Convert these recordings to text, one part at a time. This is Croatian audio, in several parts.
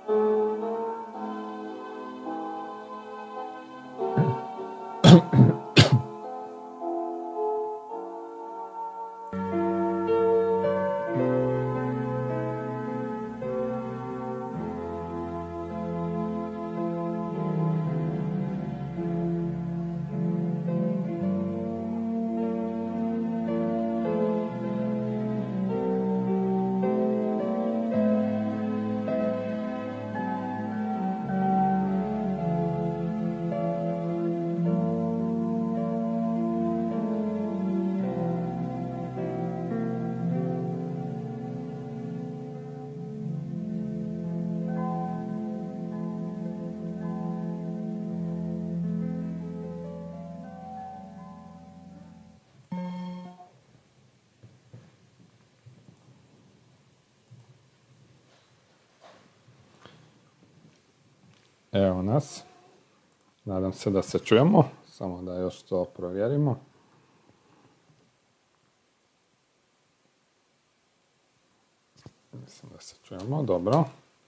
Evo nas. Nadam se da se čujemo. Samo da još to provjerimo. Mislim da se čujemo. Dobro.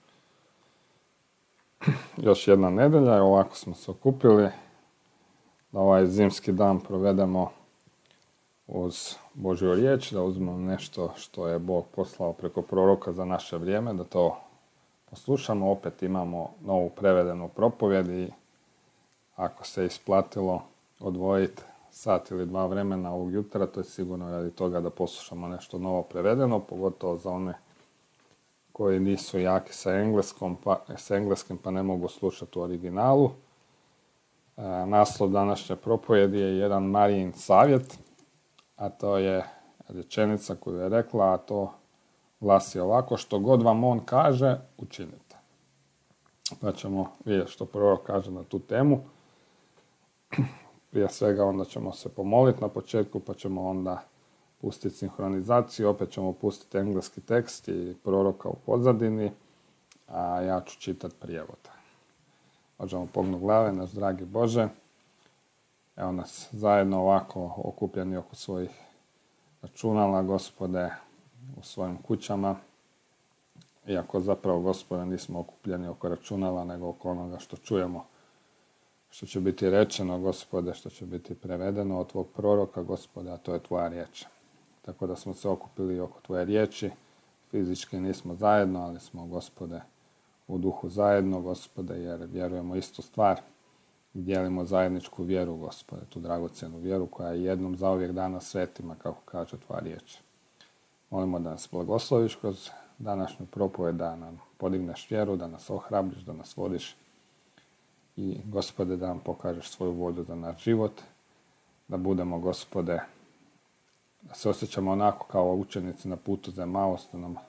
Još jedna nedelja. Ovako smo se okupili da ovaj zimski dan provedemo uz Božju riječ, da uzmemo nešto što je Bog poslao preko proroka za naše vrijeme, da to poslušamo. Opet imamo novu prevedenu propovjed i ako se isplatilo odvojiti sat ili dva vremena ovog jutra, to je sigurno radi toga da poslušamo nešto novo prevedeno, pogotovo za one koji nisu jaki sa engleskim pa ne mogu slušati u originalu. Naslov današnje propovjedi je jedan Marijin savjet, a to je rečenica koju je rekla, a to glasi ovako: što god vam on kaže, učinite. Pa ćemo vidjeti što prorok kaže na tu temu. Prije svega onda ćemo se pomoliti na početku, pa ćemo onda pustiti sinhronizaciju, opet ćemo pustiti engleski tekst i proroka u pozadini, a ja ću čitati prijevod. Možemo pognuti glave, naš dragi Bože. Evo nas zajedno ovako okupljeni oko svojih računala, Gospode, u svojim kućama. Iako zapravo, Gospode, nismo okupljeni oko računala, nego oko onoga što čujemo, što će biti rečeno, Gospode, što će biti prevedeno od Tvog proroka, Gospode, a to je Tvoja riječ. Tako da smo se okupili oko Tvoje riječi. Fizički nismo zajedno, ali smo, Gospode, u duhu zajedno, Gospode, jer vjerujemo istu stvar. Dijelimo zajedničku vjeru, Gospode, tu dragocjenu vjeru koja je jednom zauvijek dana svetima, kako kaže Tvoja riječ. Molimo da nas blagosloviš kroz današnju propovjed, da nam podigneš vjeru, da nas ohrabriš, da nas vodiš i, Gospode, da nam pokažeš svoju volju za naš život, da budemo, Gospode, da se osjećamo onako kao učenici na putu za Emaus, da nam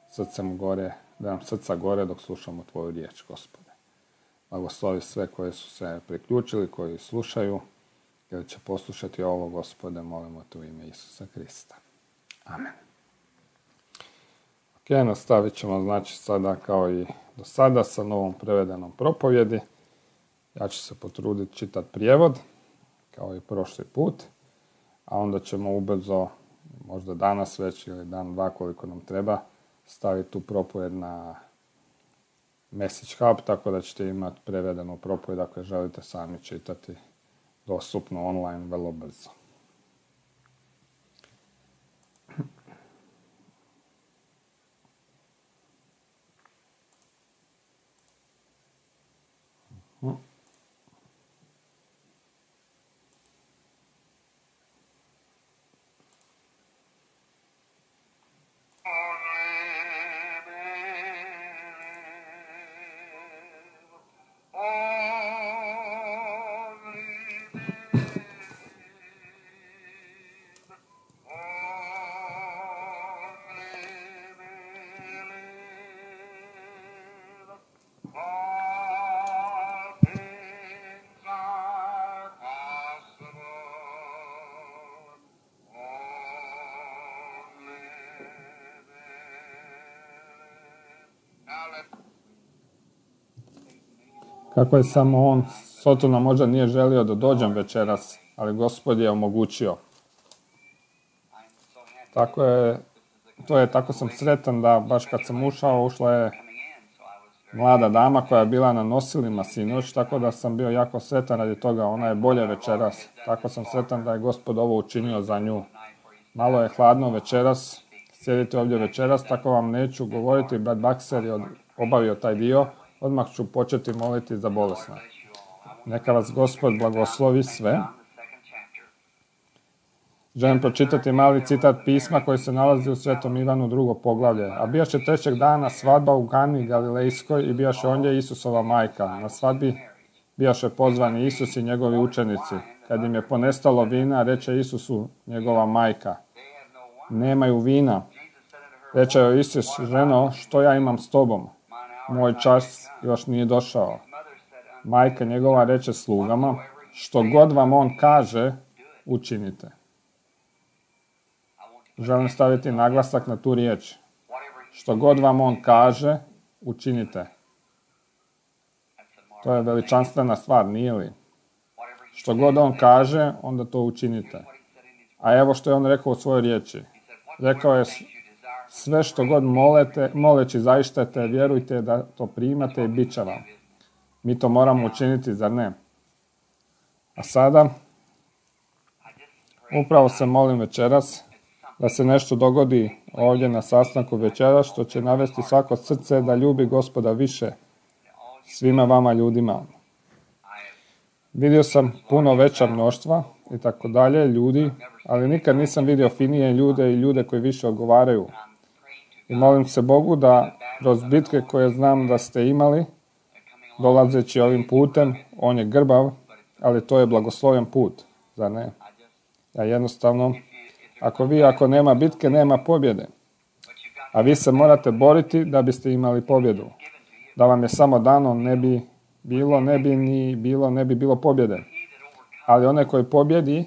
srca gore dok slušamo Tvoju riječ, Gospode. Blagoslovi sve koji su se priključili, koji slušaju ili će poslušati ovo, Gospode, molimo Te u ime Isusa Krista. Amen. Ok, nastavit ćemo znači sada kao i do sada sa novom prevedenom propovjedi. Ja ću se potruditi čitati prijevod, kao i prošli put, a onda ćemo ubrzo, možda danas već ili dan, dva, koliko nam treba, staviti tu propovjed na Message Hub, tako da ćete imati prevedenu propovjed ako je želite sami čitati, dostupno online vrlo brzo. Kako je samo on, Sotona možda nije želio da dođem večeras, ali Gospod je omogućio. Tako sam sretan da baš kad sam ušla je mlada dama koja je bila na nosilima sinoć, tako da sam bio jako sretan radi toga. Ona je bolje večeras. Tako sam sretan da je Gospod ovo učinio za nju. Malo je hladno večeras, sjedite ovdje večeras, tako vam neću govoriti. Brat Bakser je obavio taj dio. Odmah ću početi moliti za bolesne. Neka vas Gospod blagoslovi sve. Želim pročitati mali citat pisma koji se nalazi u Svetom Ivanu 2. poglavlje. A bijaše 3. dana svadba u Gani Galilejskoj i bijaše ondje Isusova majka. Na svadbi bijaše pozvani Isus i njegovi učenici. Kad im je ponestalo vina, reče Isusu njegova majka: nemaju vina. Reče joj Isus: ženo, što ja imam s tobom? Moj čas još nije došao. Majka njegova reče slugama: što god vam on kaže, učinite. Želim staviti naglasak na tu riječ. Što god vam on kaže, učinite. To je veličanstvena stvar, nije li? Što god on kaže, onda to učinite. A evo što je on rekao u svojoj riječi. Rekao je: sve što god moleći zaištajte, vjerujte da to primate i bit će vam. Mi to moramo učiniti, zar ne? A sada, upravo se molim večeras da se nešto dogodi ovdje na sastanku večeras, što će navesti svako srce da ljubi Gospoda više svima vama ljudima. Vidio sam puno veća mnoštva i tako dalje ljudi, ali nikad nisam vidio finije ljude i ljude koji više odgovaraju. I molim se Bogu da kroz bitke koje znam da ste imali, dolazeći ovim putem, on je grbav, ali to je blagosloven put, zar ne? Ja jednostavno, ako nema bitke, nema pobjede. A vi se morate boriti da biste imali pobjedu. Da vam je samo dano, ne bi bilo pobjede. Ali onaj koji pobjedi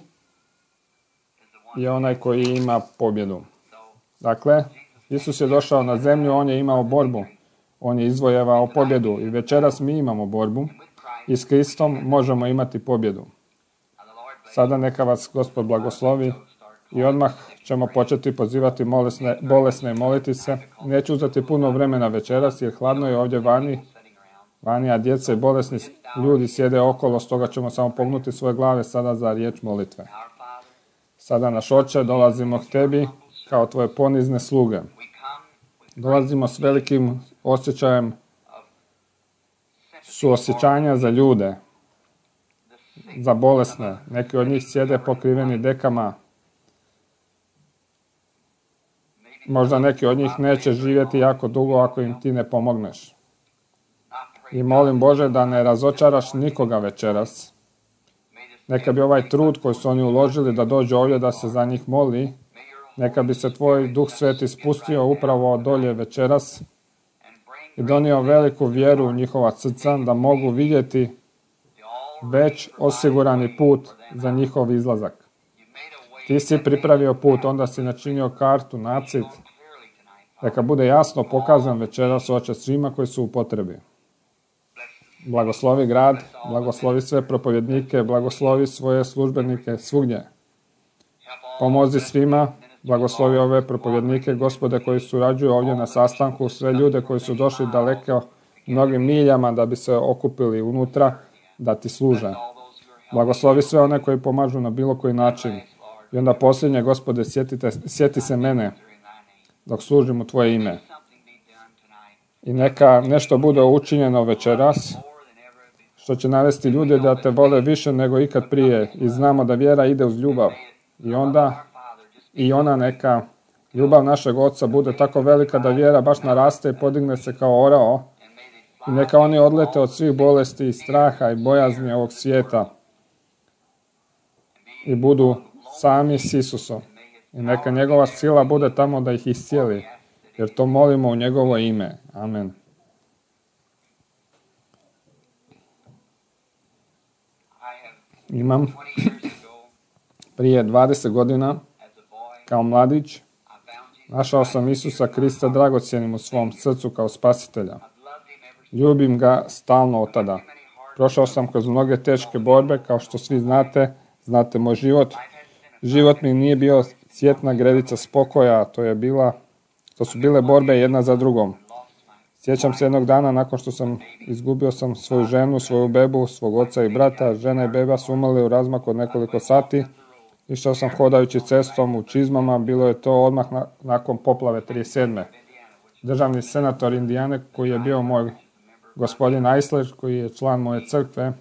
je onaj koji ima pobjedu. Dakle, Isus je došao na zemlju, on je imao borbu. On je izvojevao pobjedu i večeras mi imamo borbu i s Kristom možemo imati pobjedu. Sada neka vas Gospod blagoslovi i odmah ćemo početi pozivati bolesne i moliti se. Neću uzeti puno vremena večeras jer hladno je ovdje vani, a djeca i bolesni ljudi sjede okolo, stoga ćemo samo pognuti svoje glave sada za riječ molitve. Sada, naš Oče, dolazimo k tebi kao tvoje ponizne sluge. Dolazimo s velikim osjećajem suosjećanja za ljude, za bolesne. Neki od njih sjede pokriveni dekama. Možda neki od njih neće živjeti jako dugo ako im ti ne pomogneš. I molim Bože da ne razočaraš nikoga večeras. Neka bi ovaj trud koji su oni uložili da dođu ovdje da se za njih moli, neka bi se tvoj Duh Sveti spustio upravo dolje večeras i donio veliku vjeru u njihova srca da mogu vidjeti već osigurani put za njihov izlazak. Ti si pripravio put, onda si načinio kartu, nacrt. Neka bude jasno pokazan večeras, Oče, svima koji su u potrebi. Blagoslovi grad, blagoslovi sve propovjednike, blagoslovi svoje službenike svugdje. Pomozi svima, blagoslovi ove propovjednike, Gospode, koji surađuju ovdje na sastanku, sve ljude koji su došli daleko mnogim miljama da bi se okupili unutra, da ti služe. Blagoslovi sve one koji pomažu na bilo koji način. I onda posljednje, Gospode, sjeti se mene dok služim u tvoje ime. I neka nešto bude učinjeno večeras, što će navesti ljude da te vole više nego ikad prije. I znamo da vjera ide uz ljubav. I onda i ona neka ljubav našeg Oca bude tako velika da vjera baš naraste i podigne se kao orao. I neka oni odlete od svih bolesti i straha i bojazni ovog svijeta i budu sami s Isusom. I neka njegova sila bude tamo da ih iscijeli, jer to molimo u njegovo ime. Amen. Imam prije 20 godina kao mladić našao sam Isusa Krista dragocjenim u svom srcu kao spasitelja. Ljubim ga stalno od tada. Prošao sam kroz mnoge teške borbe, kao što svi znate moj život. Život mi nije bio cvjetna gredica spokoja, to su bile borbe jedna za drugom. Sjećam se jednog dana nakon što izgubio sam svoju ženu, svoju bebu, svog oca i brata. Žena i beba su umrli u razmaku od nekoliko sati. Išao sam hodajući cestom u čizmama, bilo je to odmah nakon poplave 37. Državni senator Indijane, koji je bio moj gospodin Eisler, koji je član moje crkve,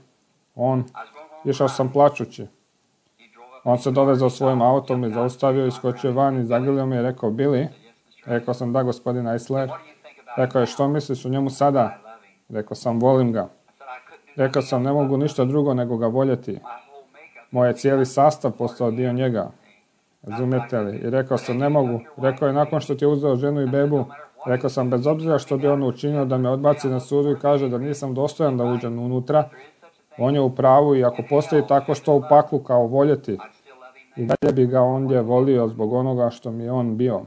išao sam plačući. On se dovezao svojim autom i zaustavio, iskočio van i zagrlio me i rekao, Billy, rekao sam, da, gospodin Eisler. Rekao je, što misliš o njemu sada? Rekao sam, volim ga. Rekao sam, ne mogu ništa drugo nego ga voljeti. Moj je cijeli sastav postao dio njega. Razumijete li? I rekao sam, ne mogu. Rekao je, nakon što ti je uzeo ženu i bebu, rekao sam, bez obzira što bi on učinio da me odbaci na sudu i kaže da nisam dostojan da uđem unutra, on je u pravu i ako postoji tako što u paklu kao voljeti, i dalje bi ga ondje volio zbog onoga što mi je on bio.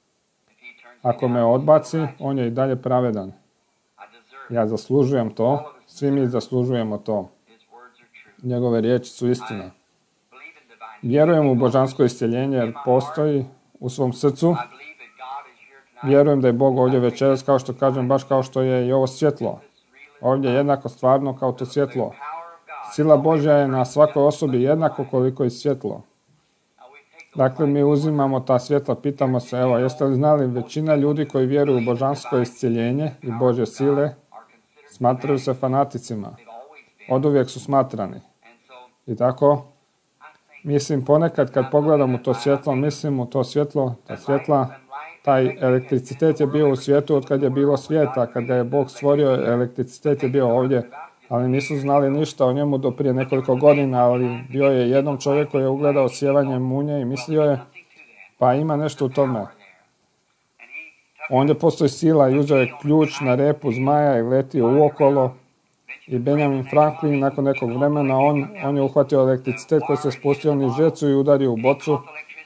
Ako me odbaci, on je i dalje pravedan. Ja zaslužujem to, svi mi zaslužujemo to. Njegove riječi su istina. Vjerujem u božansko iscjeljenje jer postoji u svom srcu. Vjerujem da je Bog ovdje večeras, kao što kažem, baš kao što je i ovo svjetlo. Ovdje je jednako stvarno kao to svjetlo. Sila Božja je na svakoj osobi jednako koliko i svjetlo. Dakle, mi uzimamo ta svjetla, pitamo se, evo, jeste li znali, većina ljudi koji vjeruju u božansko iscjeljenje i Božje sile, smatraju se fanaticima. Oduvijek su smatrani. I tako, mislim, ponekad kad pogledam u to svjetlo, mislim u to svjetlo, ta svjetla, taj elektricitet je bio u svijetu od kad je bilo svijeta, kad ga je Bog stvorio, elektricitet je bio ovdje, ali nisu znali ništa o njemu do prije nekoliko godina, ali bio je jednom čovjek koji je ugledao sjevanje munje i mislio je, pa ima nešto u tome. Ondje postoji sila i uzeo je ključ na repu zmaja i letio uokolo. I Benjamin Franklin nakon nekog vremena, on je uhvatio elektricitet koji se spustio niz žecu i udario u bocu.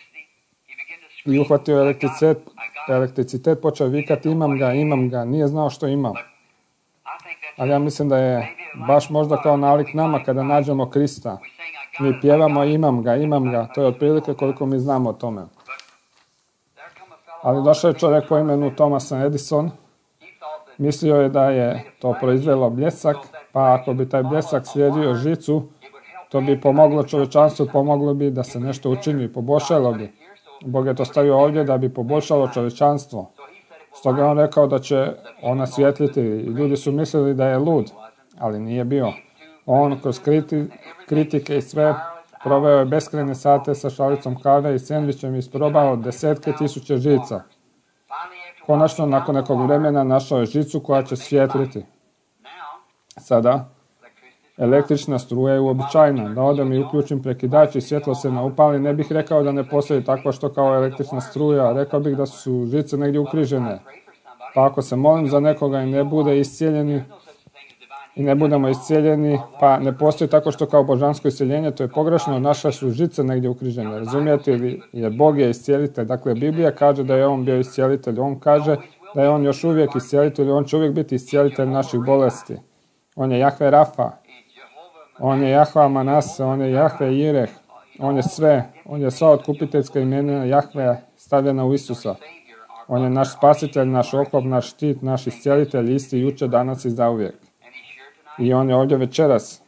I uhvatio elektricitet, počeo vikati, imam ga, nije znao što ima. Ali ja mislim da je baš možda kao nalik nama kada nađemo Krista. Mi pjevamo imam ga, to je otprilike koliko mi znamo o tome. Ali došao je čovjek po imenu Thomas Edison, mislio je da je to proizvelo bljesak, pa ako bi taj bljesak slijedio žicu, to bi pomoglo čovječanstvu, pomoglo bi da se nešto učini, poboljšalo bi. Bog je to stavio ovdje da bi poboljšalo čovječanstvo. Stoga je on rekao da će ona svjetliti i ljudi su mislili da je lud, ali nije bio. On kroz kritike i sve proveo je beskrajne sate sa šalicom kave i sendvičem i isprobao 10.000 žica. Konačno, nakon nekog vremena, našao je žicu koja će svjetliti. Sada, električna struja je uobičajena. Da odem i uključim prekidač i svjetlo se ne upali, ne bih rekao da ne postoji takva što kao električna struja. Rekao bih da su žice negdje ukrižene. Pa ako se molim za nekoga i ne budemo iscijeljeni, pa ne postoji tako što kao božansko iscjeljenje, to je pogrešno, naše su žice negdje ukrižene. Razumijete li? Jer Bog je iscijelitelj. Dakle, Biblija kaže da je on bio iscijelitelj. On kaže da je on još uvijek iscijelitelj. On će uvijek biti iscijelitelj naših bolesti. On je Jahve Rafa. On je Jahva Manase. On je Jahve Jireh. On je sve. On je sva otkupiteljska imena Jahve stavljena u Isusa. On je naš spasitelj, naš oklop, naš štit, naš iscijelitelj, isti jučer, danas i zauvijek. I on je ovdje večeras.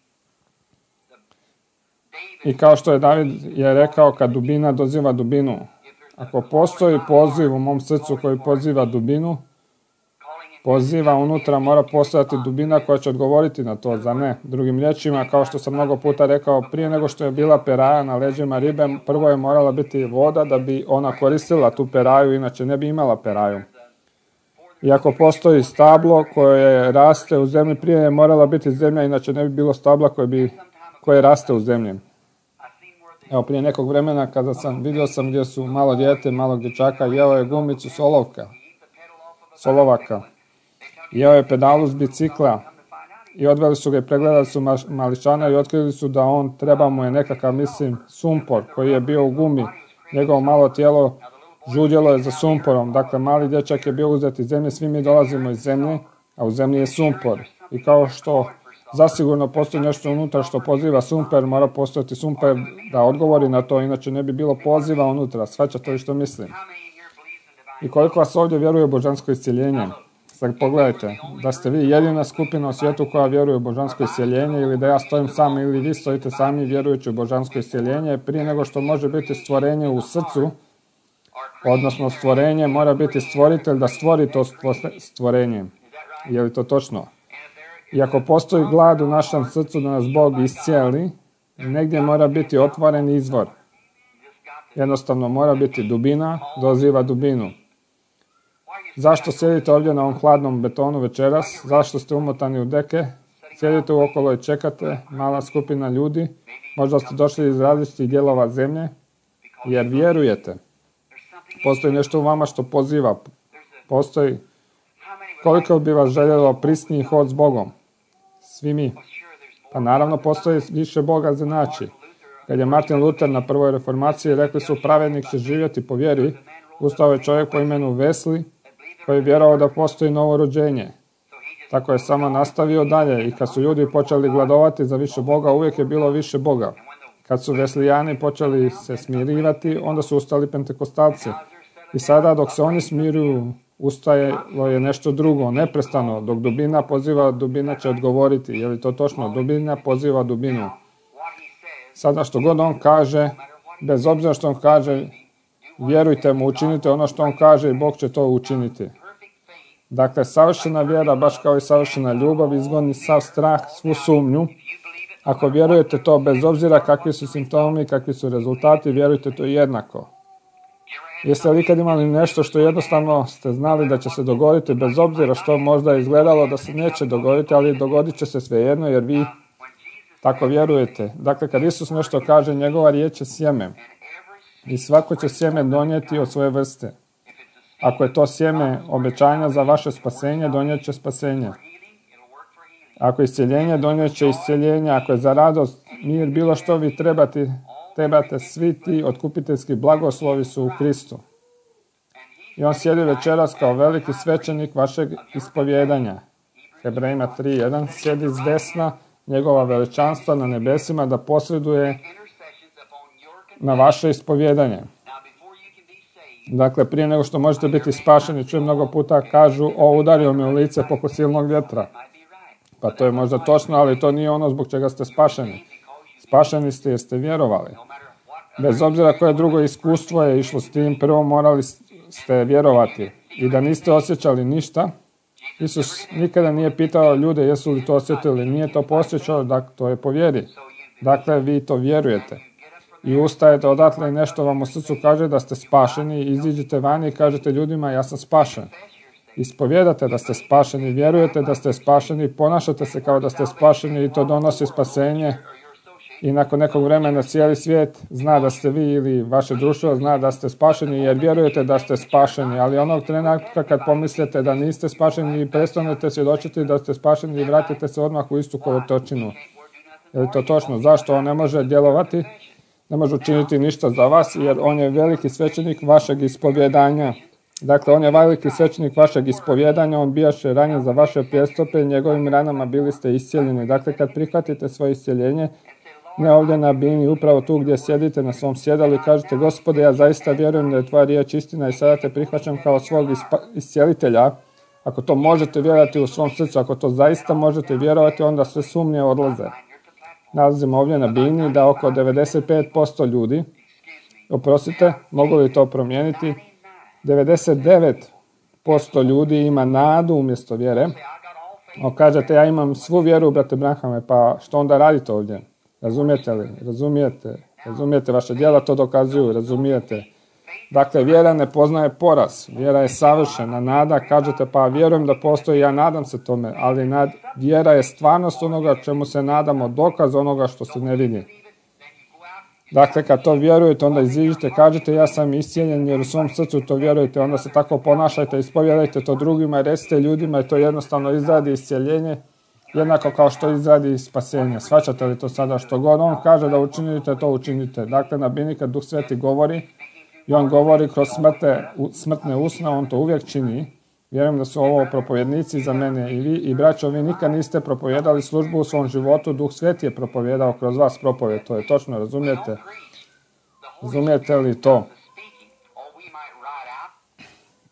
I kao što je David je rekao, kad dubina doziva dubinu. Ako postoji poziv u mom srcu koji poziva dubinu, poziva unutra, mora postojati dubina koja će odgovoriti na to, za ne. Drugim riječima, kao što sam mnogo puta rekao, prije nego što je bila peraja na leđima ribe, prvo je morala biti voda da bi ona koristila tu peraju, inače ne bi imala peraju. I ako postoji stablo koje raste u zemlji, prije je morala biti zemlja, inače ne bi bilo stabla koje raste u zemlji. Evo, prije nekog vremena kada vidio sam gdje su malo dijete, malog dječaka, jeo je gumicu solovaka. Jeo je pedalu s bicikla i odveli su ga i pregledali su maličana i otkrili su da on treba mu je nekakav, sumpor koji je bio u gumi. Njegovo malo tijelo žudjelo je za sumporom. Dakle, mali dječak je bio uzet iz zemlje, svi mi dolazimo iz zemlje, a u zemlji je sumpor. I kao što zasigurno postoji nešto unutra što poziva sumpor, mora postojati sumpor da odgovori na to, inače ne bi bilo poziva unutra. Shvaćate li što mislim? I koliko vas ovdje vjeruje u božansko iscjeljenje? Sad pogledajte, da ste vi jedina skupina u svijetu koja vjeruje u božansko isjeljenje ili da ja stojim sam ili vi stojite sami vjerujući u božansko isjeljenje, prije nego što može biti stvorenje u srcu, odnosno stvorenje mora biti stvoritelj da stvori to stvorenje. Je li to točno? I ako postoji glad u našem srcu da nas Bog iscijeli, negdje mora biti otvoren izvor. Jednostavno mora biti dubina, doziva dubinu. Zašto sjedite ovdje na ovom hladnom betonu večeras? Zašto ste umotani u deke? Sjedite okolo i čekate, mala skupina ljudi. Možda ste došli iz različitih dijelova zemlje, jer vjerujete. Postoji nešto u vama što poziva. Postoji. Koliko bi vas željelo prisniji hod s Bogom? Svi mi. Pa naravno postoji više Boga za naći. Kad je Martin Luther na prvoj reformaciji rekli su pravednik će živjeti po vjeri, ustao je čovjek po imenu Wesley koji je vjerovao da postoji novo rođenje. Tako je samo nastavio dalje i kad su ljudi počeli gladovati za više Boga, uvijek je bilo više Boga. Kad su Veslijani počeli se smirivati, onda su ustali pentekostalci. I sada dok se oni smiruju, ustajalo je nešto drugo, neprestano. Dok dubina poziva, dubina će odgovoriti. Je li to točno? Dubina poziva dubinu. Sada što god on kaže, bez obzira što on kaže, vjerujte mu, učinite ono što on kaže i Bog će to učiniti. Dakle, savršena vjera, baš kao i savršena ljubav, izgoni sav strah, svu sumnju. Ako vjerujete to, bez obzira kakvi su simptomi, kakvi su rezultati, vjerujte to jednako. Jeste li ikad imali nešto što jednostavno ste znali da će se dogoditi, bez obzira što možda je izgledalo da se neće dogoditi, ali dogodit će se svejedno jer vi tako vjerujete. Dakle, kad Isus nešto kaže, njegova riječ je sjeme. I svako će sjeme donijeti od svoje vrste. Ako je to sjeme obećanja za vaše spasenje, donijet će spasenje. Ako je iscjeljenje, donijet će iscjeljenje. Ako je za radost, mir, bilo što vi trebate, svi ti otkupiteljski blagoslovi su u Kristu. I on sjedi večeras kao veliki svećenik vašeg ispovjedanja. Hebrejima 3.1 sjedi s desna njegova veličanstva na nebesima da posreduje na vaše ispovjedanje. Dakle, prije nego što možete biti spašeni, čujem mnogo puta kažu, udario me u lice poput silnog vjetra. Pa to je možda točno, ali to nije ono zbog čega ste spašeni. Spašeni ste jer ste vjerovali. Bez obzira koje drugo iskustvo je išlo s tim, prvo morali ste vjerovati. I da niste osjećali ništa, Isus nikada nije pitao ljude jesu li to osjetili, nije to posjećao, dakle, to je po vjeri. Dakle, vi to vjerujete. I ustajete odatle i nešto vam u srcu kaže da ste spašeni, iziđete vani i kažete ljudima ja sam spašen. Ispovjedate da ste spašeni, vjerujete da ste spašeni, ponašate se kao da ste spašeni i to donosi spasenje. I nakon nekog vremena cijeli svijet zna da ste vi ili vaše društvo zna da ste spašeni jer vjerujete da ste spašeni. Ali onog trenutka kad pomislite da niste spašeni i prestanete svjedočiti da ste spašeni i vratite se odmah u istu kolotočinu. Je li to točno? Zašto on ne može djelovati? Ne može učiniti ništa za vas jer on je veliki svećenik vašeg ispovjedanja. Dakle, on je veliki svećenik vašeg ispovjedanja, on bijaše ranjen za vaše prijestupe i njegovim ranama bili ste iscijeljeni. Dakle, kad prihvatite svoje iscijeljenje, ne ovdje na bini, upravo tu gdje sjedite na svom sjedalu i kažete Gospode, ja zaista vjerujem da je tvoja riječ istina i sada te prihvaćam kao svog iscijelitelja. Ako to možete vjerovati u svom srcu, ako to zaista možete vjerovati, onda sve sumnje odlaze. Nalazimo ovdje na bini da oko 95% ljudi, oprostite, mogu li to promijeniti, 99% ljudi ima nadu umjesto vjere. Kažete, ja imam svu vjeru, brate Branhame, pa što onda radite ovdje? Razumijete li? Razumijete, vaše djela to dokazuju, razumijete. Dakle, vjera ne poznaje poraz, vjera je savršena, nada, kažete, pa vjerujem da postoji, ja nadam se tome, ali vjera je stvarnost onoga čemu se nadamo, dokaz onoga što se ne vidi. Dakle, kad to vjerujete, onda iziđite, kažete, ja sam iscijeljen jer u svom srcu to vjerujete, onda se tako ponašajte, ispovjedajte to drugima i recite ljudima i to jednostavno izradi iscijeljenje, jednako kao što izradi spasenje. Shvaćate li to sada? Što god on kaže da učinite, to učinite. Dakle, na bini kad Duh Sveti govori, i on govori kroz smrtne usne, on to uvijek čini. Vjerujem da su ovo propovjednici za mene i vi. I braćo, vi nikad niste propovjedali službu u svom životu, Duh Sveti je propovjedao kroz vas propovjed. To je točno, razumijete? Razumijete li to?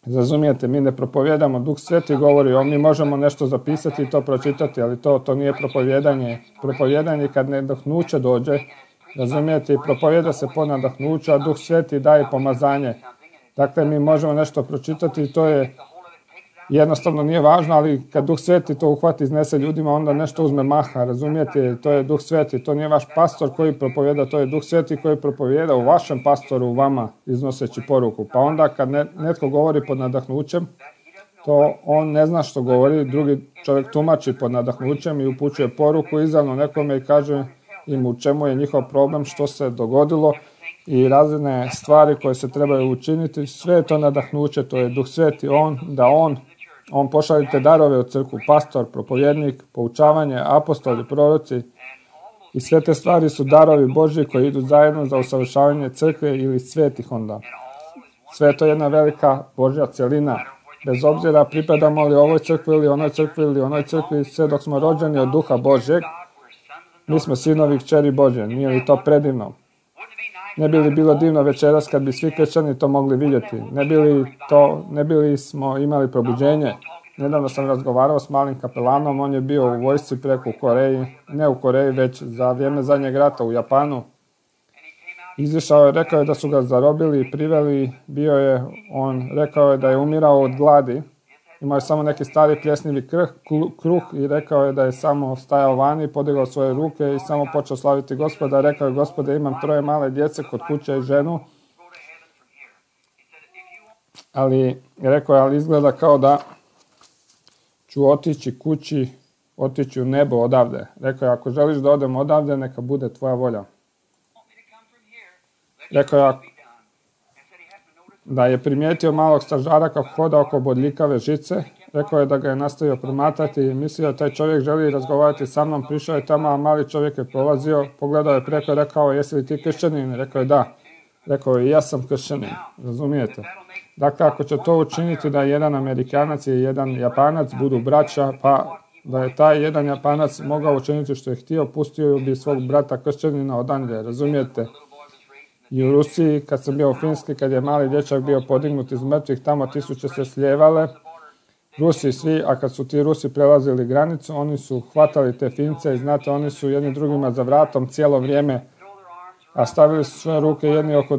Razumijete, mi ne propovijedamo, Duh Sveti govori, mi možemo nešto zapisati i to pročitati, ali to nije propovijedanje. Propovijedanje kad nadahnuće dođe, razumijete, i propovijeda se po nadahnuću, a Duh Sveti daje pomazanje. Dakle, mi možemo nešto pročitati i to je jednostavno nije važno, ali kad Duh Sveti to uhvati, iznese ljudima, onda nešto uzme maha, razumijete, to je Duh Sveti, to nije vaš pastor koji propovijeda, to je Duh Sveti koji propovijeda u vašem pastoru, u vama, iznoseći poruku. Pa onda kad netko govori pod nadahnućem, to on ne zna što govori, drugi čovjek tumači pod nadahnućem i upućuje poruku izravno nekome i kaže im u čemu je njihov problem, što se dogodilo i razne stvari koje se trebaju učiniti. Sve je to nadahnuće, to je Duh Sveti, on pošalje te darove u crkvu, pastor, propovjednik, poučavanje, apostoli, proroci i sve te stvari su darovi Božji koji idu zajedno za usavršavanje crkve ili svetih onda. Sve je to jedna velika Božja cjelina. Bez obzira pripadamo li ovoj crkvi ili onoj crkvi, sve dok smo rođeni od Duha Božjeg, mi smo sinovi i kćeri Božje. Nije li to predivno? Ne bi li bilo divno večeras kad bi svi kršćani to mogli vidjeti? Ne bi li smo imali probuđenje? Nedavno sam razgovarao s malim kapelanom, on je bio u vojsci preko Koreji, ne u Koreji, već za vrijeme zadnjeg rata u Japanu. Izišao je, rekao je da su ga zarobili i priveli, rekao je da je umirao od gladi. Imao je samo neki stari pljesnivi kruh i rekao je da je samo stajao vani, podigao svoje ruke i samo počeo slaviti Gospoda. Rekao je, Gospode, imam 3 male djece kod kuće i ženu. Ali izgleda kao da ću otići kući, otići u nebo odavde. Rekao je, ako želiš da odem odavde, neka bude tvoja volja. Rekao je da je primijetio malog stražara kako hoda oko bodljikave žice. Rekao je da ga je nastavio promatrati i mislio da taj čovjek želi razgovarati sa mnom. Prišao je tamo, a mali čovjek je prolazio, pogledao je preko i rekao, jesi li ti kršćanin? Rekao je da. Rekao je, ja sam kršćanin. Razumijete? Dakle, ako će to učiniti da jedan Amerikanac i jedan Japanac budu braća, pa da je taj jedan Japanac mogao učiniti što je htio, pustio bi svog brata kršćanina odande. Razumijete? I u Rusiji, kad sam bio u Finski, kad je mali dječak bio podignut iz mrtvih, tamo 1000 se slijevale, Rusi svi, a kad su ti Rusi prelazili granicu, oni su hvatali te Fince i znate, oni su jedni drugima za vratom cijelo vrijeme, a stavili su svoje ruke jedan oko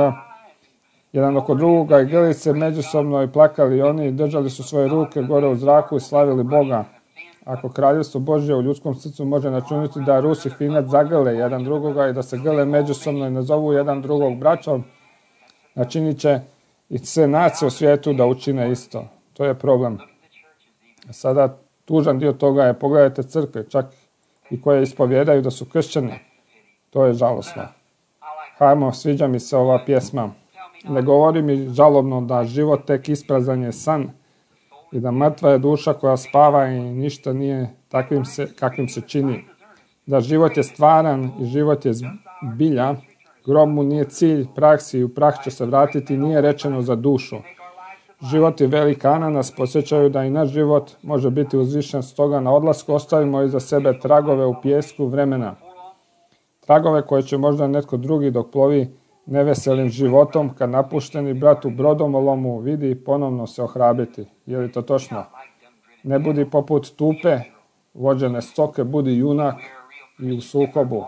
drugoga i grlili se međusobno i plakali oni, držali su svoje ruke gore u zraku i slavili Boga. Ako kraljevstvo Božje u ljudskom srcu može načuniti da Rus i Finac zagrle jedan drugoga i da se grle međusobno i nazovu jedan drugog braćom, načinit će i sve nacije u svijetu da učine isto. To je problem. Sada tužan dio toga je, pogledajte crkve, čak i koje ispovjedaju da su kršćani. To je žalosno. Hajmo, sviđa mi se ova pjesma. Ne govori mi žalobno da život tek isprazan je san i da mrtva je duša koja spava i ništa nije takvim kakvim se čini. Da život je stvaran i život je zbilja, grob mu nije cilj, praksi i u prah će se vratiti, nije rečeno za dušu. Život i velikana nas podsjećaju da i naš život može biti uzvišen, stoga na odlasku ostavimo iza sebe tragove u pijesku vremena. Tragove koje će možda netko drugi dok plovi neveselim životom, kad napušteni brat u brodomolomu vidi ponovno se ohrabriti. Je li to točno? Ne budi poput tupe, vođene stoke, budi junak i u sukobu.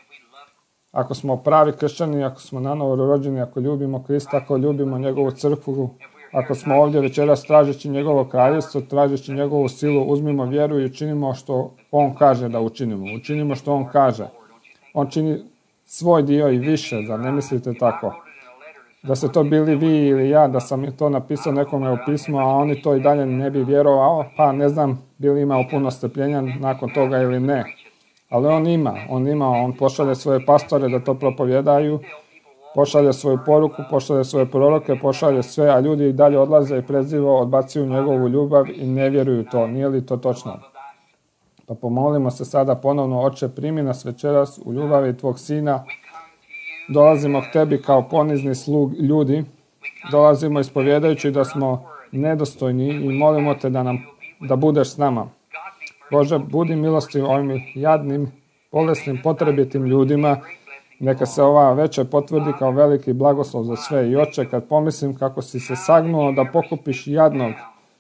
Ako smo pravi kršćani, ako smo nanovo rođeni, ako ljubimo Krista, ako ljubimo njegovu crkvu, ako smo ovdje večeras tražeći njegovo kraljevstvo, tražeći njegovu silu, uzmimo vjeru i učinimo što on kaže da učinimo. Učinimo što on kaže. On čini svoj dio i više, da ne mislite tako. Da se to bili vi ili ja, da sam to napisao nekome u pismu, a oni to i dalje ne bi vjerovao, pa ne znam, bili imao puno strpljenja nakon toga ili ne. Ali on pošalje svoje pastore da to propovjedaju, pošalje svoju poruku, pošalje svoje proroke, pošalje sve, a ljudi i dalje odlaze i prezivo odbacuju njegovu ljubav i ne vjeruju to. Nije li to točno? Pa pomolimo se sada ponovno, Oče, primi nas večeras u ljubavi tvog Sina. Dolazimo k tebi kao ponizni ljudi, dolazimo ispovjedajući da smo nedostojni i molimo te da budeš s nama. Bože, budi milostiv ovim jadnim, bolesnim, potrebitim ljudima Neka se ova večer potvrdi kao veliki blagoslov za sve. I Oče, kad pomislim kako si se sagnuo da pokupiš jadnog,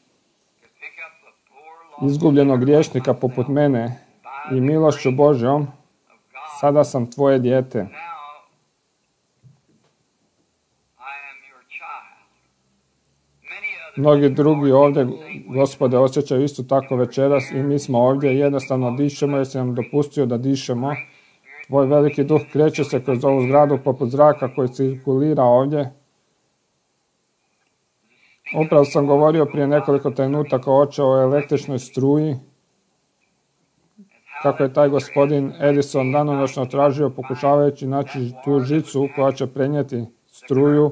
izgubljenog griješnika poput mene i milošću Božjom, sada sam tvoje dijete. Mnogi drugi ovdje, Gospode, osjećaju isto tako večeras i mi smo ovdje jednostavno dišemo jer si nam dopustio da dišemo. Tvoj veliki duh kreće se kroz ovu zgradu poput zraka koji cirkulira ovdje. Upravo sam govorio prije nekoliko trenutaka, Oče, o električnoj struji. Kako je taj gospodin Edison danonoćno tražio pokušavajući naći tu žicu koja će prenijeti struju.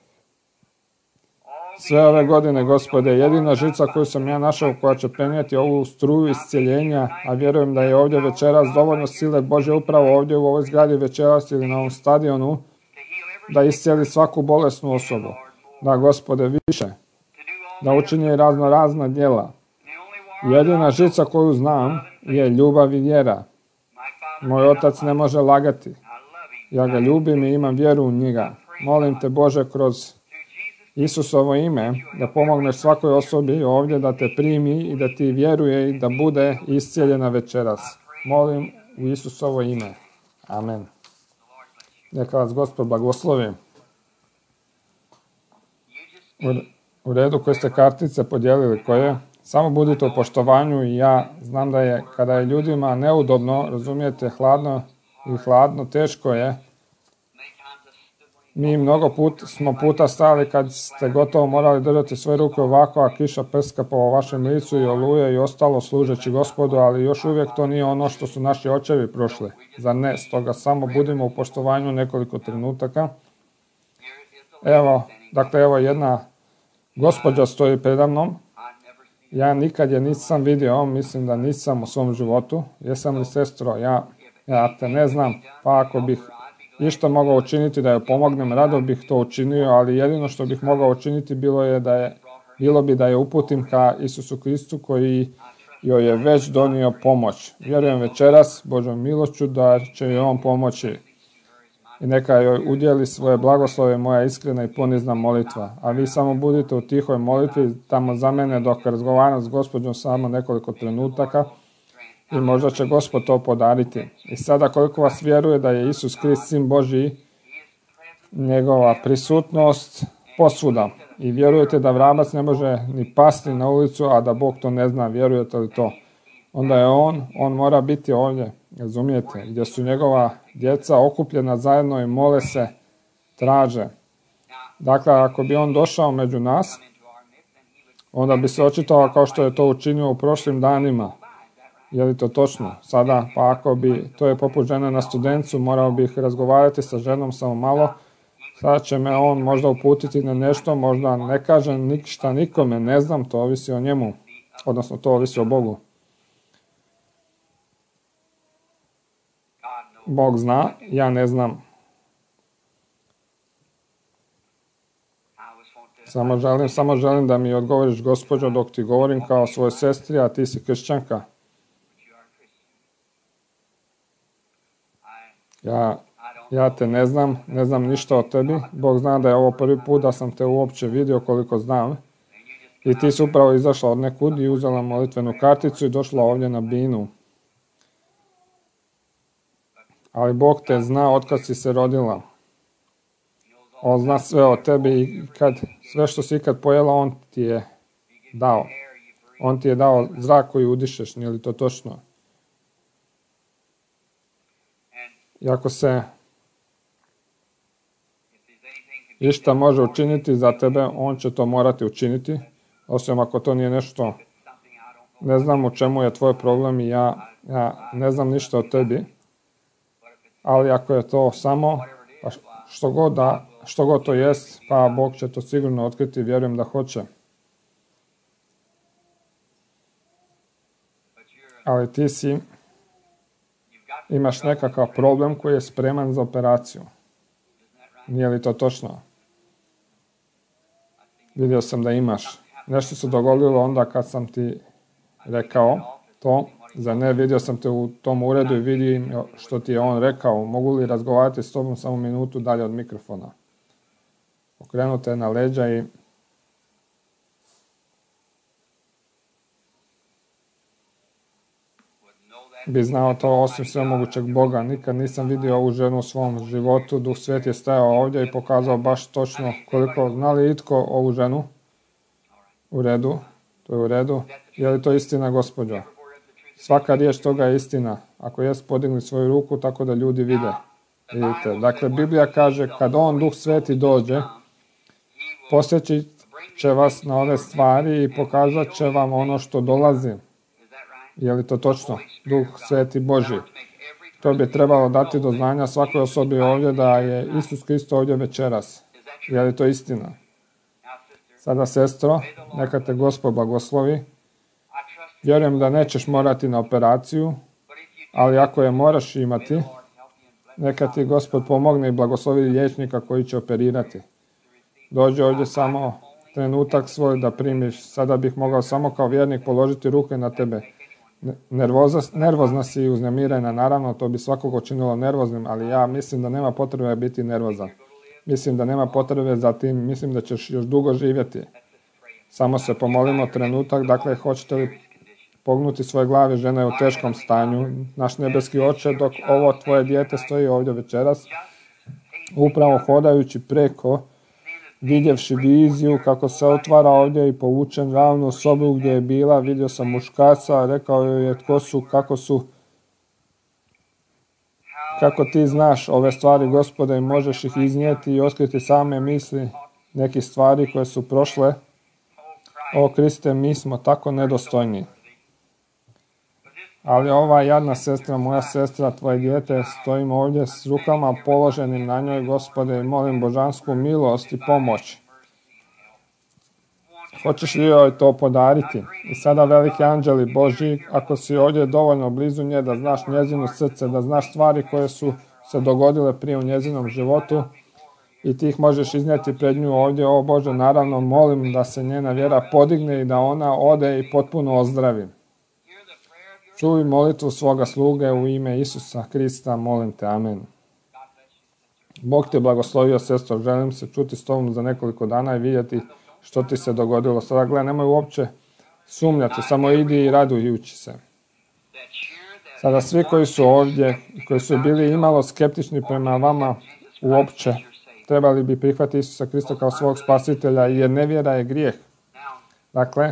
Sve ove godine, Gospode, jedina žica koju sam ja našao koja će prenijeti ovu struju iscjeljenja, a vjerujem da je ovdje večeras dovoljno sile Božje upravo ovdje u ovoj zgradi večeras ili na ovom stadionu da iscijeli svaku bolesnu osobu. Da, Gospode, više. Da učini razna djela. Jedina žica koju znam je ljubav i vjera. Moj otac ne može lagati. Ja ga ljubim i imam vjeru u njega. Molim te, Bože, kroz Isusovo ime, da pomogneš svakoj osobi ovdje da te primi i da ti vjeruje i da bude iscijeljena večeras. Molim u Isusovo ime. Amen. Neka vas Gospod blagoslovi. U redu koje ste kartice podijelili, koje? Samo budite u poštovanju i ja znam da je, kada je ljudima neudobno, razumijete, hladno, teško je. Mi mnogo smo puta stali kad ste gotovo morali držati svoje ruke ovako, a kiša prska po vašem licu i oluje i ostalo služeći Gospodu, ali još uvijek to nije ono što su naši očevi prošli. Zar ne? Stoga samo budimo u poštovanju nekoliko trenutaka. Evo jedna gospođa stoji predamnom. Ja nikad je nisam vidio, mislim da nisam u svom životu. Jesam li, sestro? Ja te ne znam, pa ako bih išta mogao učiniti da joj pomognem, rado bih to učinio, ali jedino što bih mogao učiniti bilo bi da je uputim ka Isusu Kristu koji joj je već donio pomoć. Vjerujem večeras Božom milošću da će joj on pomoći. I neka joj udjeli svoje blagoslove, moja iskrena i ponizna molitva. A vi samo budite u tihoj molitvi tamo za mene dok razgovaram s Gospođom samo nekoliko trenutaka i možda će Gospod to podariti. I sada koliko vas vjeruje da je Isus Krist Sin Božji, njegova prisutnost posvuda. I vjerujete da vrabac ne može ni pasti na ulicu, a da Bog to ne zna, vjerujete li to? Onda je on mora biti ovdje, razumijete, gdje su njegova djeca okupljena zajedno i mole se, traže. Dakle, ako bi on došao među nas, onda bi se očitovao kao što je to učinio u prošlim danima. Je li to točno? Sada, pa ako bi, to je poput žene na studencu, morao bih razgovarati sa ženom samo malo, sada će me on možda uputiti na nešto, možda ne kaže ništa nikome, ne znam, to ovisi o njemu, odnosno to ovisi o Bogu. Bog zna, ja ne znam. Samo želim da mi odgovoriš, gospođo, dok ti govorim kao svojoj sestri, a ti si kršćanka. Ja te ne znam ništa o tebi. Bog zna da je ovo prvi put da sam te uopće vidio koliko znam. I ti si upravo izašla od nekud i uzela molitvenu karticu i došla ovdje na binu. Ali Bog te zna otkad si se rodila. On zna sve o tebi i sve što si ikad pojela, on ti je dao. On ti je dao zrak koji udišeš, nije li to točno? I ako se išta može učiniti za tebe, on će to morati učiniti. Osim ako to nije nešto, ne znam u čemu je tvoj problem i ja ne znam ništa o tebi. Ali ako je to samo, pa što god to jest, pa Bog će to sigurno otkriti, vjerujem da hoće. Ali ti imaš nekakav problem koji je spreman za operaciju. Nije li to točno? Vidio sam da imaš. Nešto se dogodilo onda kad sam ti rekao to Za ne, vidio sam te u tom uredu i vidim što ti je on rekao. Mogu li razgovarati s tobom samo minutu dalje od mikrofona? Okrenute na leđa i bi znao to osim svemogućeg Boga. Nikad nisam vidio ovu ženu u svom životu. Duh Sveti je stajao ovdje i pokazao baš točno koliko. Zna li itko ovu ženu? U redu. To je u redu. Je li to istina, gospođo? Svaka riječ toga je istina. Ako jest, podigni svoju ruku tako da ljudi vide. Vidite. Dakle, Biblija kaže kad on, Duh Sveti, dođe, posjećit će vas na ove stvari i pokazat će vam ono što dolazi. Je li to točno? Duh Sveti Božji. To bi trebalo dati do znanja svakoj osobi ovdje da je Isus Kristo ovdje večeras. Je li to istina? Sada, sestro, neka te Gospod blagoslovi. Vjerujem da nećeš morati na operaciju, ali ako je moraš imati, neka ti Gospod pomogne i blagoslovi liječnika koji će operirati. Dođi ovdje samo trenutak svoj da primiš. Sada bih mogao samo kao vjernik položiti ruke na tebe. Nervozna si i uznemirena, naravno, to bi svakog učinilo nervoznim, ali ja mislim da nema potrebe biti nervozan. Mislim da nema potrebe za tim, mislim da ćeš još dugo živjeti. Samo se pomolimo trenutak, dakle, hoćete li pognuti svoje glave, žena je u teškom stanju. Naš nebeski Oče, dok ovo tvoje dijete stoji ovdje večeras, upravo hodajući preko, vidjevši viziju kako se otvara ovdje i povučen ravno u sobu gdje je bila, vidio sam muškarca, rekao joj je tko su, kako ti znaš ove stvari, Gospode, i možeš ih iznijeti i otkriti same misli nekih stvari koje su prošle. O Kriste, mi smo tako nedostojni. Ali ova jadna sestra, moja sestra, tvoje dijete, stojimo ovdje s rukama položenim na njoj, Gospode, i molim božansku milost i pomoć. Hoćeš li joj to podariti? I sada, veliki anđeli Božji, ako si ovdje dovoljno blizu nje da znaš njezino srce, da znaš stvari koje su se dogodile prije u njezinom životu i ti ih možeš iznijeti pred nju ovdje, o Bože, naravno molim da se njena vjera podigne i da ona ode i potpuno ozdravi. Čuj molitvu svoga sluge u ime Isusa Krista, molim te, amen. Bog te blagoslovio, sestro, želim se čuti s tobom za nekoliko dana i vidjeti što ti se dogodilo. Sada gledaj, nemoj uopće sumnjati, samo idi i radujući se. Sada svi koji su ovdje, koji su bili imalo skeptični prema vama uopće, trebali bi prihvatiti Isusa Krista kao svog spasitelja, jer nevjera je grijeh. Dakle,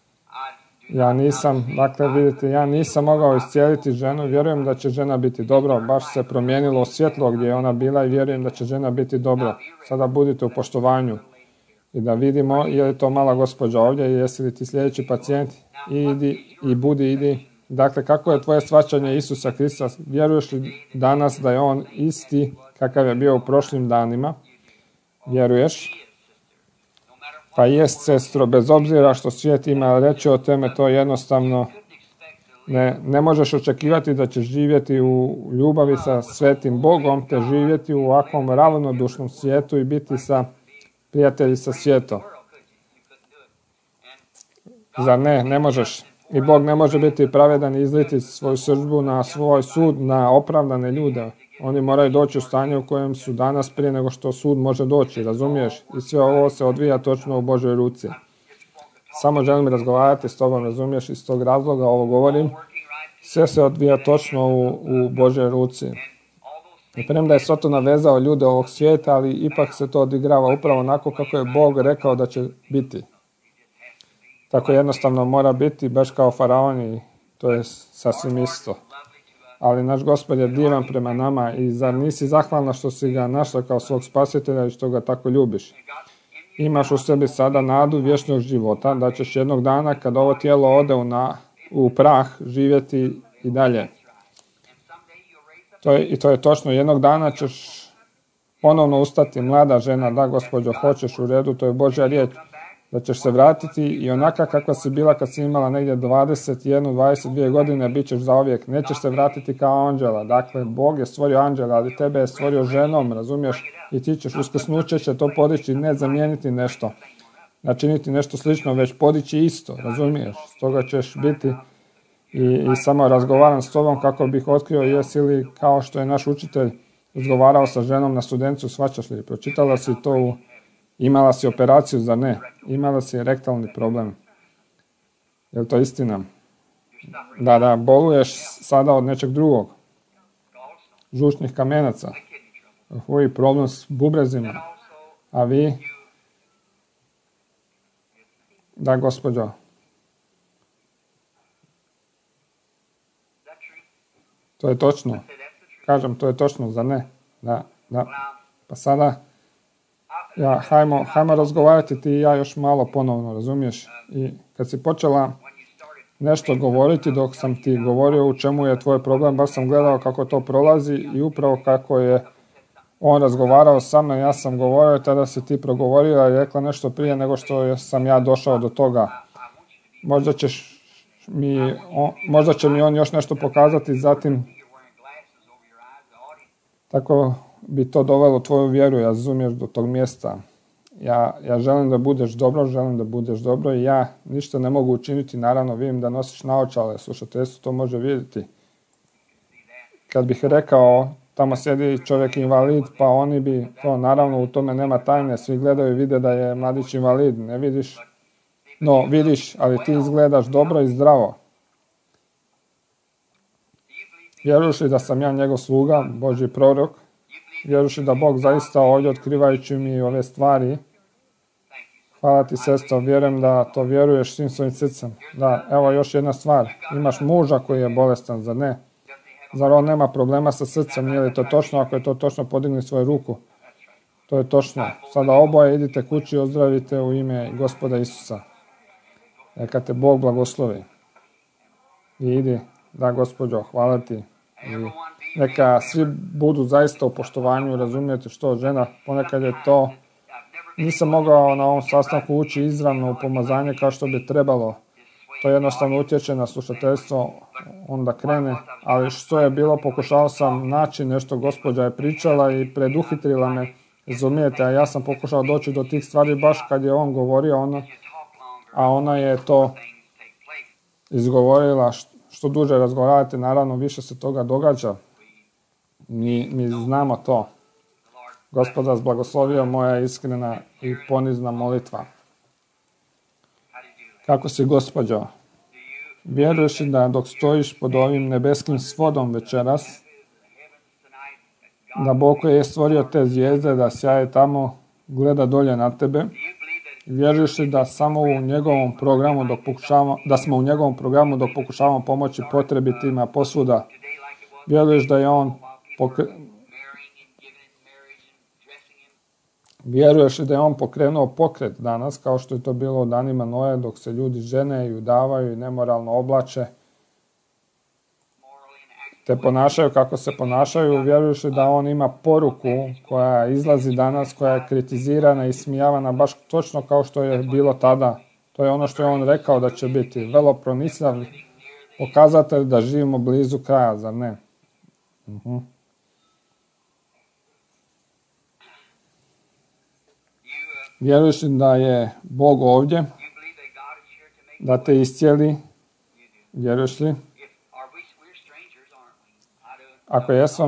ja nisam mogao iscijeliti ženu, vjerujem da će žena biti dobro, baš se promijenilo svjetlo gdje je ona bila i vjerujem da će žena biti dobro. Sada budite u poštovanju i da vidimo je li to mala gospođa ovdje i jesi li ti sljedeći pacijent, idi. Dakle, kako je tvoje shvaćanje Isusa Krista? Vjeruješ li danas da je on isti kakav je bio u prošlim danima? Vjeruješ? Pa jest, sestro, bez obzira što svijet ima reći o teme, to jednostavno ne možeš očekivati da ćeš živjeti u ljubavi sa svetim Bogom, te živjeti u ovakvom ravnodušnom svijetu i biti sa prijatelji sa svijetom. Zar ne možeš? I Bog ne može biti pravedan i izliti svoju srdbu na svoj sud, na opravdane ljude. Oni moraju doći u stanje u kojem su danas prije nego što sud može doći, razumiješ? I sve ovo se odvija točno u Božoj ruci. Samo želim razgovarati s tobom, razumiješ? Iz tog razloga ovo govorim. Sve se odvija točno u Božoj ruci. I premda je Satan navezao ljude ovog svijeta, ali ipak se to odigrava upravo onako kako je Bog rekao da će biti. Tako jednostavno mora biti, baš kao faraon, i to je sasvim isto. Ali naš Gospod je divan prema nama i zar nisi zahvalna što si ga našla kao svog spasitelja i što ga tako ljubiš? Imaš u sebi sada nadu vječnog života, da ćeš jednog dana kad ovo tijelo ode u prah živjeti i dalje. To je točno, jednog dana ćeš ponovno ustati, mlada žena, da gospođo, hoćeš, u redu, to je Božja riječ, da ćeš se vratiti i onaka kakva si bila kad si imala negdje 21-22 godine, bit ćeš zauvijek. Nećeš se vratiti kao anđela. Dakle, Bog je stvorio anđela, ali tebe je stvorio ženom, razumiješ? I ti ćeš, uskrsnuće će to podići, ne zamijeniti nešto, načiniti nešto slično, već podići isto, razumiješ? Stoga ćeš biti i samo razgovaram s tobom kako bih otkrio jesi li kao što je naš učitelj razgovarao sa ženom na studencu, shvaćaš li? Pročitala si to, imala si operaciju, zar ne? Imala si rektalni problem. Je li to istina? Da, boluješ sada od nečeg drugog. Žučnih kamenaca. Tvoj problem s bubrezima. A vi? Da, gospođo. To je točno. Kažem, to je točno, zar ne? Da. Pa sada, hajmo razgovarati ti i ja još malo ponovno, razumiješ? I kad si počela nešto govoriti dok sam ti govorio u čemu je tvoj problem, baš sam gledao kako to prolazi i upravo kako je on razgovarao sa mnom, ja sam govorio, tada si ti progovorila i rekla nešto prije nego što sam ja došao do toga. Možda će mi on još nešto pokazati, zatim tako bi to dovelo tvoju vjeru, ja razumiješ, do tog mjesta. Ja želim da budeš dobro i ja ništa ne mogu učiniti, naravno vidim da nosiš naočale, slušateljstvo to može vidjeti. Kad bih rekao, tamo sjedi čovjek invalid, pa oni bi to, naravno u tome nema tajne, svi gledaju i vide da je mladić invalid, ne vidiš? No, vidiš, ali ti izgledaš dobro i zdravo. Vjeruješ li da sam ja njegov sluga, Božji prorok? Vjeruješ li da Bog zaista ovdje otkrivajući mi ove stvari? Hvala ti, sestro, vjerujem da to vjeruješ svim svojim srcem. Da, evo još jedna stvar. Imaš muža koji je bolestan, zar ne? Zar on nema problema sa srcem? Nije li to točno? Ako je to točno, podigni svoju ruku. To je točno. Sada oboje idite kući i ozdravite u ime Gospoda Isusa. Neka te Bog blagoslovi. I idi. Da, gospođo, hvala ti. I neka svi budu zaista u poštovanju, razumijete što žena, ponekad je to, nisam mogao na ovom sastanku ući izravno u pomazanje kao što bi trebalo. To jednostavno utječe na slušateljstvo, onda krene, ali što je bilo, pokušao sam naći nešto, gospođa je pričala i preduhitrila me, razumijete, a ja sam pokušao doći do tih stvari baš kad je on govorio, a ona je to izgovorila. Što duže razgovarate, naravno više se toga događa. Mi znamo to. Gospod vas blagoslovio, moja iskrena i ponizna molitva. Kako si, gospođo? Vjeruješ li da dok stojiš pod ovim nebeskim svodom večeras, da Bog koji je stvorio te zvijezde, da sjaje tamo, gleda dolje na tebe? Vjeruješ li da samo u njegovom programu dok pokušavamo pomoći potrebitima posvuda? Vjeruješ da je on Vjeruješ li da je on pokrenuo pokret danas, kao što je to bilo u danima Noe, dok se ljudi žene i udavaju i nemoralno oblače, te ponašaju kako se ponašaju? Vjeruješ li da on ima poruku koja izlazi danas, koja je kritizirana i smijavana baš točno kao što je bilo tada? To je ono što je on rekao da će biti. Vrlo pronicljiv pokazatelj da živimo blizu kraja, zar ne? Vjeruješ li da je Bog ovdje, da te iscijeli? Vjeruješ li? Ako jesmo,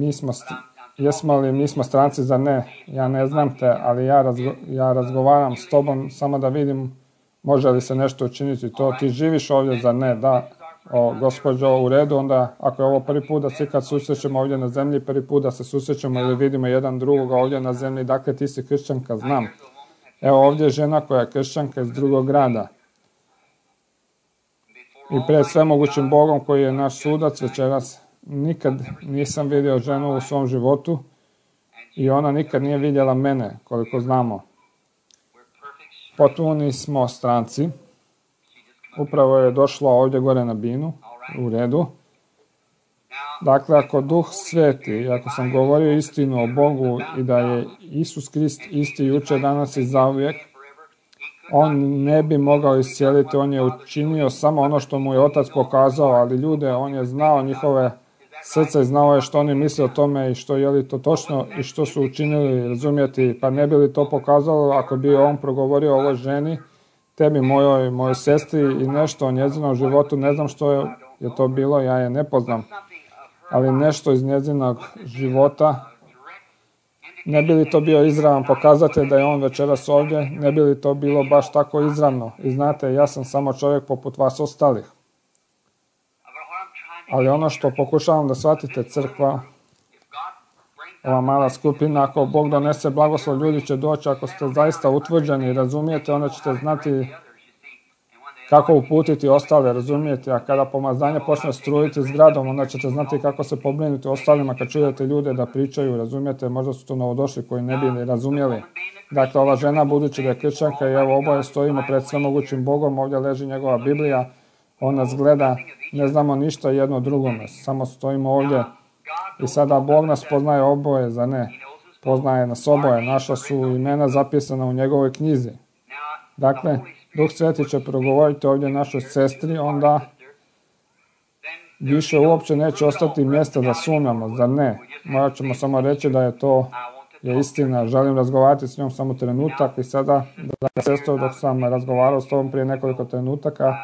mi smo stranci, zar ne? Ja ne znam te, ali ja razgovaram s tobom samo da vidim može li se nešto učiniti. To ti živiš ovdje, zar ne? Da, gospođo, u redu, onda ako je ovo prvi put da se kad susrećemo ovdje na zemlji, prvi put da se susrećemo ili vidimo jedan drugoga ovdje na zemlji, dakle ti si kršćanka, znam. Evo ovdje je žena koja je kršćanka iz drugog grada. I pred svemogućim Bogom koji je naš sudac večeras, nikad nisam vidio ženu u svom životu i ona nikad nije vidjela mene, koliko znamo. Potpuni smo stranci. Upravo je došla ovdje gore na binu, u redu. Dakle, ako Duh Sveti, ako sam govorio istinu o Bogu i da je Isus Krist isti jučer, danas i zauvijek, on ne bi mogao iscijeliti, on je učinio samo ono što mu je Otac pokazao, ali ljude, on je znao njihove srce i znao je što oni misle o tome i što je li to točno i što su učinili, razumijeti, pa ne bi li to pokazalo ako bi on progovorio o ovoj ženi, tebi, mojoj sestri i nešto o njezinom životu, ne znam što je to bilo, ja je ne poznam, ali nešto iz njezinog života, ne bi li to bio izravan pokazatelj da je on večeras ovdje, ne bi li to bilo baš tako izravno. I znate, ja sam samo čovjek poput vas ostalih. Ali ono što pokušavam da shvatite, crkva, ova mala skupina, ako Bog donese blagoslov, ljudi će doći, ako ste zaista utvrđeni i razumijete, onda ćete znati kako uputiti ostale, razumijete, a kada pomazanje počne strujiti zgradom, onda ćete znati kako se pobrinuti ostalima kad čujete ljude da pričaju, razumijete, možda su to novodošli koji ne bi ni razumjeli. Dakle, ova žena, budući da je kršćanka i evo oboje stojimo pred svemogućim Bogom, ovdje leži njegova Biblija, on nas gleda, ne znamo ništa jedno drugome, samo stojimo ovdje i sada Bog nas poznaje oboje, za ne, poznaje nas oboje, naša su imena zapisana u njegovoj knjizi. Dakle, Duh Sveti će progovoriti ovdje našoj sestri, onda više uopće neće ostati mjesta da sumnjamo, zar ne? Morat ćemo samo reći da je to istina. Želim razgovarati s njom samo trenutak i sada, da sestro, dok sam razgovarao s tobom prije nekoliko trenutaka,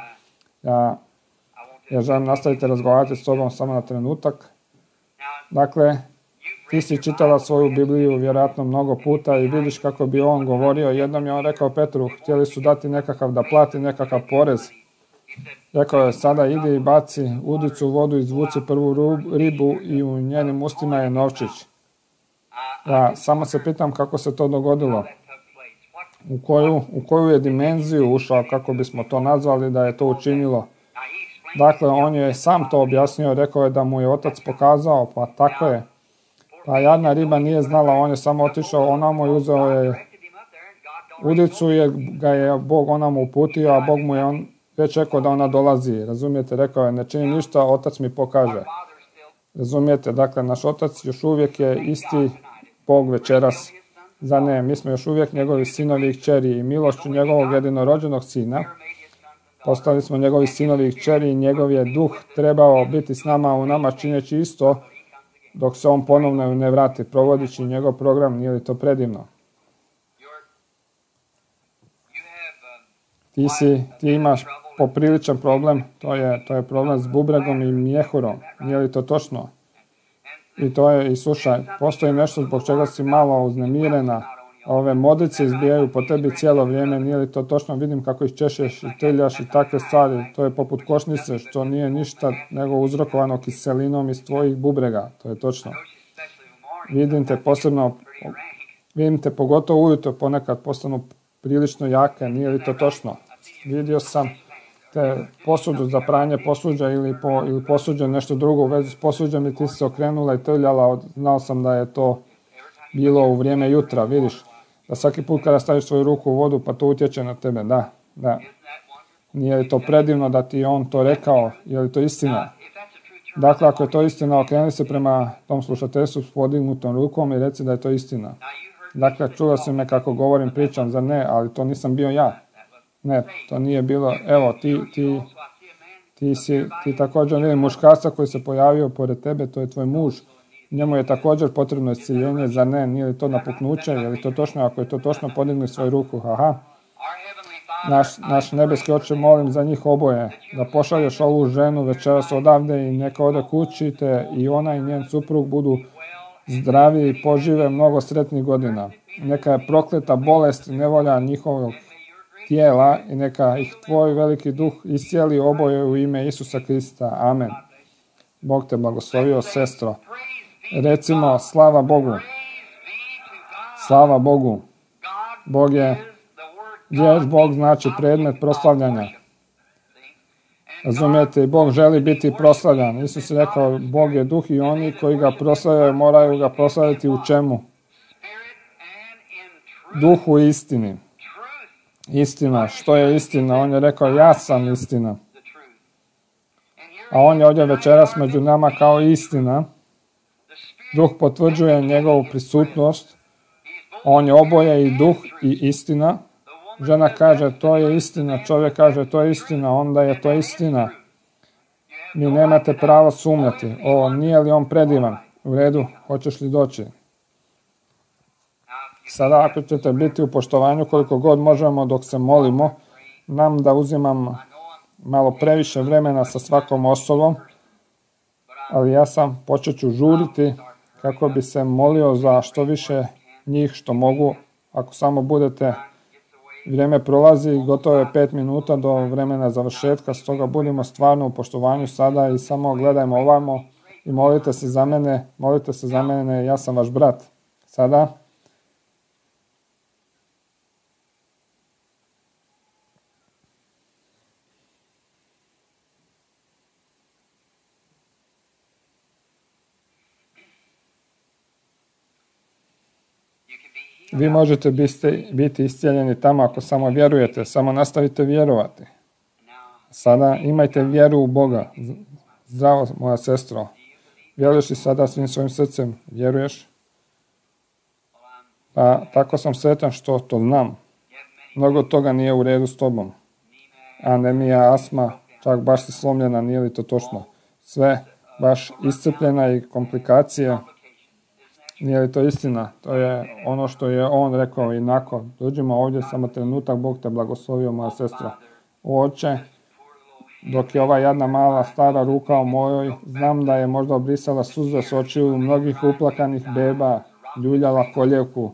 ja želim nastaviti razgovarati s tobom samo na trenutak. Dakle, ti si čitala svoju Bibliju vjerojatno mnogo puta i vidiš kako bi on govorio. Jednom je on rekao Petru, htjeli su dati nekakav da plati nekakav porez. Rekao je, sada idi i baci udicu u vodu, izvuci prvu ribu i u njenim ustima je novčić. Ja samo se pitam kako se to dogodilo. U koju je dimenziju ušao, kako bismo to nazvali, da je to učinilo. Dakle, on je sam to objasnio, rekao je da mu je otac pokazao, pa tako je. Pa jadna riba nije znala, on je samo otišao onamo i uzeo je udicu, jer ga je Bog onamo uputio, a Bog mu je on već rekao da ona dolazi. Razumijete, rekao je, ne čini ništa, otac mi pokaže. Razumijete, dakle, naš otac još uvijek je isti Bog večeras. Za ne, mi smo još uvijek njegovi sinovi i kćeri i milošću njegovog jedinorođenog sina. Postali smo njegovi sinovi i kćeri i njegov je duh trebao biti s nama, u nama čineći isto, dok se on ponovno ne vrati, provodići njegov program, nije li to predivno? Ti imaš popriličan problem, to je problem s bubregom i mjehurom, nije li to točno? I slušaj, postoji nešto zbog čega si malo uznemirena, ove modice izbijaju po tebi cijelo vrijeme, nije li to točno? Vidim kako ih češeš i trljaš i takve stvari, to je poput košnice, što nije ništa nego uzrokovano kiselinom iz tvojih bubrega, to je točno. Vidim te pogotovo ujutro, ponekad postanu prilično jake, nije li to točno? Vidio sam te posudu za pranje posuđa ili posuđe nešto drugo u vezi s posuđem i ti se okrenula i trljala, znao sam da je to bilo u vrijeme jutra, vidiš, da svaki put kada staviš svoju ruku u vodu pa to utječe na tebe, da. Nije li to predivno da ti je on to rekao, je li to istina? Dakle, ako je to istina, okreni se prema tom slušateljstvu s podignutom rukom i reci da je to istina. Dakle, čula si me kako govorim, pričam, za ne, ali to nisam bio ja. Ne, to nije bilo, evo, ti također vidim muškarca koji se pojavio pored tebe, to je tvoj muž. Njemu je također potrebno isciljenje, za ne, nije li to napuknuće, je li to točno, ako je to točno, podigni svoju ruku, Naš nebeski Oče, molim za njih oboje, da pošalješ ovu ženu večeras odavde i neka ode kući, te i ona i njen suprug budu zdravi i požive mnogo sretnih godina. Neka je prokleta bolest i nevolja njihovog tijela i neka ih tvoj veliki duh iscijeli oboje u ime Isusa Krista. Amen. Bog te blagoslovio, sestro. Recimo, slava Bogu. Slava Bogu. Bog je, riječ Bog znači predmet proslavljanja. Razumijete, i Bog želi biti proslavljan. Isus je rekao, Bog je duh i oni koji ga proslavljaju moraju ga proslaviti u čemu? Duhu i istini. Istina, što je istina? On je rekao, ja sam istina. A on je ovdje večeras među nama kao istina. Duh potvrđuje njegovu prisutnost. On je oboje i duh i istina. Žena kaže, to je istina. Čovjek kaže, to je istina. Onda je to istina. Mi nemate pravo sumnjati. Nije li on predivan? U redu, hoćeš li doći? Sada ako ćete biti u poštovanju koliko god možemo dok se molimo, da uzimam malo previše vremena sa svakom osobom, ali ja sam počet ću žuriti kako bi se molio za što više njih što mogu. Ako samo budete, vrijeme prolazi, gotovo je 5 minuta do vremena završetka, stoga budimo stvarno u poštovanju sada i samo gledajmo ovamo i molite se za mene, ja sam vaš brat. Sada. Vi možete biti iscijeljeni tamo ako samo vjerujete, samo nastavite vjerovati. Sada imajte vjeru u Boga. Zdravo, moja sestro. Vjeruješ li sada svim svojim srcem? Vjeruješ? Pa tako sam sretan što to znam. Mnogo toga nije u redu s tobom. Anemija, astma, čak baš si slomljena, nije li to točno? Sve baš iscrpljena i komplikacije. Nije li to istina? To je ono što je on rekao inako. Dođimo ovdje, samo trenutak, Bog te blagoslovio, moja sestra. Oče, dok je ova jedna mala stara ruka o mojoj, znam da je možda obrisala suze s očiju mnogih uplakanih beba, ljuljala koljevku.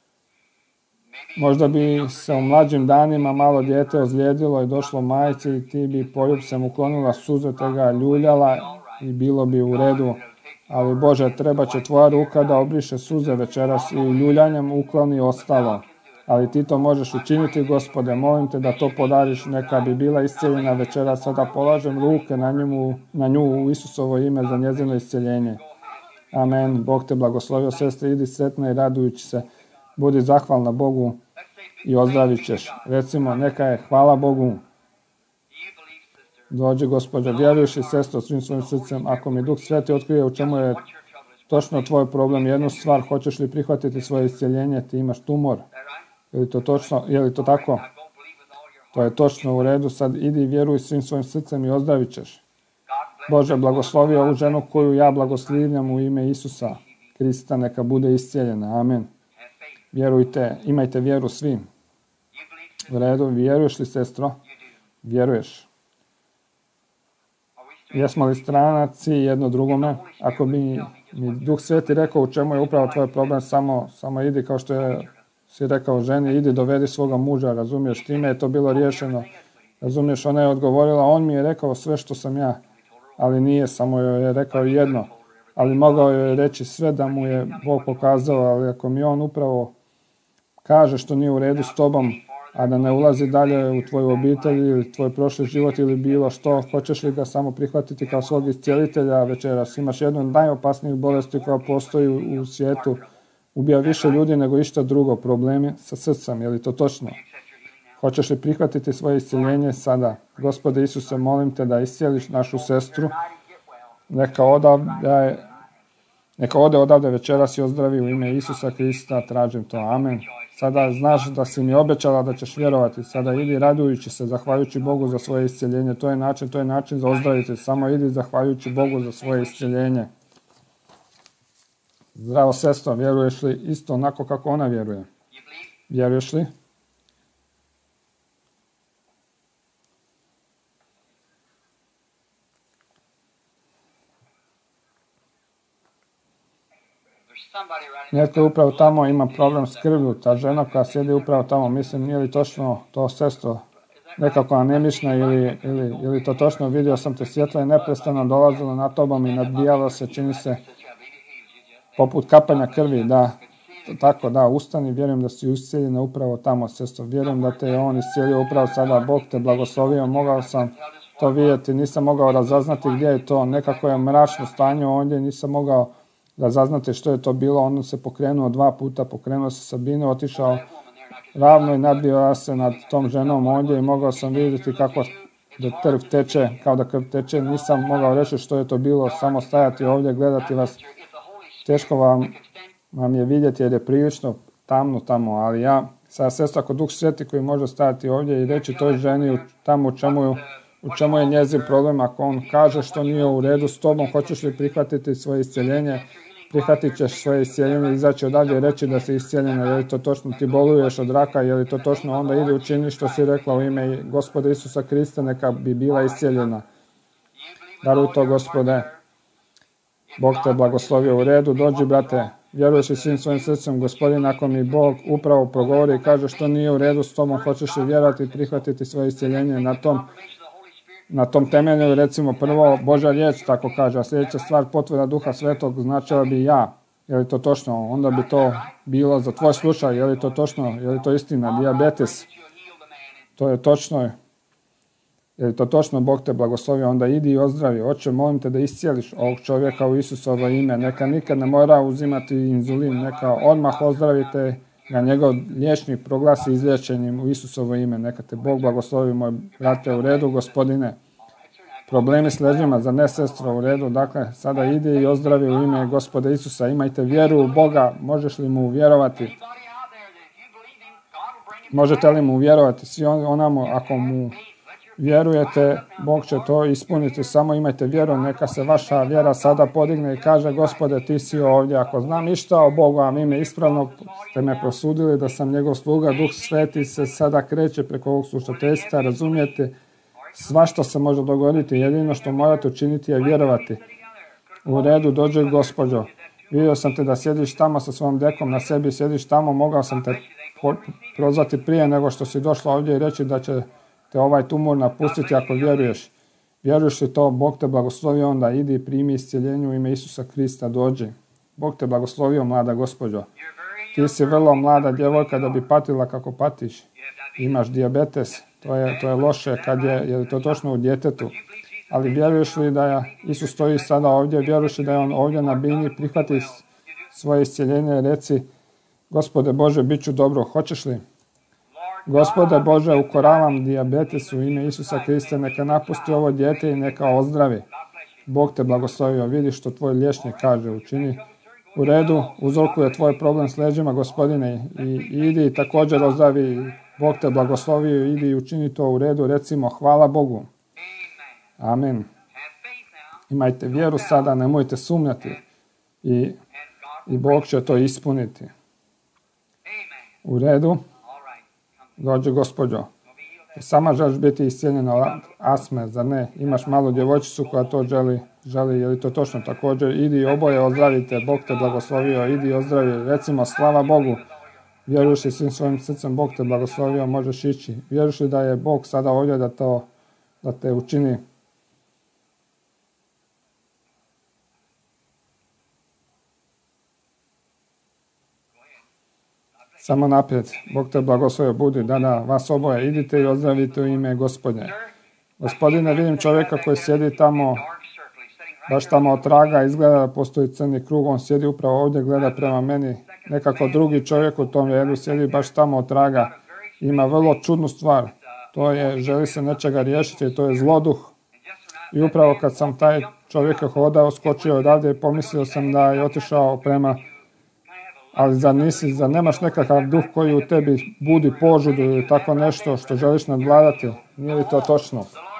Možda bi se u mlađim danima malo dijete ozlijedilo i došlo majci i ti bi poljubcem uklonila suze te ga ljuljala i bilo bi u redu. Ali Bože, treba će tvoja ruka da obriše suze večeras i ljuljanjem ukloni ostalo. Ali ti to možeš učiniti, Gospode, molim te da to podariš, neka bi bila iscijeljena večeras, sada polažem ruke na nju u Isusovo ime za njezino iscijeljenje. Amen. Bog te blagoslovio, sestre, idi sretna i radujući se. Budi zahvalna Bogu i ozdravit ćeš. Recimo, neka je hvala Bogu. Dođi, Gospođo, vjeruješ li, sestro, svim svojim srcem, ako mi Duh Sveti otkrije u čemu je točno tvoj problem, jednu stvar, hoćeš li prihvatiti svoje iscijeljenje, ti imaš tumor. Je li to točno? Je li to tako? To je točno u redu, sad idi i vjeruj svim svojim srcem i ozdravit ćeš. Bože, blagoslovi ovu ženu koju ja blagoslivljam u ime Isusa Krista, neka bude iscijeljena. Amen. Vjerujte, imajte vjeru svim. U redu, vjeruješ li, sestro? Vjeruješ. Jesmo li stranaci jedno drugome? Ako bi mi Duh Sveti rekao u čemu je upravo tvoj problem, samo idi kao što je si rekao ženi, idi dovedi svoga muža, razumiješ, time je to bilo riješeno. Razumiješ, ona je odgovorila, on mi je rekao sve što sam ja, ali nije, samo joj je rekao jedno. Ali mogao je reći sve da mu je Bog pokazao, ali ako mi on upravo kaže što nije u redu s tobom, a da ne ulazi dalje u tvoju obitelj ili tvoj prošli život ili bilo što, hoćeš li ga samo prihvatiti kao svog iscijelitelja večeras? Imaš jednu od najopasnijih bolesti koja postoji u svijetu, ubija više ljudi nego išta drugo, problemi sa srcem, je li to točno? Hoćeš li prihvatiti svoje iscijeljenje sada? Gospode Isuse, molim te da iscijeliš našu sestru, neka ode odavde večeras i ozdravi u ime Isusa Krista, tražim to, amen. Sada znaš da si mi obećala da ćeš vjerovati, sada idi radujući se, zahvaljujući Bogu za svoje iscijeljenje, to je način za ozdraviti, samo idi zahvaljujući Bogu za svoje iscijeljenje. Zdravo sestro, vjeruješ li isto onako kako ona vjeruje? Vjeruješ li? Netko je upravo tamo, ima problem s krvlju, ta žena koja sjedi upravo tamo, mislim, nije li točno to, sestro, nekako anemična ili to točno, vidio sam te, svjetlo je neprestano dolazilo na tobom i nadbijalo se, čini se, poput kapanja krvi, da, tako, da, ustani, vjerujem da si iscijeljena upravo tamo, sestro, vjerujem da te je on iscijelio upravo sada, Bog te blagoslovio, mogao sam to vidjeti, nisam mogao razaznati gdje je to, nekako je mračno stanje ondje, nisam mogao razaznati što je to bilo, on se pokrenuo 2 puta, pokrenuo se sa bine, otišao ravno i nadbio se nad tom ženom ondje i mogao sam vidjeti kako da krv teče, kao da krv teče, nisam mogao reći što je to bilo, samo stajati ovdje, gledati vas, teško vam je vidjeti jer je prilično tamno tamo, ali ja, sada sestra ako Duh Sveti koji može stajati ovdje i reći toj ženi tamo u čemu je njezin problem, ako on kaže što nije u redu s tobom, hoćeš li prihvatiti svoje iscijeljenje, prihvatit ćeš svoje iscijeljenje, izaći odavdje i reći da si iscijeljena, je li to točno, ti boluješ od raka, je li to točno, onda idi učini što si rekla u ime Gospoda Isusa Krista, neka bi bila iscijeljena. Daruj to, Gospode. Bog te blagoslovio. U redu, dođi, brate, vjeruješ li svim svojim srcem, Gospodin, ako mi Bog upravo progovori i kaže što nije u redu s tobom, hoćeš li vjerovati i prihvatiti svoje iscijeljenje na tom temelju, recimo prvo Božja riječ tako kaže, a sljedeća stvar potvrda Duha Svetog značila bi ja. Je li to točno? Onda bi to bilo za tvoj slučaj. Je li to točno? Je li to istina? Dijabetes. To je točno. Je li to točno? Bog te blagoslovio. Onda idi i ozdravi. Oče, molim te da iscijeliš ovog čovjeka u Isusovo ime. Neka nikad ne mora uzimati inzulin. Neka odmah ozdravite ga, njegov liječnik proglasi izliječenim u Isusovo ime. Neka te Bog blagoslovi, moj brate, u redu, Gospodine. Problemi s leđima, za ne sestro, u redu. Dakle, sada idi i ozdravi u ime Gospoda Isusa. Imajte vjeru u Boga. Možeš li mu vjerovati? Možete li mu vjerovati? Svi onamo, ako mu vjerujete, Bog će to ispuniti. Samo imajte vjeru, neka se vaša vjera sada podigne i kaže, Gospode, ti si ovdje. Ako znam išta o Bogu, a vi me ispravno ste me prosudili da sam njegov sluga, Duh Sveti se sada kreće preko ovog slušateljstva, razumijete? Svašta se može dogoditi, jedino što morate učiniti je vjerovati. U redu, dođi, Gospođo. Vidio sam te da sjediš tamo sa svojom dekom, na sebi sjediš tamo, mogao sam te prozvati prije nego što si došla ovdje i reći da će te ovaj tumor napustiti ako vjeruješ. Vjeruješ li to, Bog te blagoslovio, onda idi i primi iscijeljenje u ime Isusa Krista, dođi. Bog te blagoslovio, mlada gospođo. Ti si vrlo mlada djevojka da bi patila kako patiš. Imaš dijabetes, to je loše kad je to točno u djetetu. Ali vjeruješ li da Isus stoji sada ovdje, vjeruješ li da je on ovdje na bini, prihvati svoje iscijeljenje i reci, Gospode Bože, bit ću dobro, hoćeš li? Gospode Bože, ukoravam dijabetes u ime Isusa Krista, neka napusti ovo dijete i neka ozdravi. Bog te blagoslovio, vidi što tvoj liječnik kaže, učini. U redu, uzrokuje tvoj problem s leđima, Gospodine, i idi također ozdravi. Bog te blagoslovio, idi i učini to u redu, recimo hvala Bogu. Amen. Imajte vjeru sada, nemojte sumnjati i Bog će to ispuniti. U redu, dođi, Gospođo. Sama želiš biti iscijeljena od astme, zar ne? Imaš malu djevojčicu koja to želi, je li to točno? Također, idi oboje ozdravite, Bog te blagoslovio, idi ozdravi, recimo slava Bogu. Vjeruješ li svim svojim srcem, Bog te blagoslovio, možeš ići. Vjeruješ li da je Bog sada ovdje da te učini? Samo naprijed. Bog te blagoslovio, budi. Da, vas oboje. Idite i ozdravite u ime Gospodnje. Gospodine, vidim čovjeka koji sjedi tamo, baš tamo od traga, izgleda da postoji crni krug, on sjedi upravo ovdje, gleda prema meni. Nekako drugi čovjek u tom redu sjedi baš tamo od traga. Ima vrlo čudnu stvar. To je, želi se nečega riješiti, to je zloduh. I upravo kad sam taj čovjek hodao, skočio odavdje i pomislio sam da je otišao prema. Ali zar nemaš nekakav duh koji u tebi budi požudu ili tako nešto što želiš nadvladati? Nije li to točno?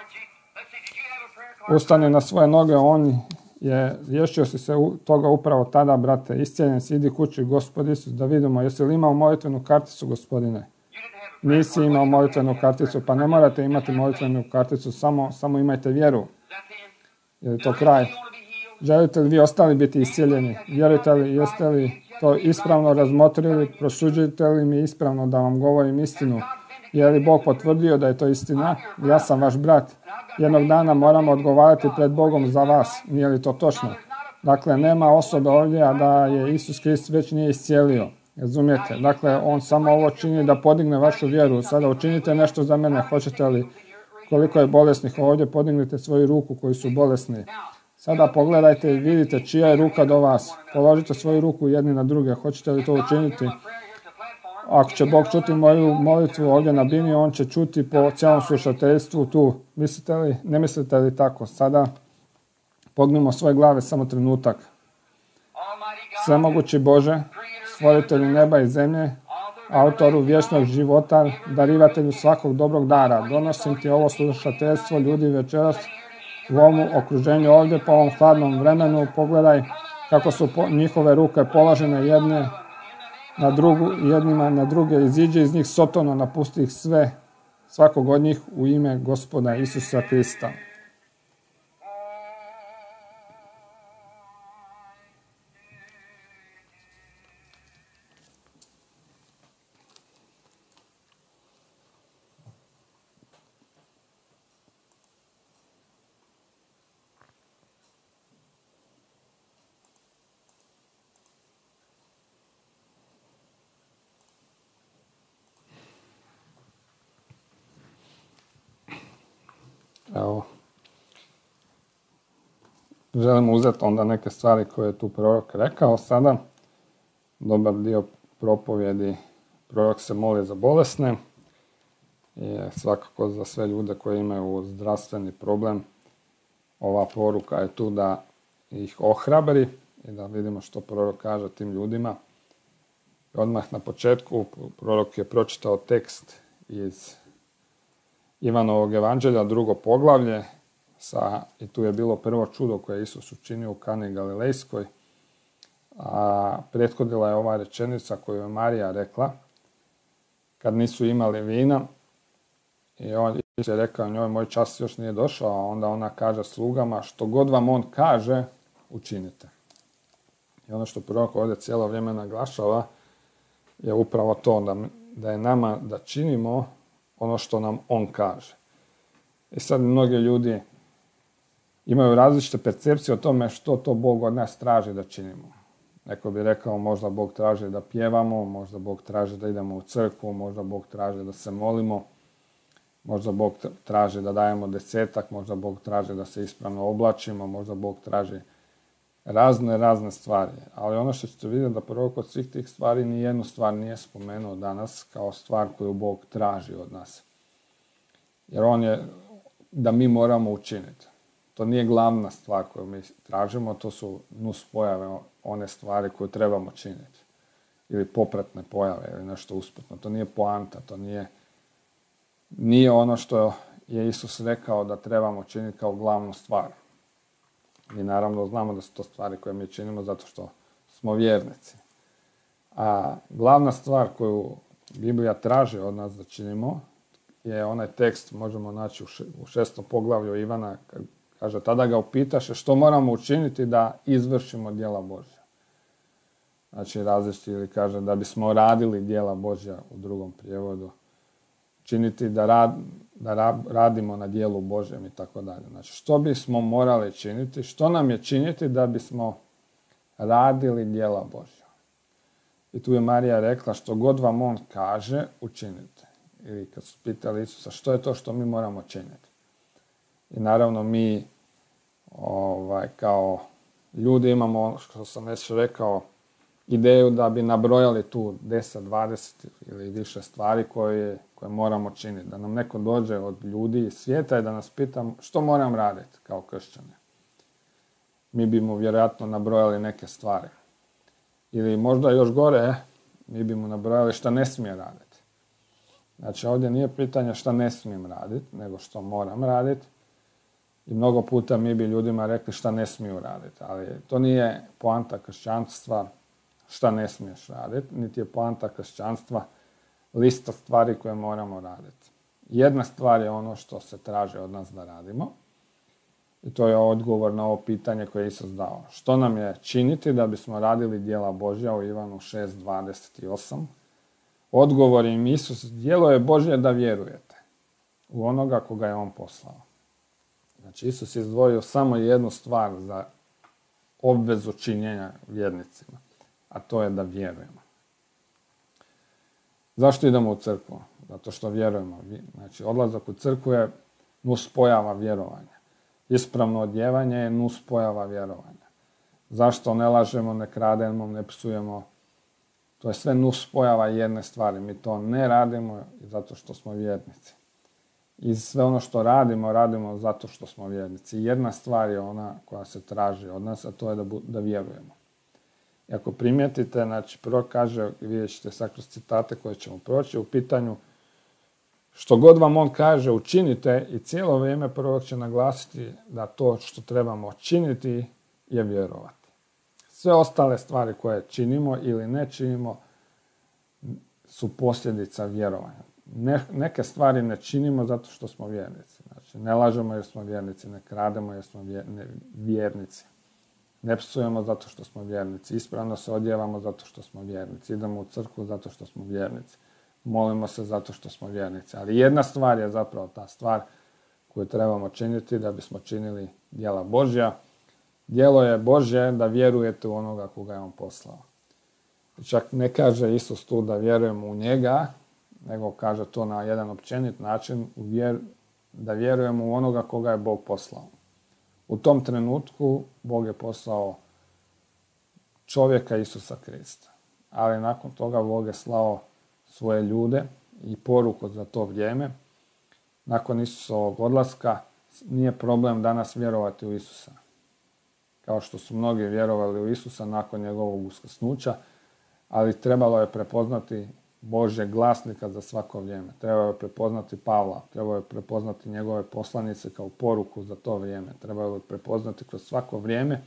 Ustani na svoje noge, on je riješio si se toga upravo tada, brate. Iscijeljen si, idi kući, Gospod Isus, da vidimo. Jesi li imao molitvenu karticu, Gospodine? Nisi imao molitvenu karticu, pa ne morate imati molitvenu karticu, samo imajte vjeru. Je li to kraj? Želite li vi ostali biti iscijeljeni? Vjerujete li, jeste li to ispravno razmotrili? Prosuđujete li mi ispravno da vam govorim istinu? Je li Bog potvrdio da je to istina? Ja sam vaš brat. Jednog dana moramo odgovarati pred Bogom za vas. Nije li to točno? Dakle, nema osobe ovdje, a da je Isus Krist već nije iscijelio. Razumijete? Dakle, on samo ovo čini da podigne vašu vjeru. Sada učinite nešto za mene. Hoćete li, koliko je bolesnih ovdje, podignite svoju ruku koji su bolesni. Sada pogledajte i vidite čija je ruka do vas. Položite svoju ruku jedni na druge. Hoćete li to učiniti? Ako će Bog čuti moju molitvu ovdje na bini, on će čuti po cijelom slušateljstvu tu. Ne mislite li tako? Sada pognimo svoje glave samo trenutak. Svemogući Bože, stvoritelju neba i zemlje, autoru vječnog života, darivatelju svakog dobrog dara, donosim ti ovo slušateljstvo ljudi večeras u ovom okruženju ovdje, po ovom hladnom vremenu. Pogledaj kako su njihove ruke položene jedne na drugu, jednima na druge, iziđe iz njih Sotona, napusti ih sve, svakog od njih u ime Gospoda Isusa Krista. Evo, želimo uzeti onda neke stvari koje je tu prorok rekao sada. Dobar dio propovjedi, prorok se moli za bolesne i svakako za sve ljude koji imaju zdravstveni problem. Ova poruka je tu da ih ohrabri i da vidimo što prorok kaže tim ljudima. I odmah na početku prorok je pročitao tekst iz Ivanovog evanđelja, 2. poglavlje, i tu je bilo prvo čudo koje je Isus učinio u Kani Galilejskoj, a prethodila je ova rečenica koju je Marija rekla, kad nisu imali vina, i Isus je rekao njoj, moj čas još nije došao, a onda ona kaže slugama, što god vam on kaže, učinite. I ono što prorok ovdje cijelo vrijeme naglašava je upravo to, da je nama da činimo ono što nam on kaže. I sad mnogi ljudi imaju različite percepcije o tome što to Bog od nas traži da činimo. Neko bi rekao možda Bog traži da pjevamo, možda Bog traži da idemo u crkvu, možda Bog traži da se molimo, možda Bog traži da dajemo 10, možda Bog traži da se ispravno oblačimo, možda Bog traži razne stvari. Ali ono što ćete vidjeti da prorok od svih tih stvari ni jednu stvar nije spomenuo danas kao stvar koju Bog traži od nas. Jer on je da mi moramo učiniti. To nije glavna stvar koju mi tražimo, to su nuspojave, one stvari koje trebamo činiti. Ili popratne pojave, ili nešto usputno. To nije poanta, to nije ono što je Isus rekao da trebamo činiti kao glavnu stvar. Mi naravno znamo da su to stvari koje mi činimo zato što smo vjernici. A glavna stvar koju Biblija traži od nas da činimo je onaj tekst, možemo naći u 6. poglavlju Ivana, kaže, tada ga upitaše što moramo učiniti da izvršimo djela Božja. Znači različiti, ili kaže da bismo radili djela Božja u drugom prijevodu. Činiti da radimo na djelu Božjem i tako dalje. Znači što bismo morali činiti, što nam je činiti da bismo radili djela Božja. I tu je Marija rekla što god vam on kaže, učinite. Ili kad su pitali Isusa što je to što mi moramo činiti. I naravno mi kao ljudi imamo, što sam već rekao, ideju da bi nabrojali tu 10, 20 ili više stvari koje moramo činiti. Da nam neko dođe od ljudi iz svijeta i da nas pita što moram raditi kao kršćani. Mi bi mu vjerojatno nabrojali neke stvari. Ili možda još gore, mi bi mu nabrojali šta ne smije raditi. Znači ovdje nije pitanje šta ne smijem raditi, nego što moram raditi. I mnogo puta mi bi ljudima rekli šta ne smiju raditi. Ali to nije poanta kršćanstva šta ne smiješ raditi, niti je poanta kršćanstva lista stvari koje moramo raditi. Jedna stvar je ono što se traži od nas da radimo. I to je odgovor na ovo pitanje koje je Isus dao. Što nam je činiti da bismo radili djela Božja u Ivanu 6.28? Odgovor im Isus, djelo je Božje da vjerujete u onoga koga je on poslao. Znači Isus je izdvojio samo jednu stvar za obvezu činjenja vjernicima, a to je da vjerujemo. Zašto idemo u crkvu? Zato što vjerujemo. Znači odlazak u crkvu je nuspojava vjerovanja. Ispravno odjevanje je nuspojava vjerovanja. Zašto ne lažemo, ne krademo, ne psujemo? To je sve nuspojava jedne stvari. Mi to ne radimo zato što smo vjernici. I sve ono što radimo zato što smo vjernici. Jedna stvar je ona koja se traži od nas, a to je da vjerujemo. I ako primijetite, znači prorok kaže, vidjet ćete sad kroz citate koje ćemo proći, u pitanju što god vam on kaže učinite, i cijelo vrijeme prorok će naglasiti da to što trebamo činiti je vjerovati. Sve ostale stvari koje činimo ili ne činimo su posljedica vjerovanja. Neke stvari ne činimo zato što smo vjernici. Znači, ne lažemo jer smo vjernici, ne krademo jer smo vjernici. Ne psujemo zato što smo vjernici. Ispravno se odjevamo zato što smo vjernici. Idemo u crkvu zato što smo vjernici. Molimo se zato što smo vjernici. Ali jedna stvar je zapravo ta stvar koju trebamo činiti da bismo činili djela Božja. Djelo je Božje da vjerujete u onoga koga je on poslao. Čak ne kaže Isus tu da vjerujemo u njega, nego kaže to na jedan općenit način da vjerujemo u onoga koga je Bog poslao. U tom trenutku Bog je poslao čovjeka Isusa Krista. Ali nakon toga Bog je slao svoje ljude i poruku za to vrijeme. Nakon Isusovog odlaska nije problem danas vjerovati u Isusa. Kao što su mnogi vjerovali u Isusa nakon njegovog uskrsnuća, ali trebalo je prepoznati Božjeg glasnika za svako vrijeme. Trebalo je prepoznati Pavla, trebalo je prepoznati njegove poslanice kao poruku za to vrijeme. Trebalo je prepoznati kroz svako vrijeme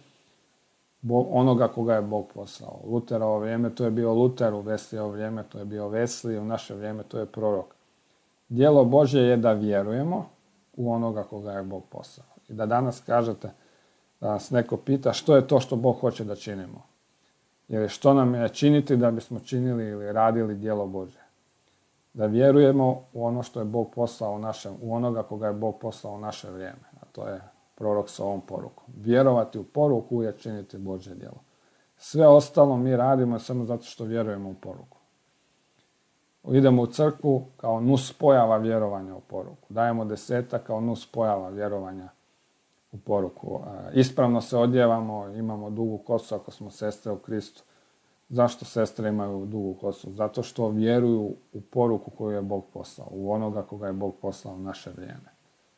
onoga koga je Bog poslao. Luterovo vrijeme, to je bio Luter, u Wesleyovo vrijeme, to je bio Wesley, u naše vrijeme, to je prorok. Djelo Božje je da vjerujemo u onoga koga je Bog poslao. I da danas kažete, da nas neko pita što je to što Bog hoće da činimo. Ili što nam je činiti da bismo činili ili radili djelo Božje. Da vjerujemo u ono što je Bog poslao u onoga koga je Bog poslao u naše vrijeme. A to je prorok sa ovom porukom. Vjerovati u poruku je činiti Božje djelo. Sve ostalo mi radimo samo zato što vjerujemo u poruku. Idemo u crkvu kao nus pojava vjerovanja u poruku. Dajemo 10 kao nus pojava vjerovanja u poruku. Ispravno se odjevamo, imamo dugu kosu ako smo sestre u Kristu. Zašto sestre imaju dugu kosu? Zato što vjeruju u poruku koju je Bog poslao, u onoga koga je Bog poslao u naše vrijeme.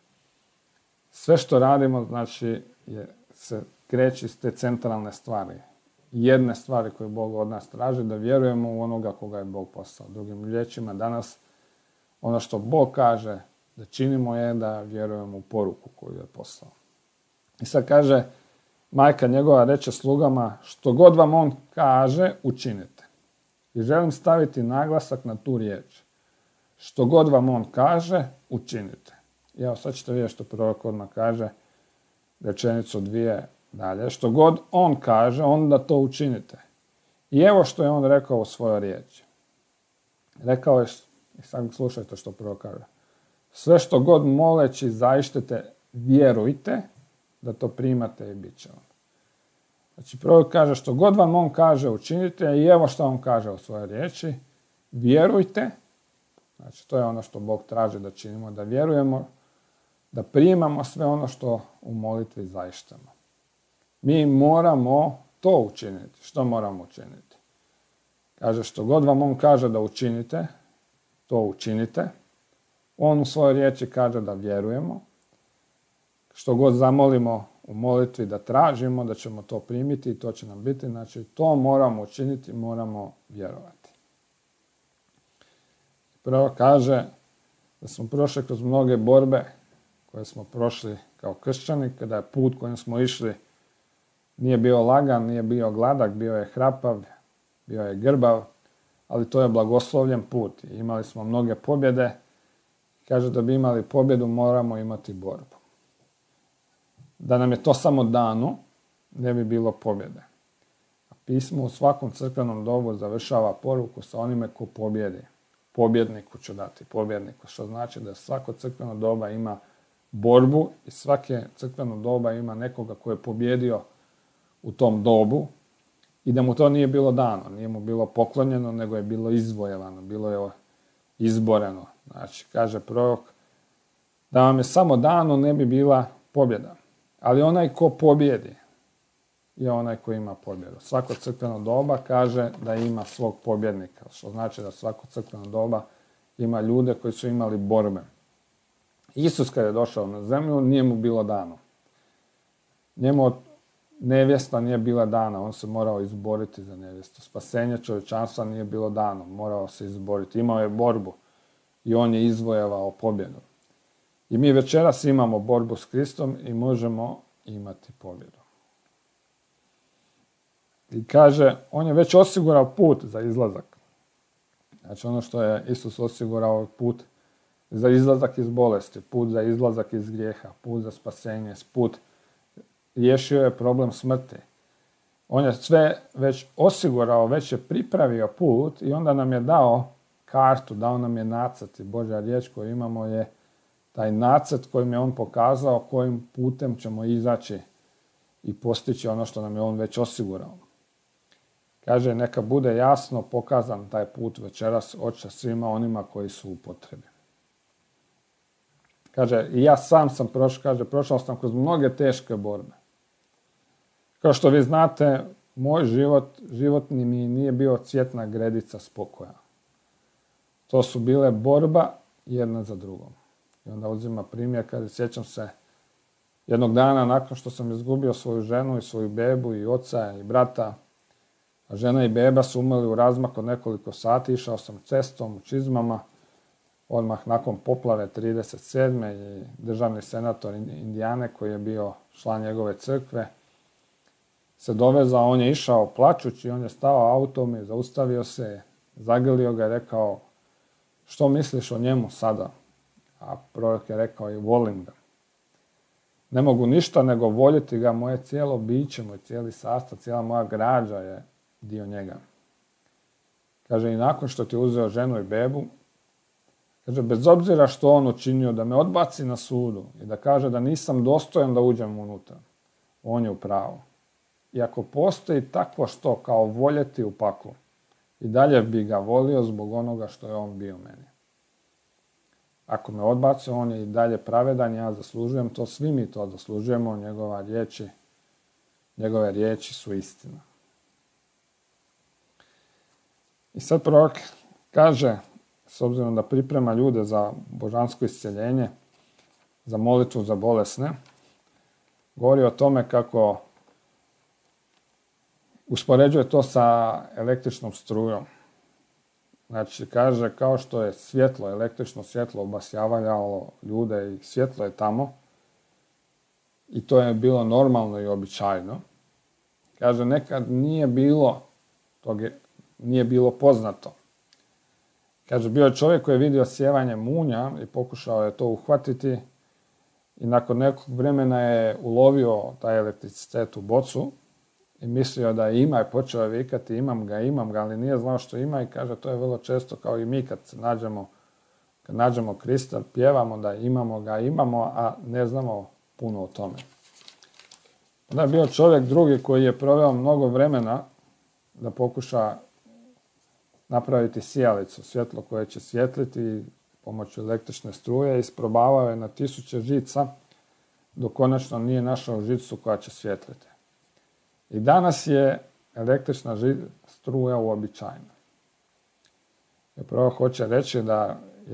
Sve što radimo, znači, se kreće iz te centralne stvari. Jedne stvari koje Bog od nas traži, da vjerujemo u onoga koga je Bog poslao. Drugim riječima, danas ono što Bog kaže da činimo je da vjerujemo u poruku koju je poslao. I sad kaže, majka njegova reče slugama, što god vam on kaže, učinite. I želim staviti naglasak na tu riječ. Što god vam on kaže, učinite. I evo sad ćete vidjeti što prorok odmah kaže, rečenicu 2 dalje. Što god on kaže, onda to učinite. I evo što je on rekao u svojoj riječi. Rekao je, i sad slušajte što prorok kaže, sve što god moleći zaištete, vjerujte da to primate i bit će vam. Znači, prorok kaže što god vam on kaže učinite i evo što on kaže u svojoj riječi, vjerujte, znači to je ono što Bog traži da činimo, da vjerujemo, da primamo sve ono što u molitvi zaištamo. Mi moramo to učiniti. Što moramo učiniti? Kaže što god vam on kaže da učinite, to učinite. On u svojoj riječi kaže da vjerujemo. Što god zamolimo u molitvi da tražimo, da ćemo to primiti i to će nam biti. Znači, to moramo učiniti, moramo vjerovati. Prvo kaže da smo prošli kroz mnoge borbe koje smo prošli kao kršćani, kada je put kojim smo išli nije bio lagan, nije bio gladak, bio je hrapav, bio je grbav, ali to je blagoslovljen put. Imali smo mnoge pobjede. Kaže da bi imali pobjedu moramo imati borbu. Da nam je to samo dano, ne bi bilo pobjede. A pismo u svakom crkvenom dobu završava poruku sa onime ko pobjedi. Pobjedniku ću dati, pobjedniku, što znači da svako crkveno doba ima borbu i svake crkveno doba ima nekoga ko je pobjedio u tom dobu i da mu to nije bilo dano, nije mu bilo poklonjeno, nego je bilo izvojevano, bilo je izboreno. Znači, kaže prorok, da vam je samo dano, ne bi bila pobjeda. Ali onaj ko pobjedi je onaj ko ima pobjedu. Svako crkveno doba kaže da ima svog pobjednika, što znači da svako crkveno doba ima ljude koji su imali borbe. Isus kad je došao na zemlju, nije mu bilo dano. Njemu nevjesta nije bila dana, on se morao izboriti za nevjestu. Spasenje čovječanstva nije bilo dano, morao se izboriti. Imao je borbu i on je izvojevao pobjedu. I mi večeras imamo borbu s Kristom i možemo imati pobjedu. I kaže, on je već osigurao put za izlazak. Znači ono što je Isus osigurao put za izlazak iz bolesti, put za izlazak iz grijeha, put za spasenje, put riješio je problem smrti. On je sve već osigurao, već je pripravio put i onda nam je dao kartu, dao nam je nacrt. I Božja riječ koju imamo je taj nacrt kojim je on pokazao kojim putem ćemo izaći i postići ono što nam je on već osigurao. Kaže, neka bude jasno pokazan taj put večeras oča svima onima koji su u potrebi. Kaže, i ja sam sam prošao sam kroz mnoge teške borbe. Kao što vi znate, moj životni mi nije bio cvjetna gredica spokoja. To su bile borba jedna za drugom. I onda uzima primjer, kada sjećam se jednog dana nakon što sam izgubio svoju ženu i svoju bebu i oca i brata, a žena i beba su umrli u razmaku od nekoliko sati, išao sam cestom u čizmama, odmah nakon poplave 37. i državni senator Indijane, koji je bio član njegove crkve, se dovezao, on je išao plačući, on je stao autom i zaustavio se, zagrlio ga i rekao, što misliš o njemu sada? A prorok je rekao, i volim ga. Ne mogu ništa nego voljeti ga, moje cijelo biće, moj cijeli sastav, cijela moja građa je dio njega. Kaže, i nakon što ti je uzeo ženu i bebu, kaže, bez obzira što on učinio, da me odbaci na sudu i da kaže da nisam dostojan da uđem unutra, on je u pravu. I ako postoji takvo što kao voljeti u paklu, i dalje bi ga volio zbog onoga što je on bio meni. Ako me odbaci, on je i dalje pravedan, ja zaslužujem to, svi mi to zaslužujemo, njegove riječi su istina. I sad prorok kaže, s obzirom da priprema ljude za božansko isceljenje, za molitvu za bolesne, govori o tome kako uspoređuje to sa električnom strujom. Znači, kaže, kao što je svjetlo, električno svjetlo obasjavalo ljude i svjetlo je tamo, i to je bilo normalno i običajno. Kaže, nekad nije bilo poznato. Kaže, bio je čovjek koji je vidio sjevanje munja i pokušao je to uhvatiti i nakon nekog vremena je ulovio taj elektricitet u bocu i mislio da ima i počeo je vikati imam ga, ali nije znao što ima i kaže, to je vrlo često kao i mi kad nađemo kristal, pjevamo da imamo, a ne znamo puno o tome. Onda je bio čovjek drugi koji je proveo mnogo vremena da pokuša napraviti sijalicu, svjetlo koje će svjetliti pomoću električne struje, isprobavao je na 1000 žica, dok konačno nije našao žicu koja će svjetliti. I danas je električna struja uobičajena. I prvo hoće reći da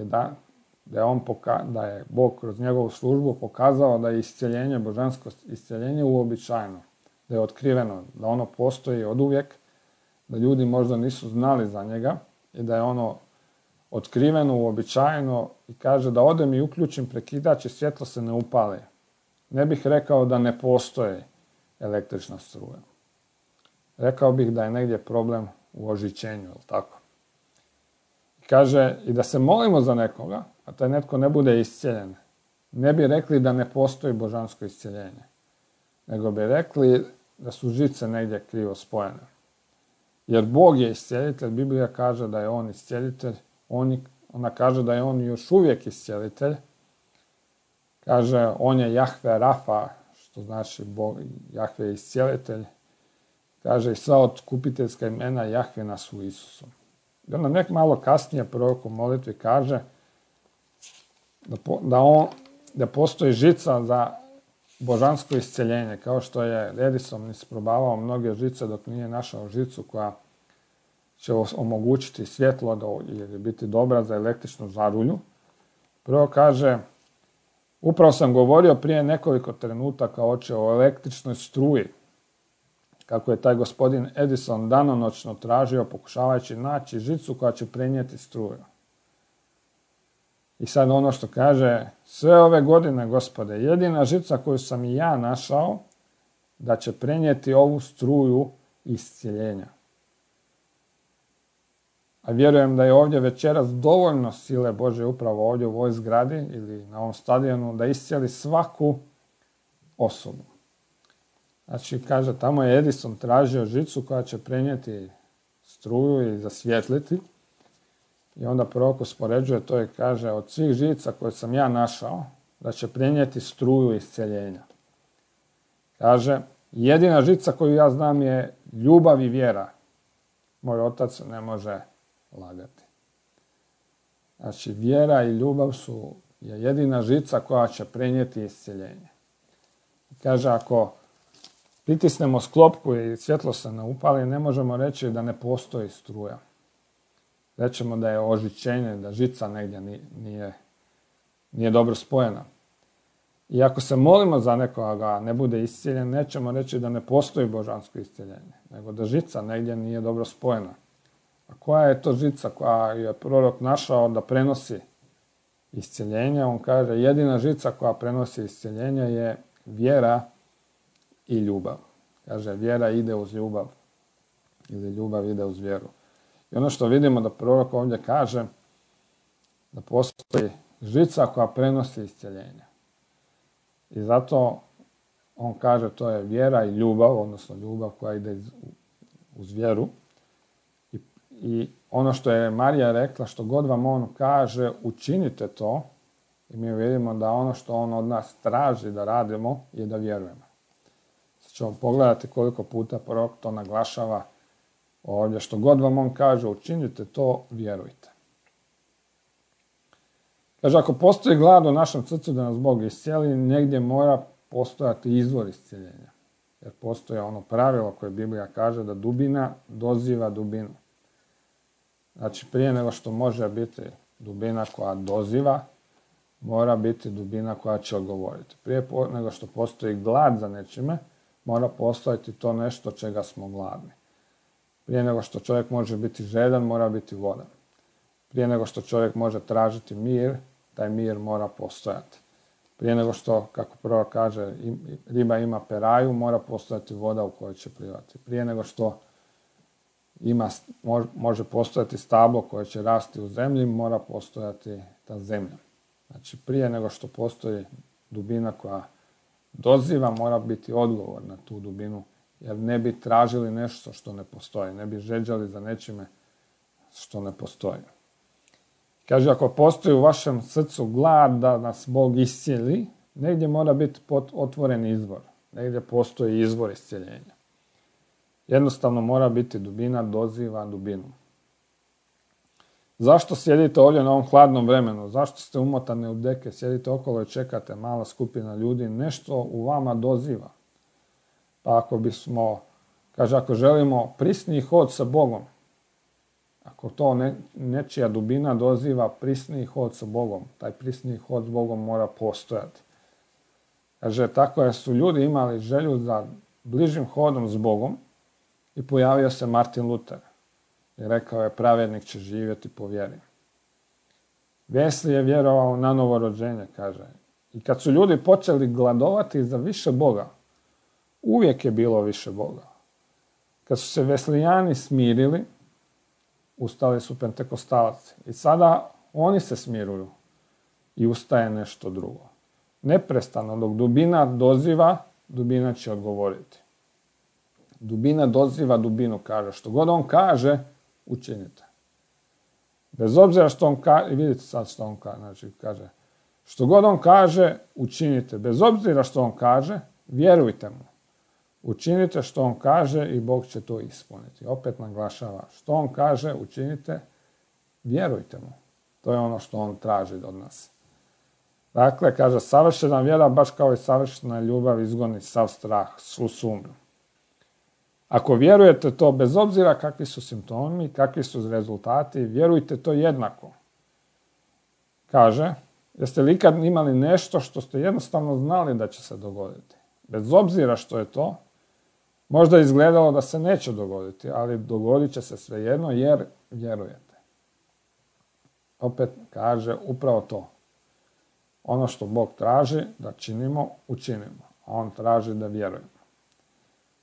je Bog kroz njegovu službu pokazao da je isceljenje, božansko isceljenje uobičajeno, da je otkriveno, da ono postoji oduvijek, da ljudi možda nisu znali za njega i da je ono otkriveno, uobičajeno i kaže da odem i uključim prekidač i svjetlo se ne upali. Ne bih rekao da ne postoji električna struja. Rekao bih da je negdje problem u ožičenju, jel tako? Kaže i da se molimo za nekoga, a taj netko ne bude iscijeljen. Ne bi rekli da ne postoji božansko iscijeljenje, nego bi rekli da su žice negdje krivo spojene. Jer Bog je iscijelitelj, Biblija kaže da je on iscijelitelj, ona kaže da je on još uvijek iscijelitelj. Kaže, on je Jahve Rafa, što znači Bog, Jahve je iscijelitelj. Kaže, i sva otkupiteljska imena Jahvina su Isusu. I onda malo kasnije prorok u molitvi kaže da postoji žica za božansko isceljenje, kao što je Edison isprobavao mnoge žice dok nije našao žicu koja će omogućiti svjetlo ili biti dobra za električnu žarulju. Prvo kaže, upravo sam govorio prije nekoliko trenutaka o električnoj struji, kako je taj gospodin Edison danonoćno tražio pokušavajući naći žicu koja će prenijeti struju. I sad ono što kaže, sve ove godine, Gospode, jedina žica koju sam i ja našao da će prenijeti ovu struju iscjeljenja. A vjerujem da je ovdje večeras dovoljno sile Božje upravo ovdje u ovoj zgradi ili na ovom stadionu da iscijeli svaku osobu. Znači, kaže, tamo je Edison tražio žicu koja će prenijeti struju i zasvijetliti. I onda prorok uspoređuje to i kaže, od svih žica koje sam ja našao, da će prenijeti struju iscjeljenja. Kaže, jedina žica koju ja znam je ljubav i vjera. Moj otac ne može lagati. Znači, vjera i ljubav je jedina žica koja će prenijeti iscjeljenje. Kaže, ako pritisnemo sklopku i svjetlo se ne upali, ne možemo reći da ne postoji struja. Rećemo da je ožičenje, da žica negdje nije dobro spojena. I ako se molimo za nekoga ne bude iscijeljen, nećemo reći da ne postoji božansko iscjeljenje, nego da žica negdje nije dobro spojena. A koja je to žica koja je prorok našao da prenosi iscjeljenje? On kaže, jedina žica koja prenosi iscjeljenje je vjera i ljubav. Kaže, vjera ide uz ljubav ili ljubav ide uz vjeru. I ono što vidimo da prorok ovdje kaže, da postoji žica koja prenosi iscjeljenje. I zato on kaže, to je vjera i ljubav, odnosno ljubav koja ide uz vjeru. I ono što je Marija rekla, što god vam on kaže, učinite to. I mi vidimo da ono što on od nas traži da radimo je da vjerujemo. Sad ćemo pogledati koliko puta prorok to naglašava ovdje. Što god vam on kaže, učinite to, vjerujte. Kaže, ako postoji glad u našem srcu da nas Bog iscijeli, negdje mora postojati izvor iscijeljenja. Jer postoji ono pravilo koje Biblija kaže da dubina doziva dubinu. Znači, prije nego što može biti dubina koja doziva, mora biti dubina koja će odgovoriti. Prije nego što postoji glad za nečime, mora postojati to nešto čega smo gladni. Prije nego što čovjek može biti žedan, mora biti vodan. Prije nego što čovjek može tražiti mir, taj mir mora postojati. Prije nego što, kako prorok kaže, riba ima peraju, mora postojati voda u kojoj će plivati. Prije nego što može postojati stablo koje će rasti u zemlji, mora postojati ta zemlja. Znači, prije nego što postoji dubina koja doziva, mora biti odgovor na tu dubinu, jer ne bi tražili nešto što ne postoji, ne bi žeđali za nečime što ne postoji. Kaže, ako postoji u vašem srcu glad da nas Bog iscijeli, negdje mora biti otvoren izvor, negdje postoji izvor iscijeljenja. Jednostavno mora biti dubina, doziva dubinu. Zašto sjedite ovdje na ovom hladnom vremenu? Zašto ste umotani u deke? Sjedite okolo i čekate, mala skupina ljudi, nešto u vama doziva. Pa ako želimo prisniji hod sa Bogom, ako to nečija dubina doziva prisniji hod sa Bogom, taj prisniji hod s Bogom mora postojati. Kaže, tako su ljudi imali želju za bližim hodom s Bogom i pojavio se Martin Luther. I rekao je, pravjednik će živjeti po vjeri. Wesley je vjerovao na novorođenje, kaže. I kad su ljudi počeli gladovati za više Boga, uvijek je bilo više Boga. Kad su se Wesleyjani smirili, ustali su pentekostalci. I sada oni se smiruju i ustaje nešto drugo. Neprestano, dok dubina doziva, dubina će odgovoriti. Dubina doziva dubinu, kaže. Što god on kaže, učinite. Bez obzira što on kaže, vidite sad što on kaže, znači kaže, što god on kaže, učinite. Bez obzira što on kaže, vjerujte mu. Učinite što on kaže i Bog će to ispuniti. Opet naglašava, što on kaže, učinite, vjerujte mu. To je ono što on traži od nas. Dakle, kaže, savršena vjera, baš kao i savršena ljubav, izgoni sav strah, svu sumnju. Ako vjerujete to, bez obzira kakvi su simptomi, kakvi su rezultati, vjerujte to jednako. Kaže, jeste li ikad imali nešto što ste jednostavno znali da će se dogoditi? Bez obzira što je to, možda je izgledalo da se neće dogoditi, ali dogodit će se svejedno jer vjerujete. Opet kaže upravo to. Ono što Bog traži da činimo, učinimo. A on traži da vjerujemo.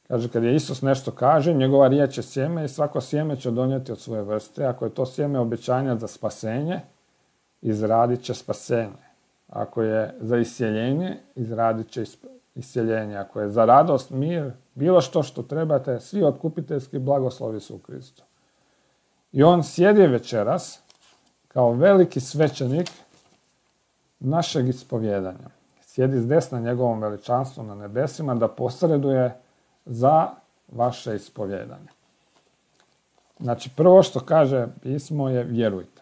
Kaže, kad je Isus nešto kaže, njegova riječ je sjeme i svako sjeme će donijeti od svoje vrste. Ako je to sjeme obećanja za spasenje, izradit će spasenje. Ako je za isjeljenje, izradit će isjeljenje. Ako je za radost, mir, bilo što trebate, svi otkupiteljski blagoslovi su u Kristu. I on sjedi večeras kao veliki svećenik našeg ispovjedanja. Sjedi s desna njegovom veličanstvom na nebesima da posreduje za vaše ispovjedanje. Znači, prvo što kaže pismo je vjerujte.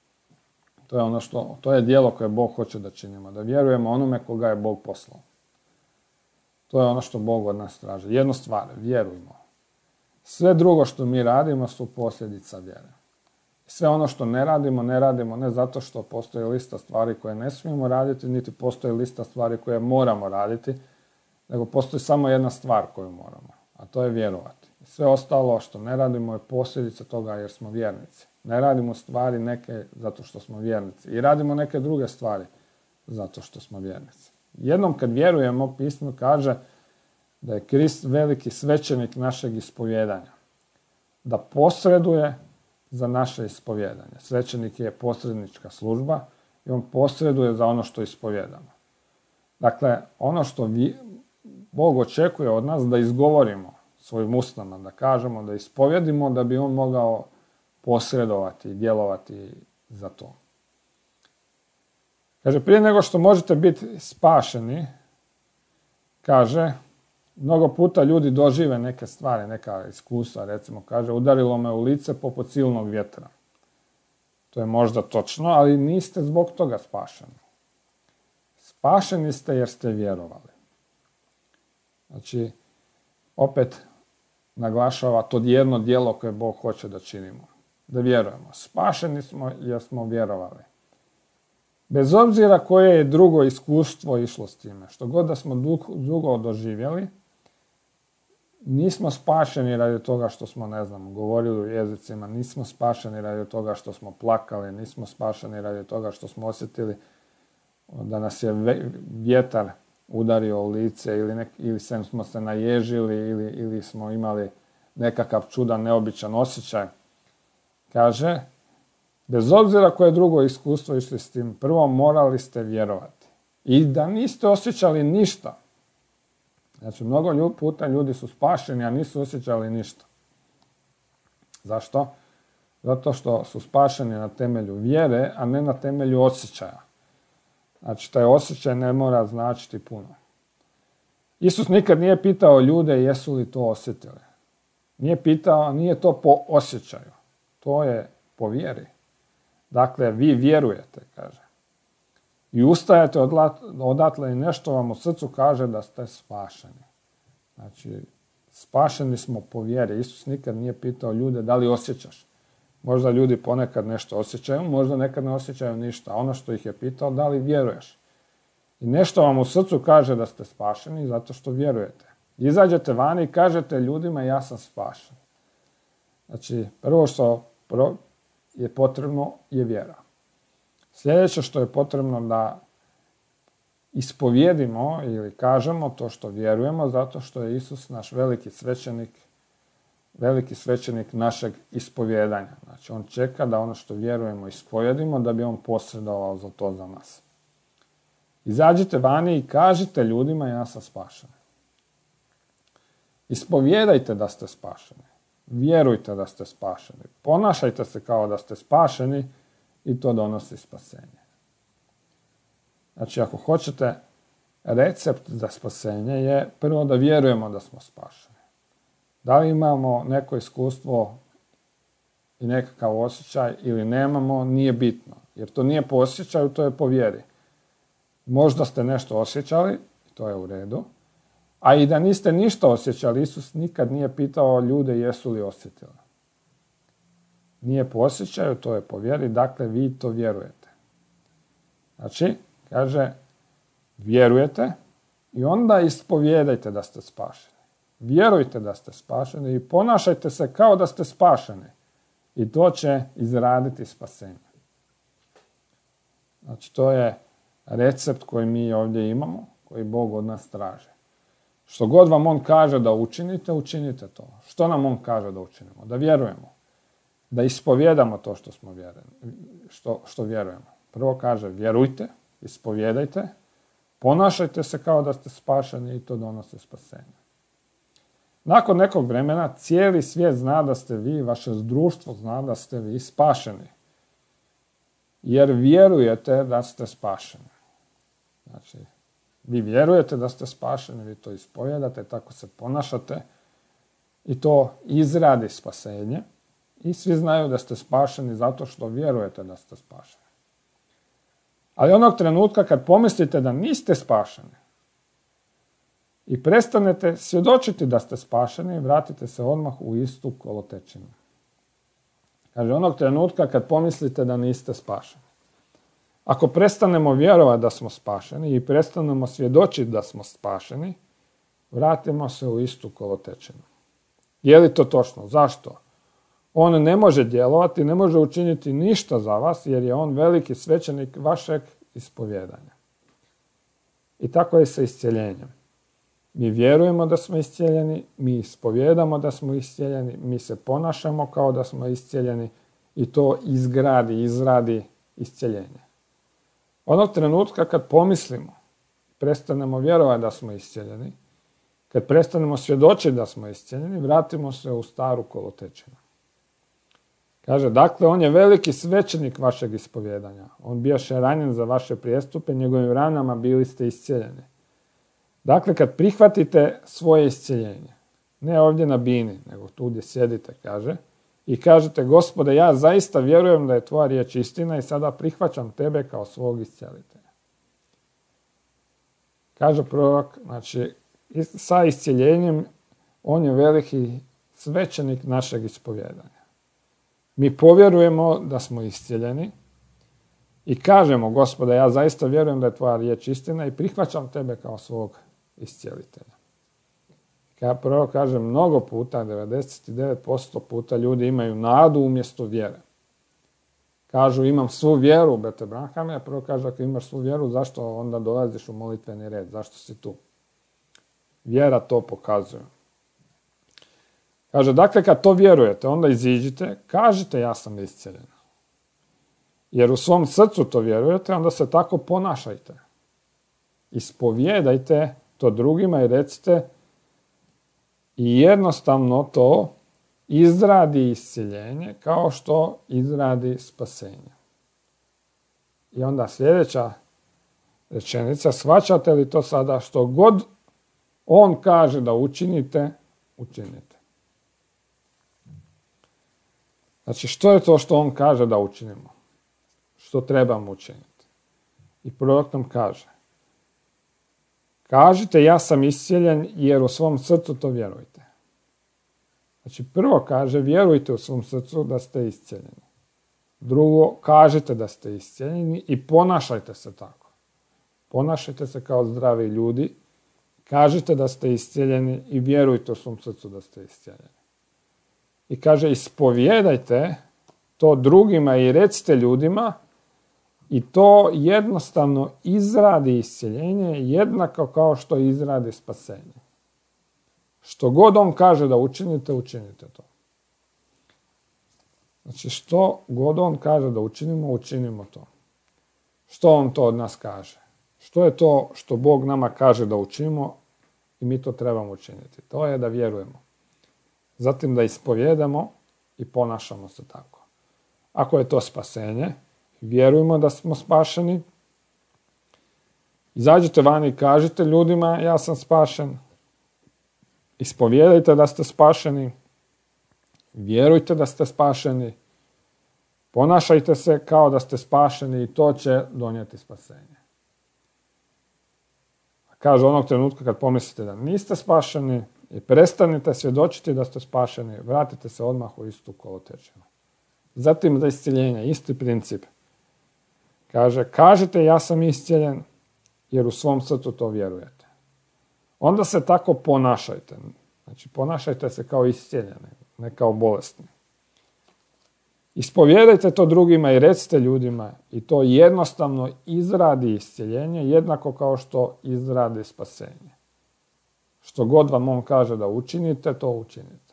To je djelo koje Bog hoće da činimo, da vjerujemo onome koga je Bog poslao. To je ono što Bog od nas traži. Jednu stvar, vjerujmo. Sve drugo što mi radimo su posljedica vjere. Sve ono što ne radimo ne zato što postoji lista stvari koje ne smijemo raditi, niti postoji lista stvari koje moramo raditi, nego postoji samo jedna stvar koju moramo, a to je vjerovati. Sve ostalo što ne radimo je posljedica toga jer smo vjernici. Ne radimo stvari neke zato što smo vjernici i radimo neke druge stvari zato što smo vjernici. Jednom kad vjerujemo, pismo kaže da je Krist veliki svećenik našeg ispovjedanja, da posreduje za naše ispovjedanje. Svećenik je posrednička služba i on posreduje za ono što ispovjedamo. Dakle, ono što Bog očekuje od nas da izgovorimo svojim usnama, da kažemo, da ispovjedimo, da bi on mogao posredovati i djelovati za to. Kaže, prije nego što možete biti spašeni, kaže, mnogo puta ljudi dožive neke stvari, neka iskustva, recimo, kaže, udarilo me u lice poput silnog vjetra. To je možda točno, ali niste zbog toga spašeni. Spašeni ste jer ste vjerovali. Znači, opet naglašava to jedno djelo koje Bog hoće da činimo. Da vjerujemo. Spašeni smo jer smo vjerovali. Bez obzira koje je drugo iskustvo išlo s time, što god da smo drugo doživjeli, nismo spašeni radi toga što smo, govorili u jezicima, nismo spašeni radi toga što smo plakali, nismo spašeni radi toga što smo osjetili da nas je vjetar udario u lice ili smo se naježili ili smo imali nekakav čudan, neobičan osjećaj. Kaže, bez obzira koje drugo iskustvo išli s tim, prvo morali ste vjerovati. I da niste osjećali ništa. Znači, mnogo puta ljudi su spašeni, a nisu osjećali ništa. Zašto? Zato što su spašeni na temelju vjere, a ne na temelju osjećaja. Znači, taj osjećaj ne mora značiti puno. Isus nikad nije pitao ljude jesu li to osjetili. Nije to po osjećaju. To je po vjeri. Dakle, vi vjerujete, kaže. I ustajete odatle i nešto vam u srcu kaže da ste spašeni. Znači, spašeni smo po vjeri. Isus nikad nije pitao ljude da li osjećaš. Možda ljudi ponekad nešto osjećaju, možda nekad ne osjećaju ništa. Ono što ih je pitao, da li vjeruješ. I nešto vam u srcu kaže da ste spašeni zato što vjerujete. Izađete vani i kažete ljudima ja sam spašen. Znači, prvo što je potrebno je vjera. Sljedeće što je potrebno da ispovjedimo ili kažemo to što vjerujemo zato što je Isus naš veliki svećenik našeg ispovjedanja. Znači, on čeka da ono što vjerujemo ispovjedimo da bi on posredovao za to za nas. Izađite vani i kažite ljudima ja sam spašen. Ispovjedajte da ste spašeni. Vjerujte da ste spašeni. Ponašajte se kao da ste spašeni i to donosi spasenje. Znači, ako hoćete, recept za spasenje je prvo da vjerujemo da smo spašeni. Da li imamo neko iskustvo i nekakav osjećaj ili nemamo, nije bitno. Jer to nije po osjećaju, to je po vjeri. Možda ste nešto osjećali, to je u redu. A i da niste ništa osjećali, Isus nikad nije pitao ljude jesu li osjetili. Nije po osjećaju, to je po vjeri, dakle vi to vjerujete. Znači, kaže, vjerujete i onda ispovijedajte da ste spašeni. Vjerujte da ste spašeni i ponašajte se kao da ste spašeni. I to će izraditi spasenje. Znači, to je recept koji mi ovdje imamo, koji Bog od nas traži. Što god vam on kaže da učinite, učinite to. Što nam on kaže da učinimo? Da vjerujemo. Da ispovjedamo to što vjerujemo. Prvo kaže vjerujte, ispovjedajte, ponašajte se kao da ste spašeni i to donosi spasenje. Nakon nekog vremena cijeli svijet zna da ste vi, vaše društvo zna da ste vi spašeni. Jer vjerujete da ste spašeni. Znači, vi vjerujete da ste spašeni, vi to ispovjedate, tako se ponašate i to izradi spasenje. I svi znaju da ste spašeni zato što vjerujete da ste spašeni. Ali onog trenutka kad pomislite da niste spašeni i prestanete svjedočiti da ste spašeni, vratite se odmah u istu kolotečinu. Kaže, onog trenutka kad pomislite da niste spašeni. Ako prestanemo vjerovati da smo spašeni i prestanemo svjedočiti da smo spašeni, vratimo se u istu kolotečinu. Je li to točno? Zašto? On ne može djelovati, ne može učiniti ništa za vas, jer je on veliki svećenik vašeg ispovjedanja. I tako je sa iscjeljenjem. Mi vjerujemo da smo iscijeljeni, mi ispovjedamo da smo iscijeljeni, mi se ponašamo kao da smo iscijeljeni i to izradi iscijeljenje. Onog trenutka kad pomislimo, prestanemo vjerovati da smo iscijeljeni, kad prestanemo svjedočiti da smo iscijeljeni, vratimo se u staru kolotečinu. Kaže, dakle, on je veliki svećenik vašeg ispovjedanja. On bijaše ranjen za vaše prijestupe, njegovim ranama bili ste iscijeljeni. Dakle, kad prihvatite svoje iscijeljenje, ne ovdje na bini, nego tu gdje sjedite, kaže, i kažete, Gospode, ja zaista vjerujem da je tvoja riječ istina i sada prihvaćam tebe kao svog iscijelitelja. Kaže prorok, znači, sa iscijeljenjem on je veliki svećenik našeg ispovjedanja. Mi povjerujemo da smo iscijeljeni i kažemo, Gospode, ja zaista vjerujem da je tvoja riječ istina i prihvaćam tebe kao svog iscijelitelja. Kada prvo kaže, mnogo puta, 99% puta ljudi imaju nadu umjesto vjere. Kažu, imam svu vjeru, Bete Branhame, prvo kaže, ako imaš svu vjeru, zašto onda dolaziš u molitveni red, zašto si tu? Vjera to pokazuje. Kaže, dakle, kad to vjerujete, onda iziđite, kažite, ja sam iscijeljen. Jer u svom srcu to vjerujete, onda se tako ponašajte. Ispovijedajte to drugima i recite, i jednostavno to izradi iscjeljenje kao što izradi spasenje. I onda sljedeća rečenica, shvaćate li to sada, što god on kaže da učinite, učinite. Znači, što je to što on kaže da učinimo? Što trebamo učiniti? I prorok nam kaže, kažite, ja sam iscijeljen jer u svom srcu to vjerujte. Znači, prvo kaže, vjerujte u svom srcu da ste iscijeljeni. Drugo, kažite da ste iscijeljeni i ponašajte se tako. Ponašajte se kao zdravi ljudi, kažite da ste iscijeljeni i vjerujte u svom srcu da ste iscijeljeni. I kaže, ispovijedajte to drugima i recite ljudima i to jednostavno izradi iscjeljenje jednako kao što izradi spasenje. Što god on kaže da učinite, učinite to. Znači, što god on kaže da učinimo, učinimo to. Što on to od nas kaže? Što je to što Bog nama kaže da učinimo i mi to trebamo učiniti? To je da vjerujemo. Zatim da ispovjedamo i ponašamo se tako. Ako je to spasenje, vjerujemo da smo spašeni, izađite van i kažite ljudima, ja sam spašen. Ispovjedajte da ste spašeni, vjerujte da ste spašeni, ponašajte se kao da ste spašeni i to će donijeti spasenje. Kaže, onog trenutka kad pomislite da niste spašeni i prestanite svjedočiti da ste spašeni, vratite se odmah u istu kolotečinu. Zatim za iscjeljenje, isti princip. Kaže, kažite ja sam iscijeljen jer u svom srcu to vjerujete. Onda se tako ponašajte. Znači, ponašajte se kao iscijeljeni, ne kao bolesni. Ispovjedajte to drugima i recite ljudima i to jednostavno izradi iscjeljenje jednako kao što izradi spasenje. što god vam on kaže da učinite, to učinite.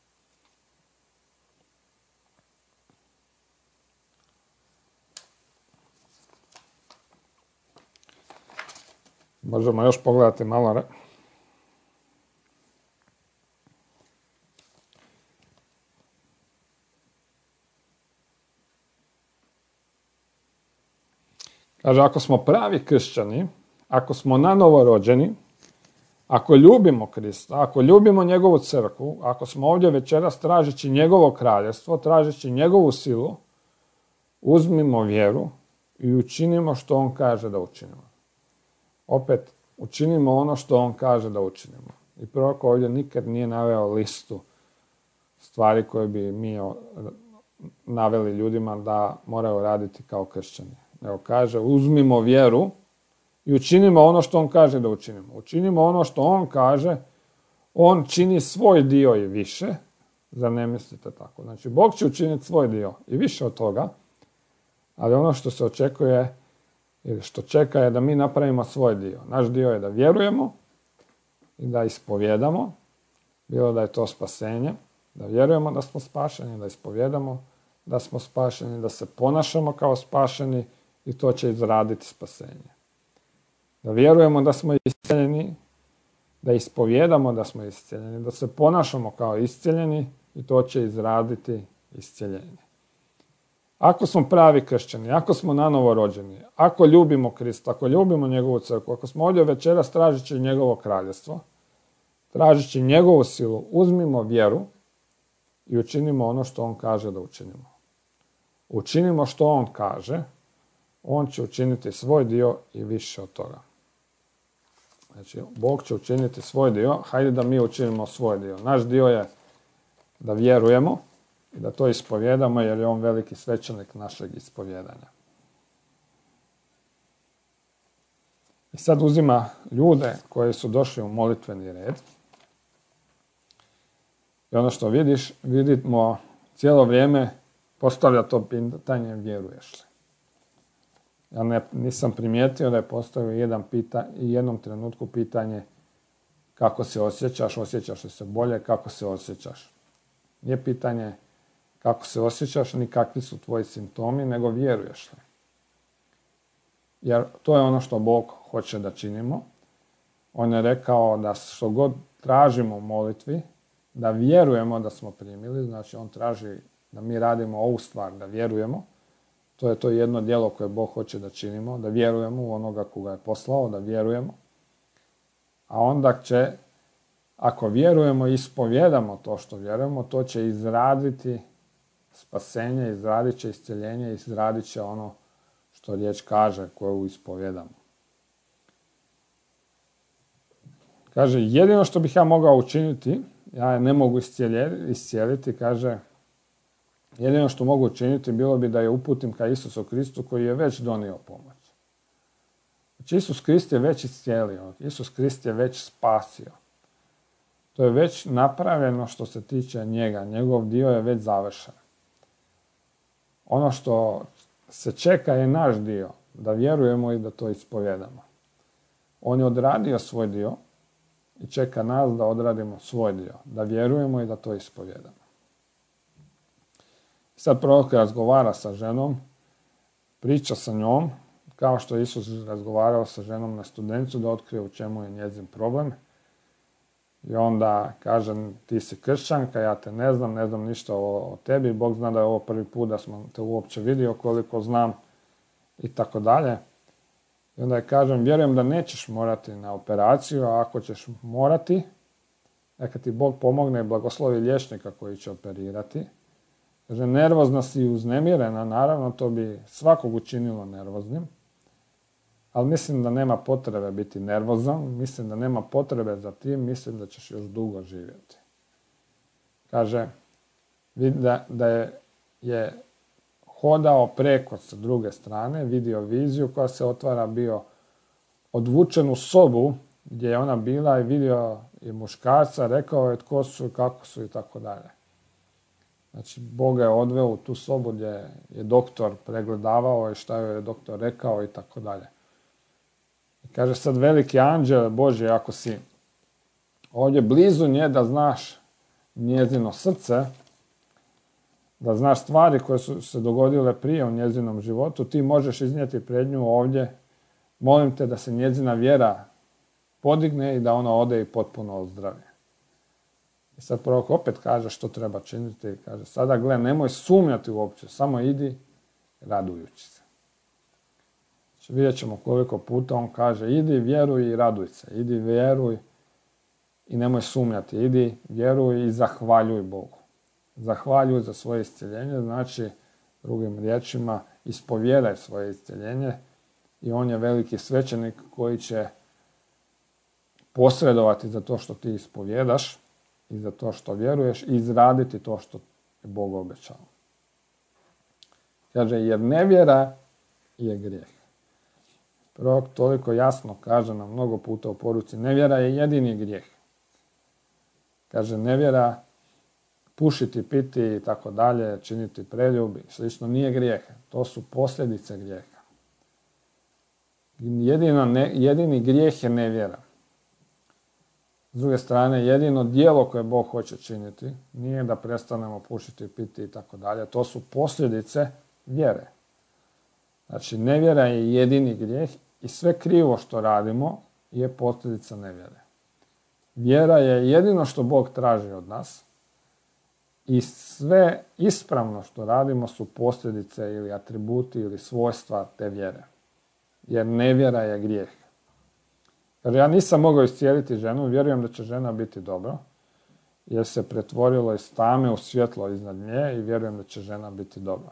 Možemo još pogledati malo. Kaže, ako smo pravi kršćani, ako smo nanovo rođeni, ako ljubimo Krista, ako ljubimo njegovu crkvu, ako smo ovdje večeras tražeći njegovo kraljevstvo, tražeći njegovu silu, uzmimo vjeru i učinimo što on kaže da učinimo. Opet, učinimo ono što on kaže da učinimo. I prorok ovdje nikad nije naveo listu stvari koje bi mi naveli ljudima da moraju raditi kao kršćani. Nego kaže, uzmimo vjeru i učinimo ono što on kaže da učinimo. Učinimo ono što on kaže, on čini svoj dio i više. Zar ne mislite tako? Znači, Bog će učiniti svoj dio i više od toga, ali ono što se očekuje ili što čeka je da mi napravimo svoj dio. Naš dio je da vjerujemo i da ispovjedamo, bilo da je to spasenje, da vjerujemo da smo spašeni, da ispovjedamo da smo spašeni, da se ponašamo kao spašeni i to će izraditi spasenje. Da vjerujemo da smo iscijeljeni, da ispovjedamo da smo iscijeljeni, da se ponašamo kao iscijeljeni i to će izraditi iscijeljenje. Ako smo pravi kršćani, ako smo nanovo rođeni, ako ljubimo Krista, ako ljubimo njegovu crkvu, ako smo ovdje večeras tražeći njegovo kraljevstvo, tražeći njegovu silu, uzmimo vjeru i učinimo ono što on kaže da učinimo. Učinimo što on kaže, on će učiniti svoj dio i više od toga. Znači, Bog će učiniti svoj dio, hajde da mi učinimo svoj dio. Naš dio je da vjerujemo i da to ispovjedamo jer je on veliki svećenik našeg ispovjedanja. I sad uzima ljude koji su došli u molitveni red. I ono što vidimo cijelo vrijeme postavlja to pitanje vjeruješ li. Ja nisam primijetio da je postavio jednom trenutku pitanje kako se osjećaš li se bolje, kako se osjećaš. Nije pitanje kako se osjećaš ni kakvi su tvoji simptomi, nego vjeruješ li. Jer to je ono što Bog hoće da činimo. On je rekao da što god tražimo u molitvi, da vjerujemo da smo primili, znači on traži da mi radimo ovu stvar, da vjerujemo. To je to jedno djelo koje Bog hoće da činimo, da vjerujemo u onoga koga je poslao, da vjerujemo. A onda će, ako vjerujemo i ispovjedamo to što vjerujemo, to će izraditi spasenje, izradit će iscjeljenje, izradit će ono što riječ kaže koju ispovjedamo. Kaže, jedino što bih ja mogao učiniti, ja je ne mogu iscijeliti, kaže, jedino što mogu učiniti bilo bi da je uputim ka Isusu Kristu koji je već donio pomoć. Znači, Isus Krist je već iscijelio, Isus Krist je već spasio. To je već napravljeno što se tiče njega, njegov dio je već završen. Ono što se čeka je naš dio, da vjerujemo i da to ispovjedamo. On je odradio svoj dio i čeka nas da odradimo svoj dio, da vjerujemo i da to ispovjedamo. Sad prorok razgovara sa ženom, priča sa njom, kao što je Isus razgovarao sa ženom na Studencu da otkrije u čemu je njezin problem. I onda kaže, ti si kršćanka, ja te ne znam ništa o tebi, Bog zna da je ovo prvi put da smo te uopće vidio koliko znam i tako dalje. I onda je kažem, vjerujem da nećeš morati na operaciju, a ako ćeš morati, neka ti Bog pomogne i blagoslovi liječnika koji će operirati. Kaže, nervozna si i uznemirena, naravno to bi svakog učinilo nervoznim, ali mislim da nema potrebe biti nervozan, mislim da nema potrebe za tim, mislim da ćeš još dugo živjeti. Kaže, da je hodao preko sa druge strane, vidio viziju koja se otvara, bio odvučen u sobu gdje je ona bila i vidio i muškarca, rekao je tko su i kako su i tako dalje. Znači, Bog ga je odveo u tu sobu gdje je doktor pregledavao i šta je doktor rekao i tako dalje. Kaže sad veliki anđel Božji, ako si ovdje blizu nje, da znaš njezino srce, da znaš stvari koje su se dogodile prije u njezinom životu, ti možeš iznijeti pred nju ovdje. Molim te da se njezina vjera podigne i da ona ode i potpuno ozdravi. I sad prorok opet kaže što treba činiti. Kaže, sada gle, nemoj sumnjati uopće, samo idi radujući se. Znači, vidjet ćemo koliko puta on kaže, idi, vjeruj i raduj se. Idi, vjeruj i nemoj sumnjati. Idi, vjeruj i zahvaljuj Bogu. Zahvaljuj za svoje iscjeljenje, znači, drugim riječima, ispovjedaj svoje iscjeljenje i on je veliki svećenik koji će posredovati za to što ti ispovjedaš i za to što vjeruješ i izraditi to što je Bog obećao. Kaže, jer nevjera je grijeh. Prorok toliko jasno kaže nam mnogo puta u poruci, nevjera je jedini grijeh. Kaže, nevjera, pušiti, piti i tako dalje, činiti preljubi, slično, nije grijeh. To su posljedice grijeha. Jedini grijeh je nevjera. S druge strane, jedino djelo koje Bog hoće činiti nije da prestanemo pušiti, piti i tako dalje. To su posljedice vjere. Znači, nevjera je jedini grijeh i sve krivo što radimo je posljedica nevjere. Vjera je jedino što Bog traži od nas i sve ispravno što radimo su posljedice ili atributi ili svojstva te vjere. Jer nevjera je grijeh. Jer ja nisam mogao iscijeliti ženu, vjerujem da će žena biti dobro, jer se pretvorilo iz tame u svjetlo iznad nje i vjerujem da će žena biti dobra.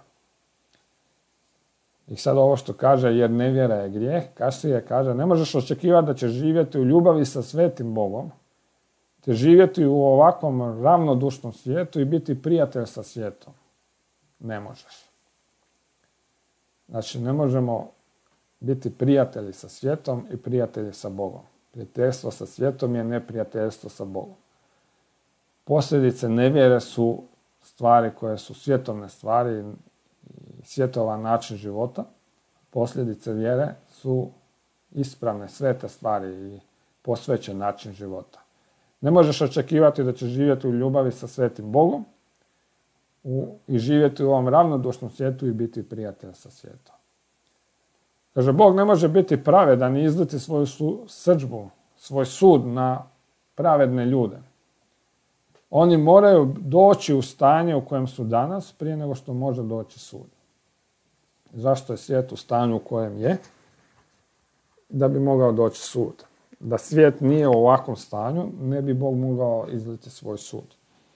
I sad ovo što kaže, jer nevjera je grijeh, kasnije kaže, ne možeš očekivati da ćeš živjeti u ljubavi sa svetim Bogom, te živjeti u ovakvom ravnodušnom svijetu i biti prijatelj sa svijetom. Ne možeš. Znači, ne možemo biti prijatelji sa svijetom i prijatelji sa Bogom. Prijateljstvo sa svijetom je neprijateljstvo sa Bogom. Posljedice nevjere su stvari koje su svjetovne stvari i svjetovan način života. Posljedice vjere su ispravne, svete stvari i posvećen način života. Ne možeš očekivati da ćeš živjeti u ljubavi sa svetim Bogom i živjeti u ovom ravnodušnom svijetu i biti prijatelj sa svijetom. Kaže, Bog ne može biti pravedan i izliti svoju srdžbu, svoj sud na pravedne ljude. Oni moraju doći u stanje u kojem su danas prije nego što može doći sud. Zašto je svijet u stanju u kojem je? Da bi mogao doći sud. Da svijet nije u ovakvom stanju, ne bi Bog mogao izliti svoj sud.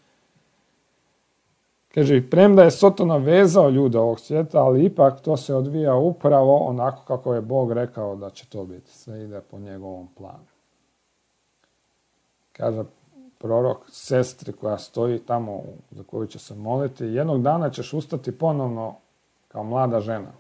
Kaže, i premda je Sotona vezao ljude ovog svijeta, ali ipak to se odvija upravo onako kako je Bog rekao da će to biti. Sve ide po njegovom planu. Kaže prorok sestri koja stoji tamo za koju će se moliti, jednog dana ćeš ustati ponovno kao mlada žena.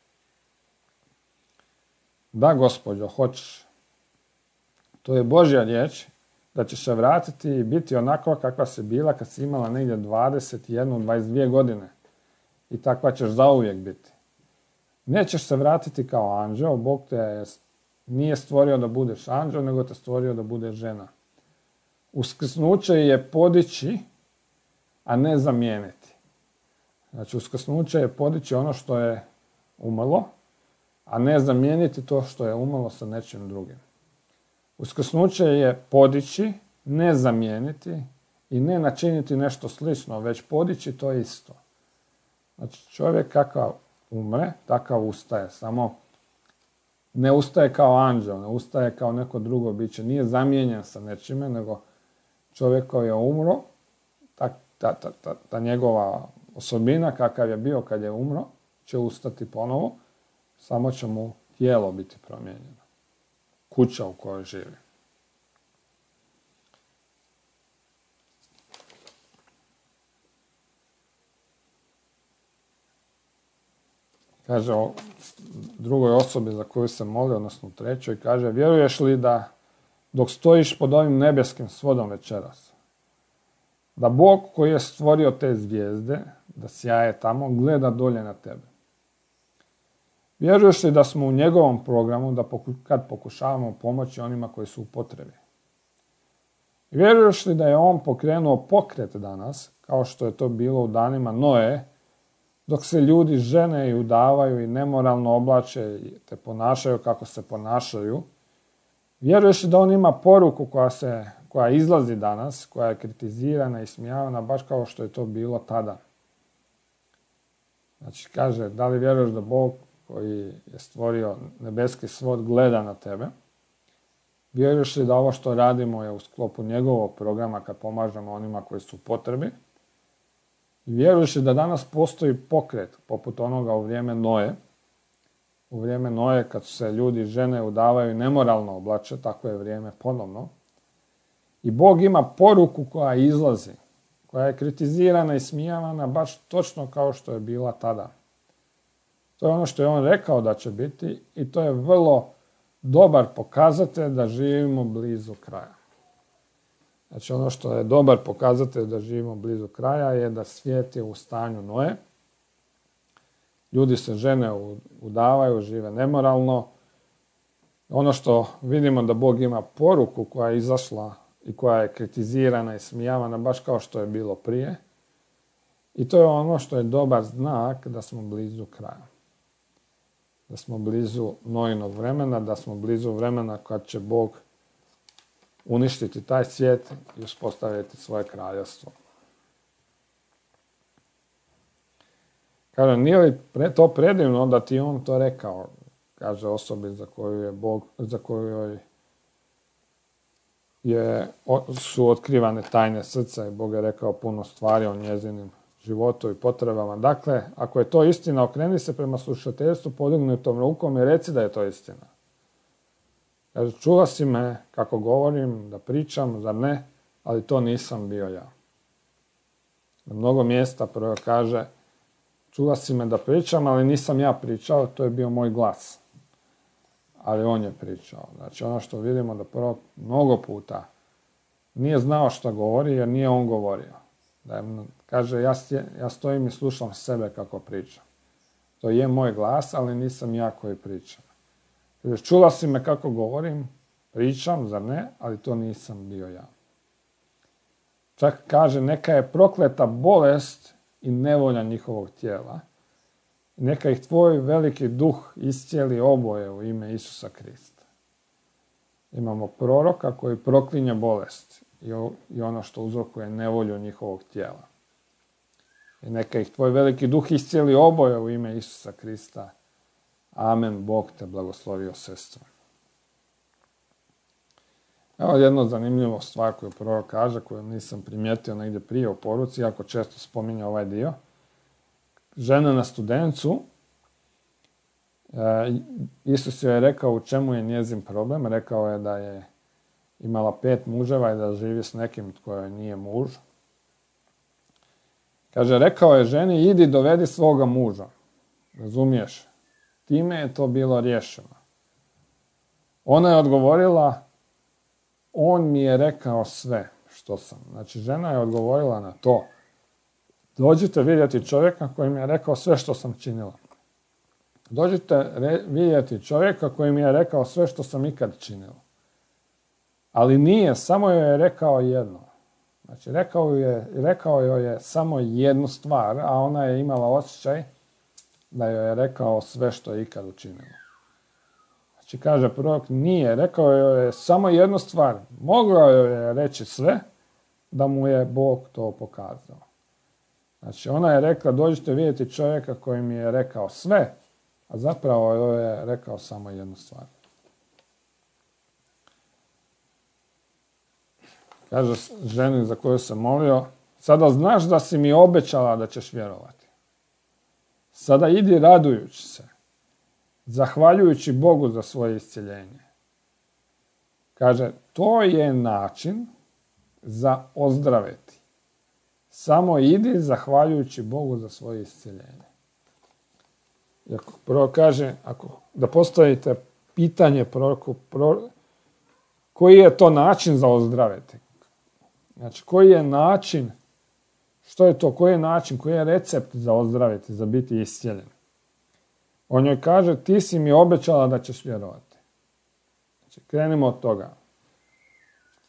Da, Gospođo, hoćeš. To je Božja riječ da ćeš se vratiti i biti onako kakva si bila kad si imala negdje 21-22 godine. I takva ćeš zauvijek biti. Nećeš se vratiti kao anđeo, Bog te nije stvorio da budeš anđeo, nego te stvorio da budeš žena. Uskrsnuće je podići, a ne zamijeniti. Znači, uskrsnuće je podići ono što je umrlo, a ne zamijeniti to što je umrlo sa nečim drugim. Uskrsnuće je podići, ne zamijeniti i ne načiniti nešto slično, već podići to isto. Znači, čovjek kakav umre, takav ustaje. Samo ne ustaje kao anđel, ne ustaje kao neko drugo biće. Nije zamijenjen sa nečime, nego čovjek koji je umro, ta njegova osobina kakav je bio kad je umro, će ustati ponovo, samo će mu tijelo biti promijenjeno. Kuća u kojoj živi. Kaže o drugoj osobi za koju se moli, odnosno trećoj, kaže, vjeruješ li da dok stojiš pod ovim nebeskim svodom večeras, da Bog koji je stvorio te zvijezde, da sjaje tamo, gleda dolje na tebe? Vjeruješ li da smo u njegovom programu, da kad pokušavamo pomoći onima koji su u potrebi? Vjeruješ li da je on pokrenuo pokret danas, kao što je to bilo u danima Noe, dok se ljudi žene i udavaju i nemoralno oblače te ponašaju kako se ponašaju? Vjeruješ li da on ima poruku koja izlazi danas, koja je kritizirana i smijavana, baš kao što je to bilo tada? Znači, kaže, da li vjeruješ da Bog koji je stvorio nebeski svod gleda na tebe? Vjeruješ li da ovo što radimo je u sklopu njegovog programa kad pomažemo onima koji su u potrebi? Vjeruješ li da danas postoji pokret poput onoga u vrijeme Noe? U vrijeme Noe kad se ljudi i žene udavaju i nemoralno oblače, tako je vrijeme ponovno. I Bog ima poruku koja izlazi, koja je kritizirana i smijavana baš točno kao što je bila tada. To je ono što je on rekao da će biti i to je vrlo dobar pokazatelj da živimo blizu kraja. Znači ono što je dobar pokazatelj da živimo blizu kraja je da svijet je u stanju Noe. Ljudi se žene udavaju, žive nemoralno. Ono što vidimo da Bog ima poruku koja je izašla i koja je kritizirana i smijavana baš kao što je bilo prije. I to je ono što je dobar znak da smo blizu kraja. Da smo blizu Noinog vremena, da smo blizu vremena kad će Bog uništiti taj svijet i uspostaviti svoje kraljevstvo. Kaže, nije li to predivno da ti on to rekao, kaže osobi za koju su otkrivane tajne srca i Bog je rekao puno stvari o njezinim životu i potrebama. Dakle, ako je to istina, okreni se prema slušateljstvu podignutom rukom i reci da je to istina. Kaže, čula si me kako govorim, da pričam, zar ne? Ali to nisam bio ja. Na mnogo mjesta prvo kaže, čula si me da pričam, ali nisam ja pričao, to je bio moj glas. Ali on je pričao. Znači ono što vidimo da prvo mnogo puta nije znao što govori jer nije on govorio. Kaže, ja stojim i slušam sebe kako pričam. To je moj glas, ali nisam ja koji pričam. Kaže, čula si me kako govorim, pričam, zar ne? Ali to nisam bio ja. Čak kaže, neka je prokleta bolest i nevolja njihovog tijela. Neka ih tvoj veliki duh iscijeli oboje u ime Isusa Krista. Imamo proroka koji proklinje bolest i ono što uzrokuje nevolju njihovog tijela. I neka ih tvoj veliki duh iscijeli oboje u ime Isusa Krista. Amen, Bog te blagoslovio, sestro. Evo jednu zanimljivu stvar koju prorok kaže, koju nisam primijetio negdje prije u poruci, jako često spominje ovaj dio. Žena na Studencu, Isus joj je rekao u čemu je njezin problem. Rekao je da je imala 5 muževa i da živi s nekim tko joj nije muž. Kaže, rekao je ženi, idi dovedi svoga muža. Razumiješ? Time je to bilo riješeno. Ona je odgovorila, on mi je rekao sve što sam. Znači, žena je odgovorila na to. Dođite vidjeti čovjeka koji mi je rekao sve što sam činila. Dođite vidjeti čovjeka koji mi je rekao sve što sam ikad činila. Ali nije, samo joj je rekao jedno. Znači, rekao joj je samo jednu stvar, a ona je imala osjećaj da joj je rekao sve što je ikad učinila. Znači, kaže prorok, nije, rekao joj je samo jednu stvar. Mogao joj je reći sve da mu je Bog to pokazao. Znači, ona je rekla, dođite vidjeti čovjeka koji mi je rekao sve, a zapravo joj je rekao samo jednu stvar. Kaže ženi za koju sam molio, sada znaš da si mi obećala da ćeš vjerovati. Sada idi radujući se, zahvaljujući Bogu za svoje iscjeljenje. Kaže, to je način za ozdraviti. Samo idi zahvaljujući Bogu za svoje iscjeljenje. Prvo kaže, da postavite pitanje proroku, koji je to način za ozdraviti? Znači, koji je način, što je to, koji je način, koji je recept za ozdraviti, za biti iscijeljen? On joj kaže, ti si mi obećala da ćeš vjerovati. Znači, krenimo od toga.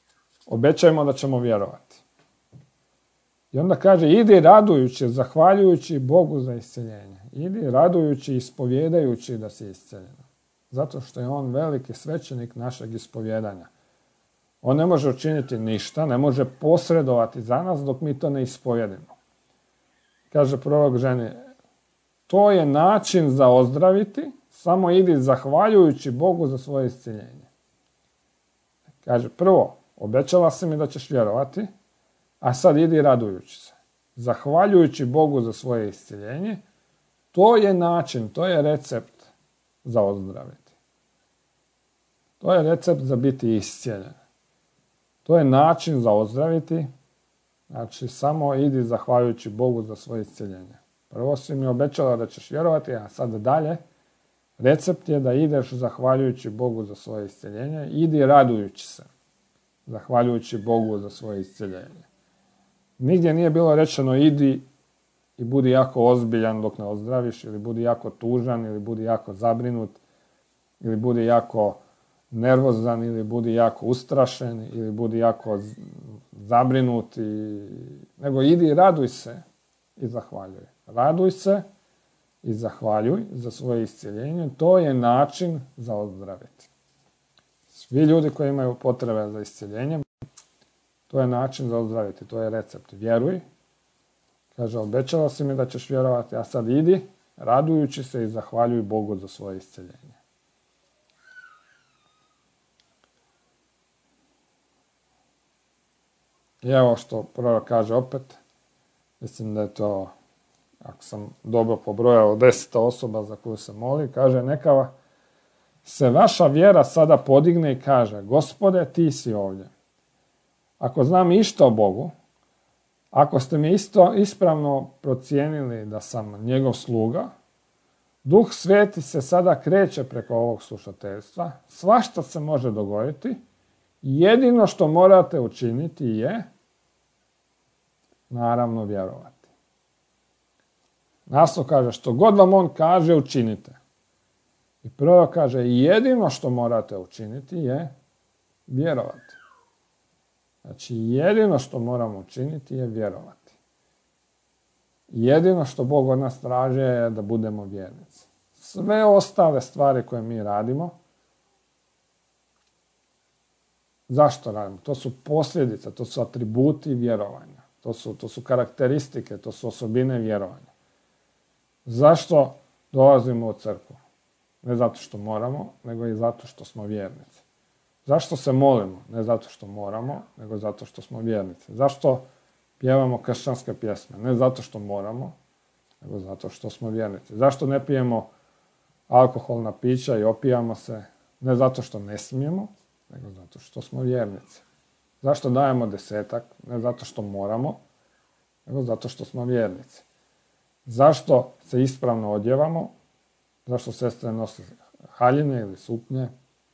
obećajmo da ćemo vjerovati. I onda kaže, idi radujući, zahvaljujući Bogu za isceljenje. Idi radujući, ispovjedajući da si isceljen. Zato što je on veliki svećenik našeg ispovjedanja. On ne može učiniti ništa, ne može posredovati za nas dok mi to ne ispovjedimo. Kaže prorok ženi, to je način za ozdraviti, samo idi zahvaljujući Bogu za svoje isceljenje. Kaže, prvo, obećala si mi da ćeš vjerovati, a sad idi radujući se. Zahvaljujući Bogu za svoje isceljenje, to je način, to je recept za ozdraviti. To je recept za biti iscijeljen. To je način za ozdraviti, znači samo idi zahvaljujući Bogu za svoje isceljenje. Prvo si mi obećala da ćeš vjerovati, a sad dalje, recept je da ideš zahvaljujući Bogu za svoje isceljenje, idi radujući se, zahvaljujući Bogu za svoje isceljenje. Nigdje nije bilo rečeno idi i budi jako ozbiljan dok ne ozdraviš, ili budi jako tužan, ili budi jako zabrinut, ili budi jako nervozan, ili budi jako ustrašen, ili budi jako zabrinut, nego idi i raduj se i zahvaljuj. Raduj se i zahvaljuj za svoje isceljenje. To je način za ozdraviti. Svi ljudi koji imaju potrebe za isceljenjem, to je način za ozdraviti, to je recept. Vjeruj. Kaže, obećala si mi da ćeš vjerovati, a sad idi, radujući se i zahvaljuj Bogu za svoje isceljenje. I evo što prorok kaže opet, mislim da je to, ako sam dobro pobrojao, 10 osoba za koju se moli, kaže, neka se vaša vjera sada podigne i kaže, Gospode, ti si ovdje. Ako znam išta o Bogu, ako ste mi isto ispravno procijenili da sam njegov sluga, Duh Sveti se sada kreće preko ovog slušateljstva, svašta se može dogoditi, jedino što morate učiniti je, naravno, vjerovati. Naslov kaže, što god vam on kaže, učinite. I prvo kaže, jedino što morate učiniti je vjerovati. Znači, jedino što moramo učiniti je vjerovati. Jedino što Bog od nas traži je da budemo vjernici. Sve ostale stvari koje mi radimo, zašto radimo? To su posljedice, to su atributi vjerovanja. To su karakteristike, to su osobine vjerovanja. Zašto dolazimo u crkvu? Ne zato što moramo, nego i zato što smo vjernici. Zašto se molimo? Ne zato što moramo, nego zato što smo vjernici. Zašto pjevamo kršćanske pjesme? Ne zato što moramo, nego zato što smo vjernici. Zašto ne pijemo alkoholna pića i opijamo se? Ne zato što ne smijemo, nego zato što smo vjernici. Zašto dajemo 10? Ne zato što moramo, nego zato što smo vjernici. Zašto se ispravno odjevamo? Zašto sestre nose haljine ili suknje?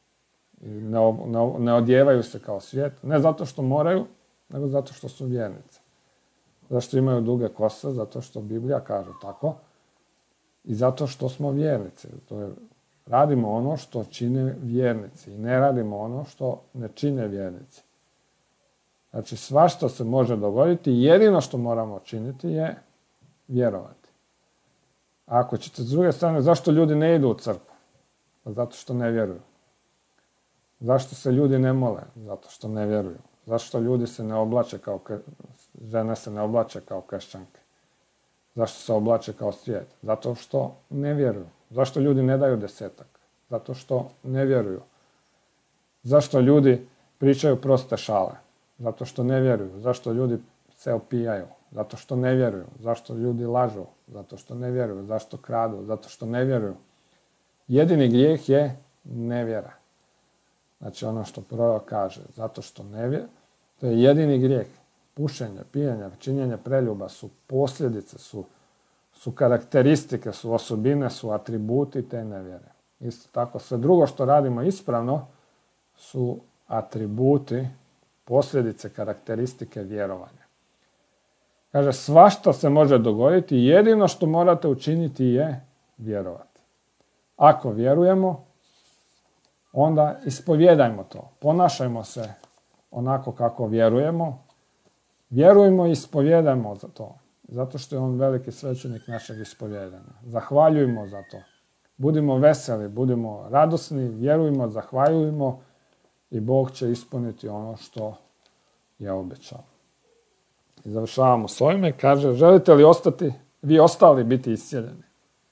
Ne odjevaju se kao svijet? Ne zato što moraju, nego zato što su vjernici. Zašto imaju duge kose? Zato što Biblija kaže tako. I zato što smo vjernici. Radimo ono što čine vjernici i ne radimo ono što ne čine vjernici. Znači, svašta se može dogoditi, jedino što moramo činiti je vjerovati. A ako ćete s druge strane, zašto ljudi ne idu u crkvu? Zato što ne vjeruju. Zašto se ljudi ne mole? Zato što ne vjeruju. Zašto ljudi se ne oblače žene se ne oblače kao kršćanke? Zašto se oblače kao svijet? Zato što ne vjeruju. Zašto ljudi ne daju 10? Zato što ne vjeruju. Zašto ljudi pričaju proste šale? Zato što ne vjeruju. Zašto ljudi se opijaju? Zato što ne vjeruju. Zašto ljudi lažu? Zato što ne vjeruju. Zašto kradu? Zato što ne vjeruju. Jedini grijeh je nevjera. Znači ono što prorok kaže, zato što ne vjeruju, to je jedini grijeh. Pušenje, pijenje, činjenje preljuba su posljedice, su karakteristike, su osobine, su atributi te nevjere. Isto tako, sve drugo što radimo ispravno su atributi, posljedice, karakteristike vjerovanja. Kaže, svašta se može dogoditi, jedino što morate učiniti je vjerovati. Ako vjerujemo, onda ispovjedajmo to. Ponašajmo se onako kako vjerujemo, vjerujmo i ispovjedajmo za to. Zato što je on veliki svećenik našeg ispovjedanja. Zahvaljujmo za to. Budimo veseli, budimo radosni, vjerujmo, zahvaljujmo i Bog će ispuniti ono što je obećao. I završavamo s ovime. Kaže, želite li vi ostali biti iscijeljeni?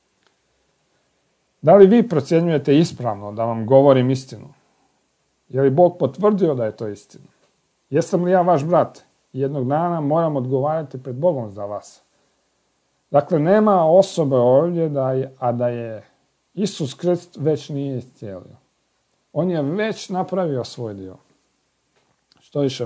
Da li vi procjenjujete ispravno da vam govorim istinu? Je li Bog potvrdio da je to istina? Jesam li ja vaš brat? Jednog dana moram odgovarati pred Bogom za vas. Dakle, nema osobe ovdje da je Isus Krist već nije iscijelio. On je već napravio svoj dio. Što više,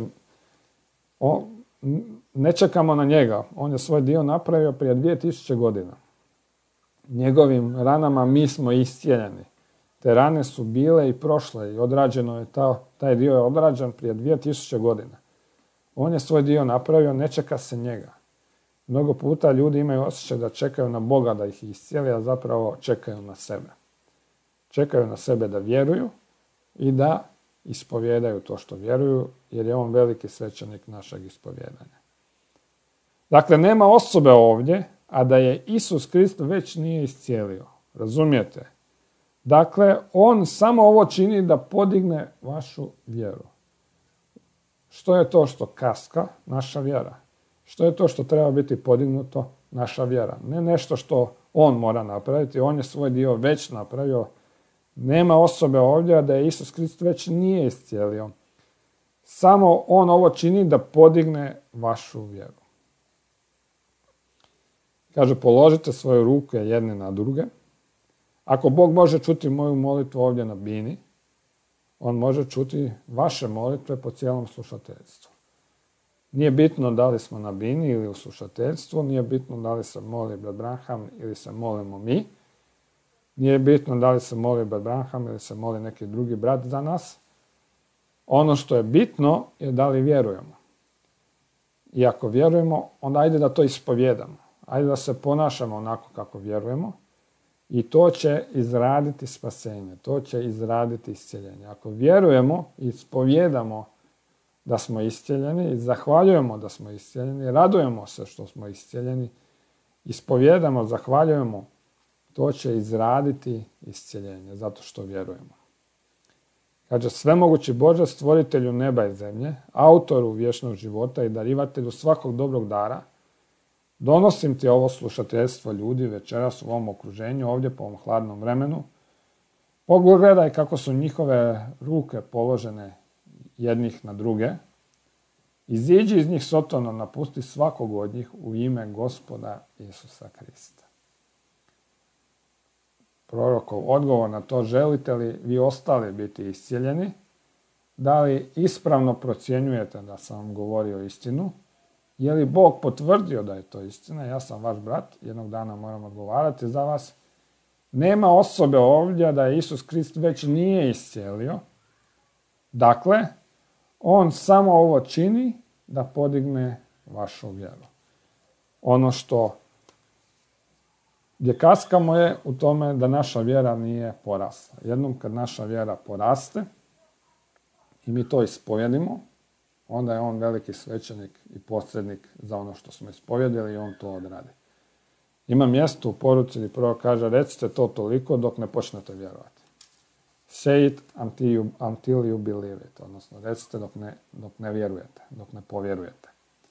ne čekamo na njega. On je svoj dio napravio prije 2000 godina. Njegovim ranama mi smo iscijeljeni. Te rane su bile i prošle i odrađeno je taj dio je odrađen prije 2000 godina. On je svoj dio napravio, ne čeka se njega. Mnogo puta ljudi imaju osjećaj da čekaju na Boga da ih iscijeli, a zapravo čekaju na sebe. Čekaju na sebe da vjeruju i da ispovjedaju to što vjeruju, jer je on veliki svećenik našeg ispovjedanja. Dakle, nema osobe ovdje, a da je Isus Krist već nije iscijelio. Razumijete? Dakle, on samo ovo čini da podigne vašu vjeru. Što je to što kaska? Naša vjera. Što je to što treba biti podignuto? Naša vjera. Ne nešto što on mora napraviti, on je svoj dio već napravio. Nema osobe ovdje da je Isus Krist već nije iscijelio. Samo on ovo čini da podigne vašu vjeru. Kaže, položite svoje ruke jedne na druge. Ako Bog može čuti moju molitvu ovdje na bini, on može čuti vaše molitve po cijelom slušateljstvu. Nije bitno da li smo na bini ili u slušateljstvu, nije bitno da li se moli brat Branham ili se molimo mi, nije bitno da li se moli brat Branham ili se moli neki drugi brat za nas. Ono što je bitno je da li vjerujemo. I ako vjerujemo, onda ajde da to ispovjedamo. Ajde da se ponašamo onako kako vjerujemo i to će izraditi spasenje, to će izraditi iscjeljenje. Ako vjerujemo i ispovjedamo da smo iscjeljeni i zahvaljujemo da smo iscjeljeni, radujemo se što smo iscjeljeni, ispovjedamo, zahvaljujemo, to će izraditi iscjeljenje, zato što vjerujemo. Kaže, svemogući Bože, stvoritelju neba i zemlje, autoru vječnog života i darivatelju svakog dobrog dara, donosim ti ovo slušateljstvo ljudi večeras u ovom okruženju, ovdje po ovom hladnom vremenu. Pogledaj kako su njihove ruke položene jednih na druge. Iziđi iz njih Sotona, napusti svakog od njih u ime Gospoda Isusa Krista. Prorokov odgovor na to, želite li vi ostali biti iscijeljeni? Da li ispravno procjenjujete da sam vam govorio istinu? Je li Bog potvrdio da je to istina? Ja sam vaš brat, jednog dana moram odgovarati za vas. Nema osobe ovdje da je Isus Krist već nije iscijelio. Dakle, on samo ovo čini da podigne vašu vjeru. Ono što gdje kaskamo je u tome da naša vjera nije porasla. Jednom kad naša vjera poraste i mi to ispovjedimo, onda je on veliki svećenik i posrednik za ono što smo ispovjedili i on to odradi. Ima mjesto u poruci gdje prvo kaže, recite to toliko dok ne počnete vjerovati. Say it until you believe it. Odnosno, recite dok ne vjerujete, dok ne povjerujete.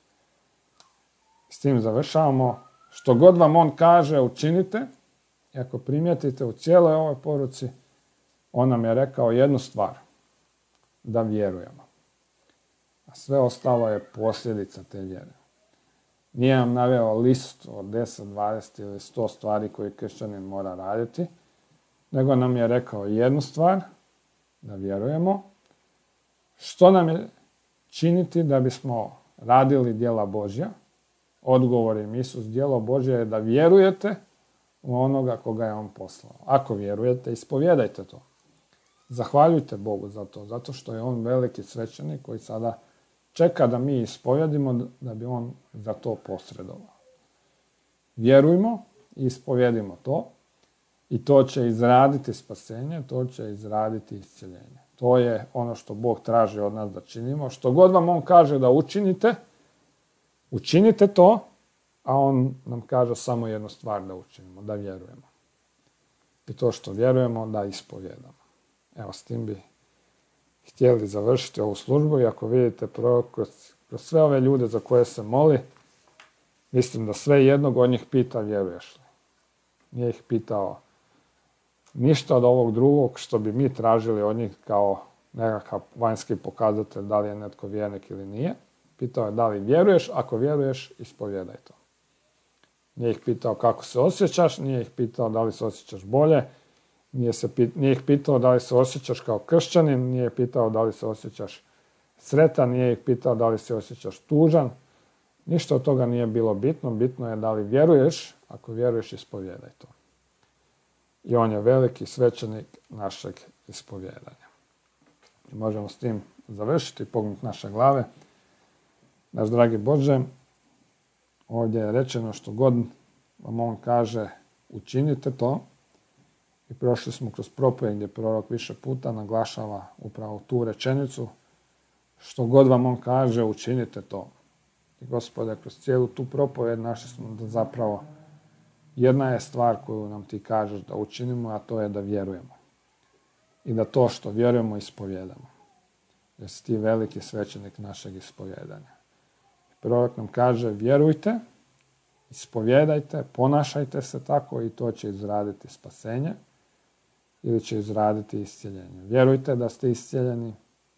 S tim završavamo. Što god vam on kaže, učinite. I ako primijetite u cijeloj ovoj poruci, on nam je rekao jednu stvar. Da vjerujemo. A sve ostalo je posljedica te vjere. Nije nam naveo list od 10, 20 ili 100 stvari koje kršćanin mora raditi, nego nam je rekao jednu stvar, da vjerujemo. Što nam je činiti da bismo radili djela Božja? Odgovor im Isus, djelo Božje je da vjerujete u onoga koga je on poslao. Ako vjerujete, ispovjedajte to. Zahvaljujte Bogu za to, zato što je on veliki svećenik koji sada čeka da mi ispovjedimo da bi on za to posredovao. Vjerujmo i ispovjedimo to i to će izraditi spasenje, to će izraditi iscjeljenje. To je ono što Bog traži od nas da činimo. Što god vam on kaže da učinite, učinite to, a on nam kaže samo jednu stvar da učinimo, da vjerujemo. I to što vjerujemo da ispovjedamo. Evo, s tim bi htjeli završiti ovu službu i ako vidite kroz sve ove ljude za koje se moli, mislim da sve jednog od njih pita vjeruješ li. Nije ih pitao ništa od ovog drugog što bi mi tražili od njih kao nekakav vanjski pokazatelj da li je netko vjernik ili nije. Pitao je da li vjeruješ, ako vjeruješ, ispovjedaj to. Nije ih pitao kako se osjećaš, nije ih pitao da li se osjećaš bolje, nije ih pitao da li se osjećaš kao kršćanin, nije ih pitao da li se osjećaš sretan, nije ih pitao da li se osjećaš tužan. Ništa od toga nije bilo bitno, bitno je da li vjeruješ, ako vjeruješ, ispovjedaj to. I on je veliki svećenik našeg ispovjedanja. I možemo s tim završiti, pognuti naše glave. Naš dragi Bože, ovdje je rečeno što god vam on kaže, učinite to. I prošli smo kroz propovijed gdje prorok više puta naglašava upravo tu rečenicu. Što god vam on kaže, učinite to. I Gospode, kroz cijelu tu propovijed našli smo da zapravo jedna je stvar koju nam ti kažeš da učinimo, a to je da vjerujemo. I da to što vjerujemo ispovjedamo. Jer si ti veliki svećenik našeg ispovjedanja. Prorok nam kaže vjerujte, ispovjedajte, ponašajte se tako i to će izraditi spasenje ili će izraditi iscjeljenje. Vjerujte da ste iscjeljeni,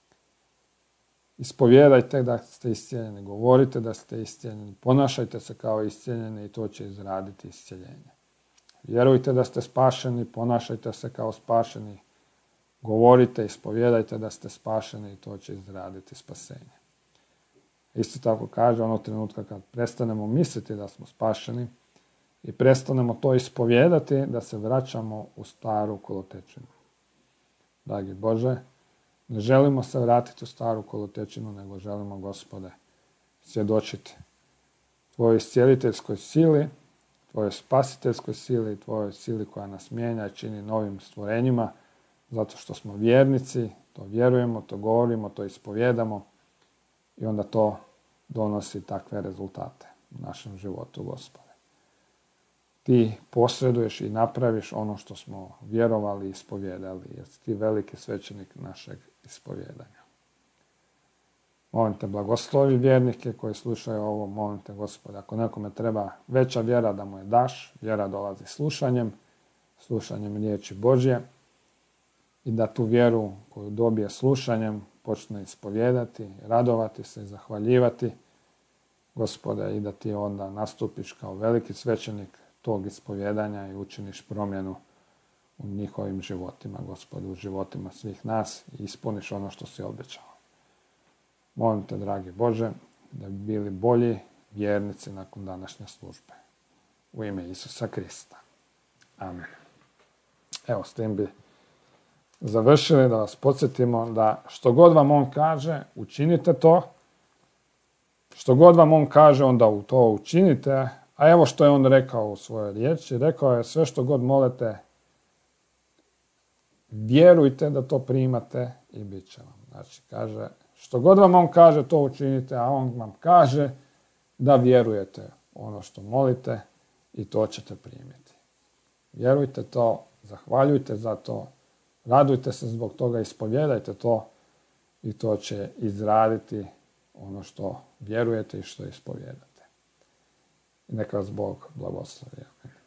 ispovjedajte da ste iscjeljeni, govorite da ste iscjeljeni, ponašajte se kao iscjeljeni i to će izraditi iscjeljenje. Vjerujte da ste spašeni, ponašajte se kao spašeni, govorite, ispovjedajte da ste spašeni i to će izraditi spasenje. Isto tako kaže onog trenutka kad prestanemo misliti da smo spašeni i prestanemo to ispovjedati, da se vraćamo u staru kolotečinu. Dragi Bože, ne želimo se vratiti u staru kolotečinu, nego želimo, Gospode, svjedočiti tvojoj iscijeliteljskoj sili, tvojoj spasiteljskoj sili, tvojoj sili koja nas mijenja i čini novim stvorenjima, zato što smo vjernici, to vjerujemo, to govorimo, to ispovjedamo i onda to donosi takve rezultate u našem životu, Gospode. Ti posreduješ i napraviš ono što smo vjerovali i ispovjedali, jer si ti veliki svećenik našeg ispovjedanja. Molim te, blagoslovi vjernike koji slušaju ovo, molim te, Gospode, ako nekome treba veća vjera da mu je daš, vjera dolazi slušanjem riječi Božje, i da tu vjeru koju dobije slušanjem počne ispovjedati, radovati se i zahvaljivati, Gospode, i da ti onda nastupiš kao veliki svećenik tog ispovjedanja i učiniš promjenu u njihovim životima, Gospode, u životima svih nas i ispuniš ono što si obećao. Molim te, dragi Bože, da bi bili bolji vjernici nakon današnje službe. U ime Isusa Krista. Amen. Evo, s tim bi završili, da vas podsjetimo da što god vam on kaže, učinite to. Što god vam on kaže, onda u to učinite. A evo što je on rekao u svojoj riječi. Rekao je sve što god molite, vjerujte da to primate i bit će vam. Znači, kaže, što god vam on kaže, to učinite, a on vam kaže da vjerujete ono što molite i to ćete primiti. Vjerujte to, zahvaljujte za to, radujte se zbog toga, ispovjedajte to i to će izraditi ono što vjerujete i što ispovjedate. I neka vas Bog blagoslovi. Amen.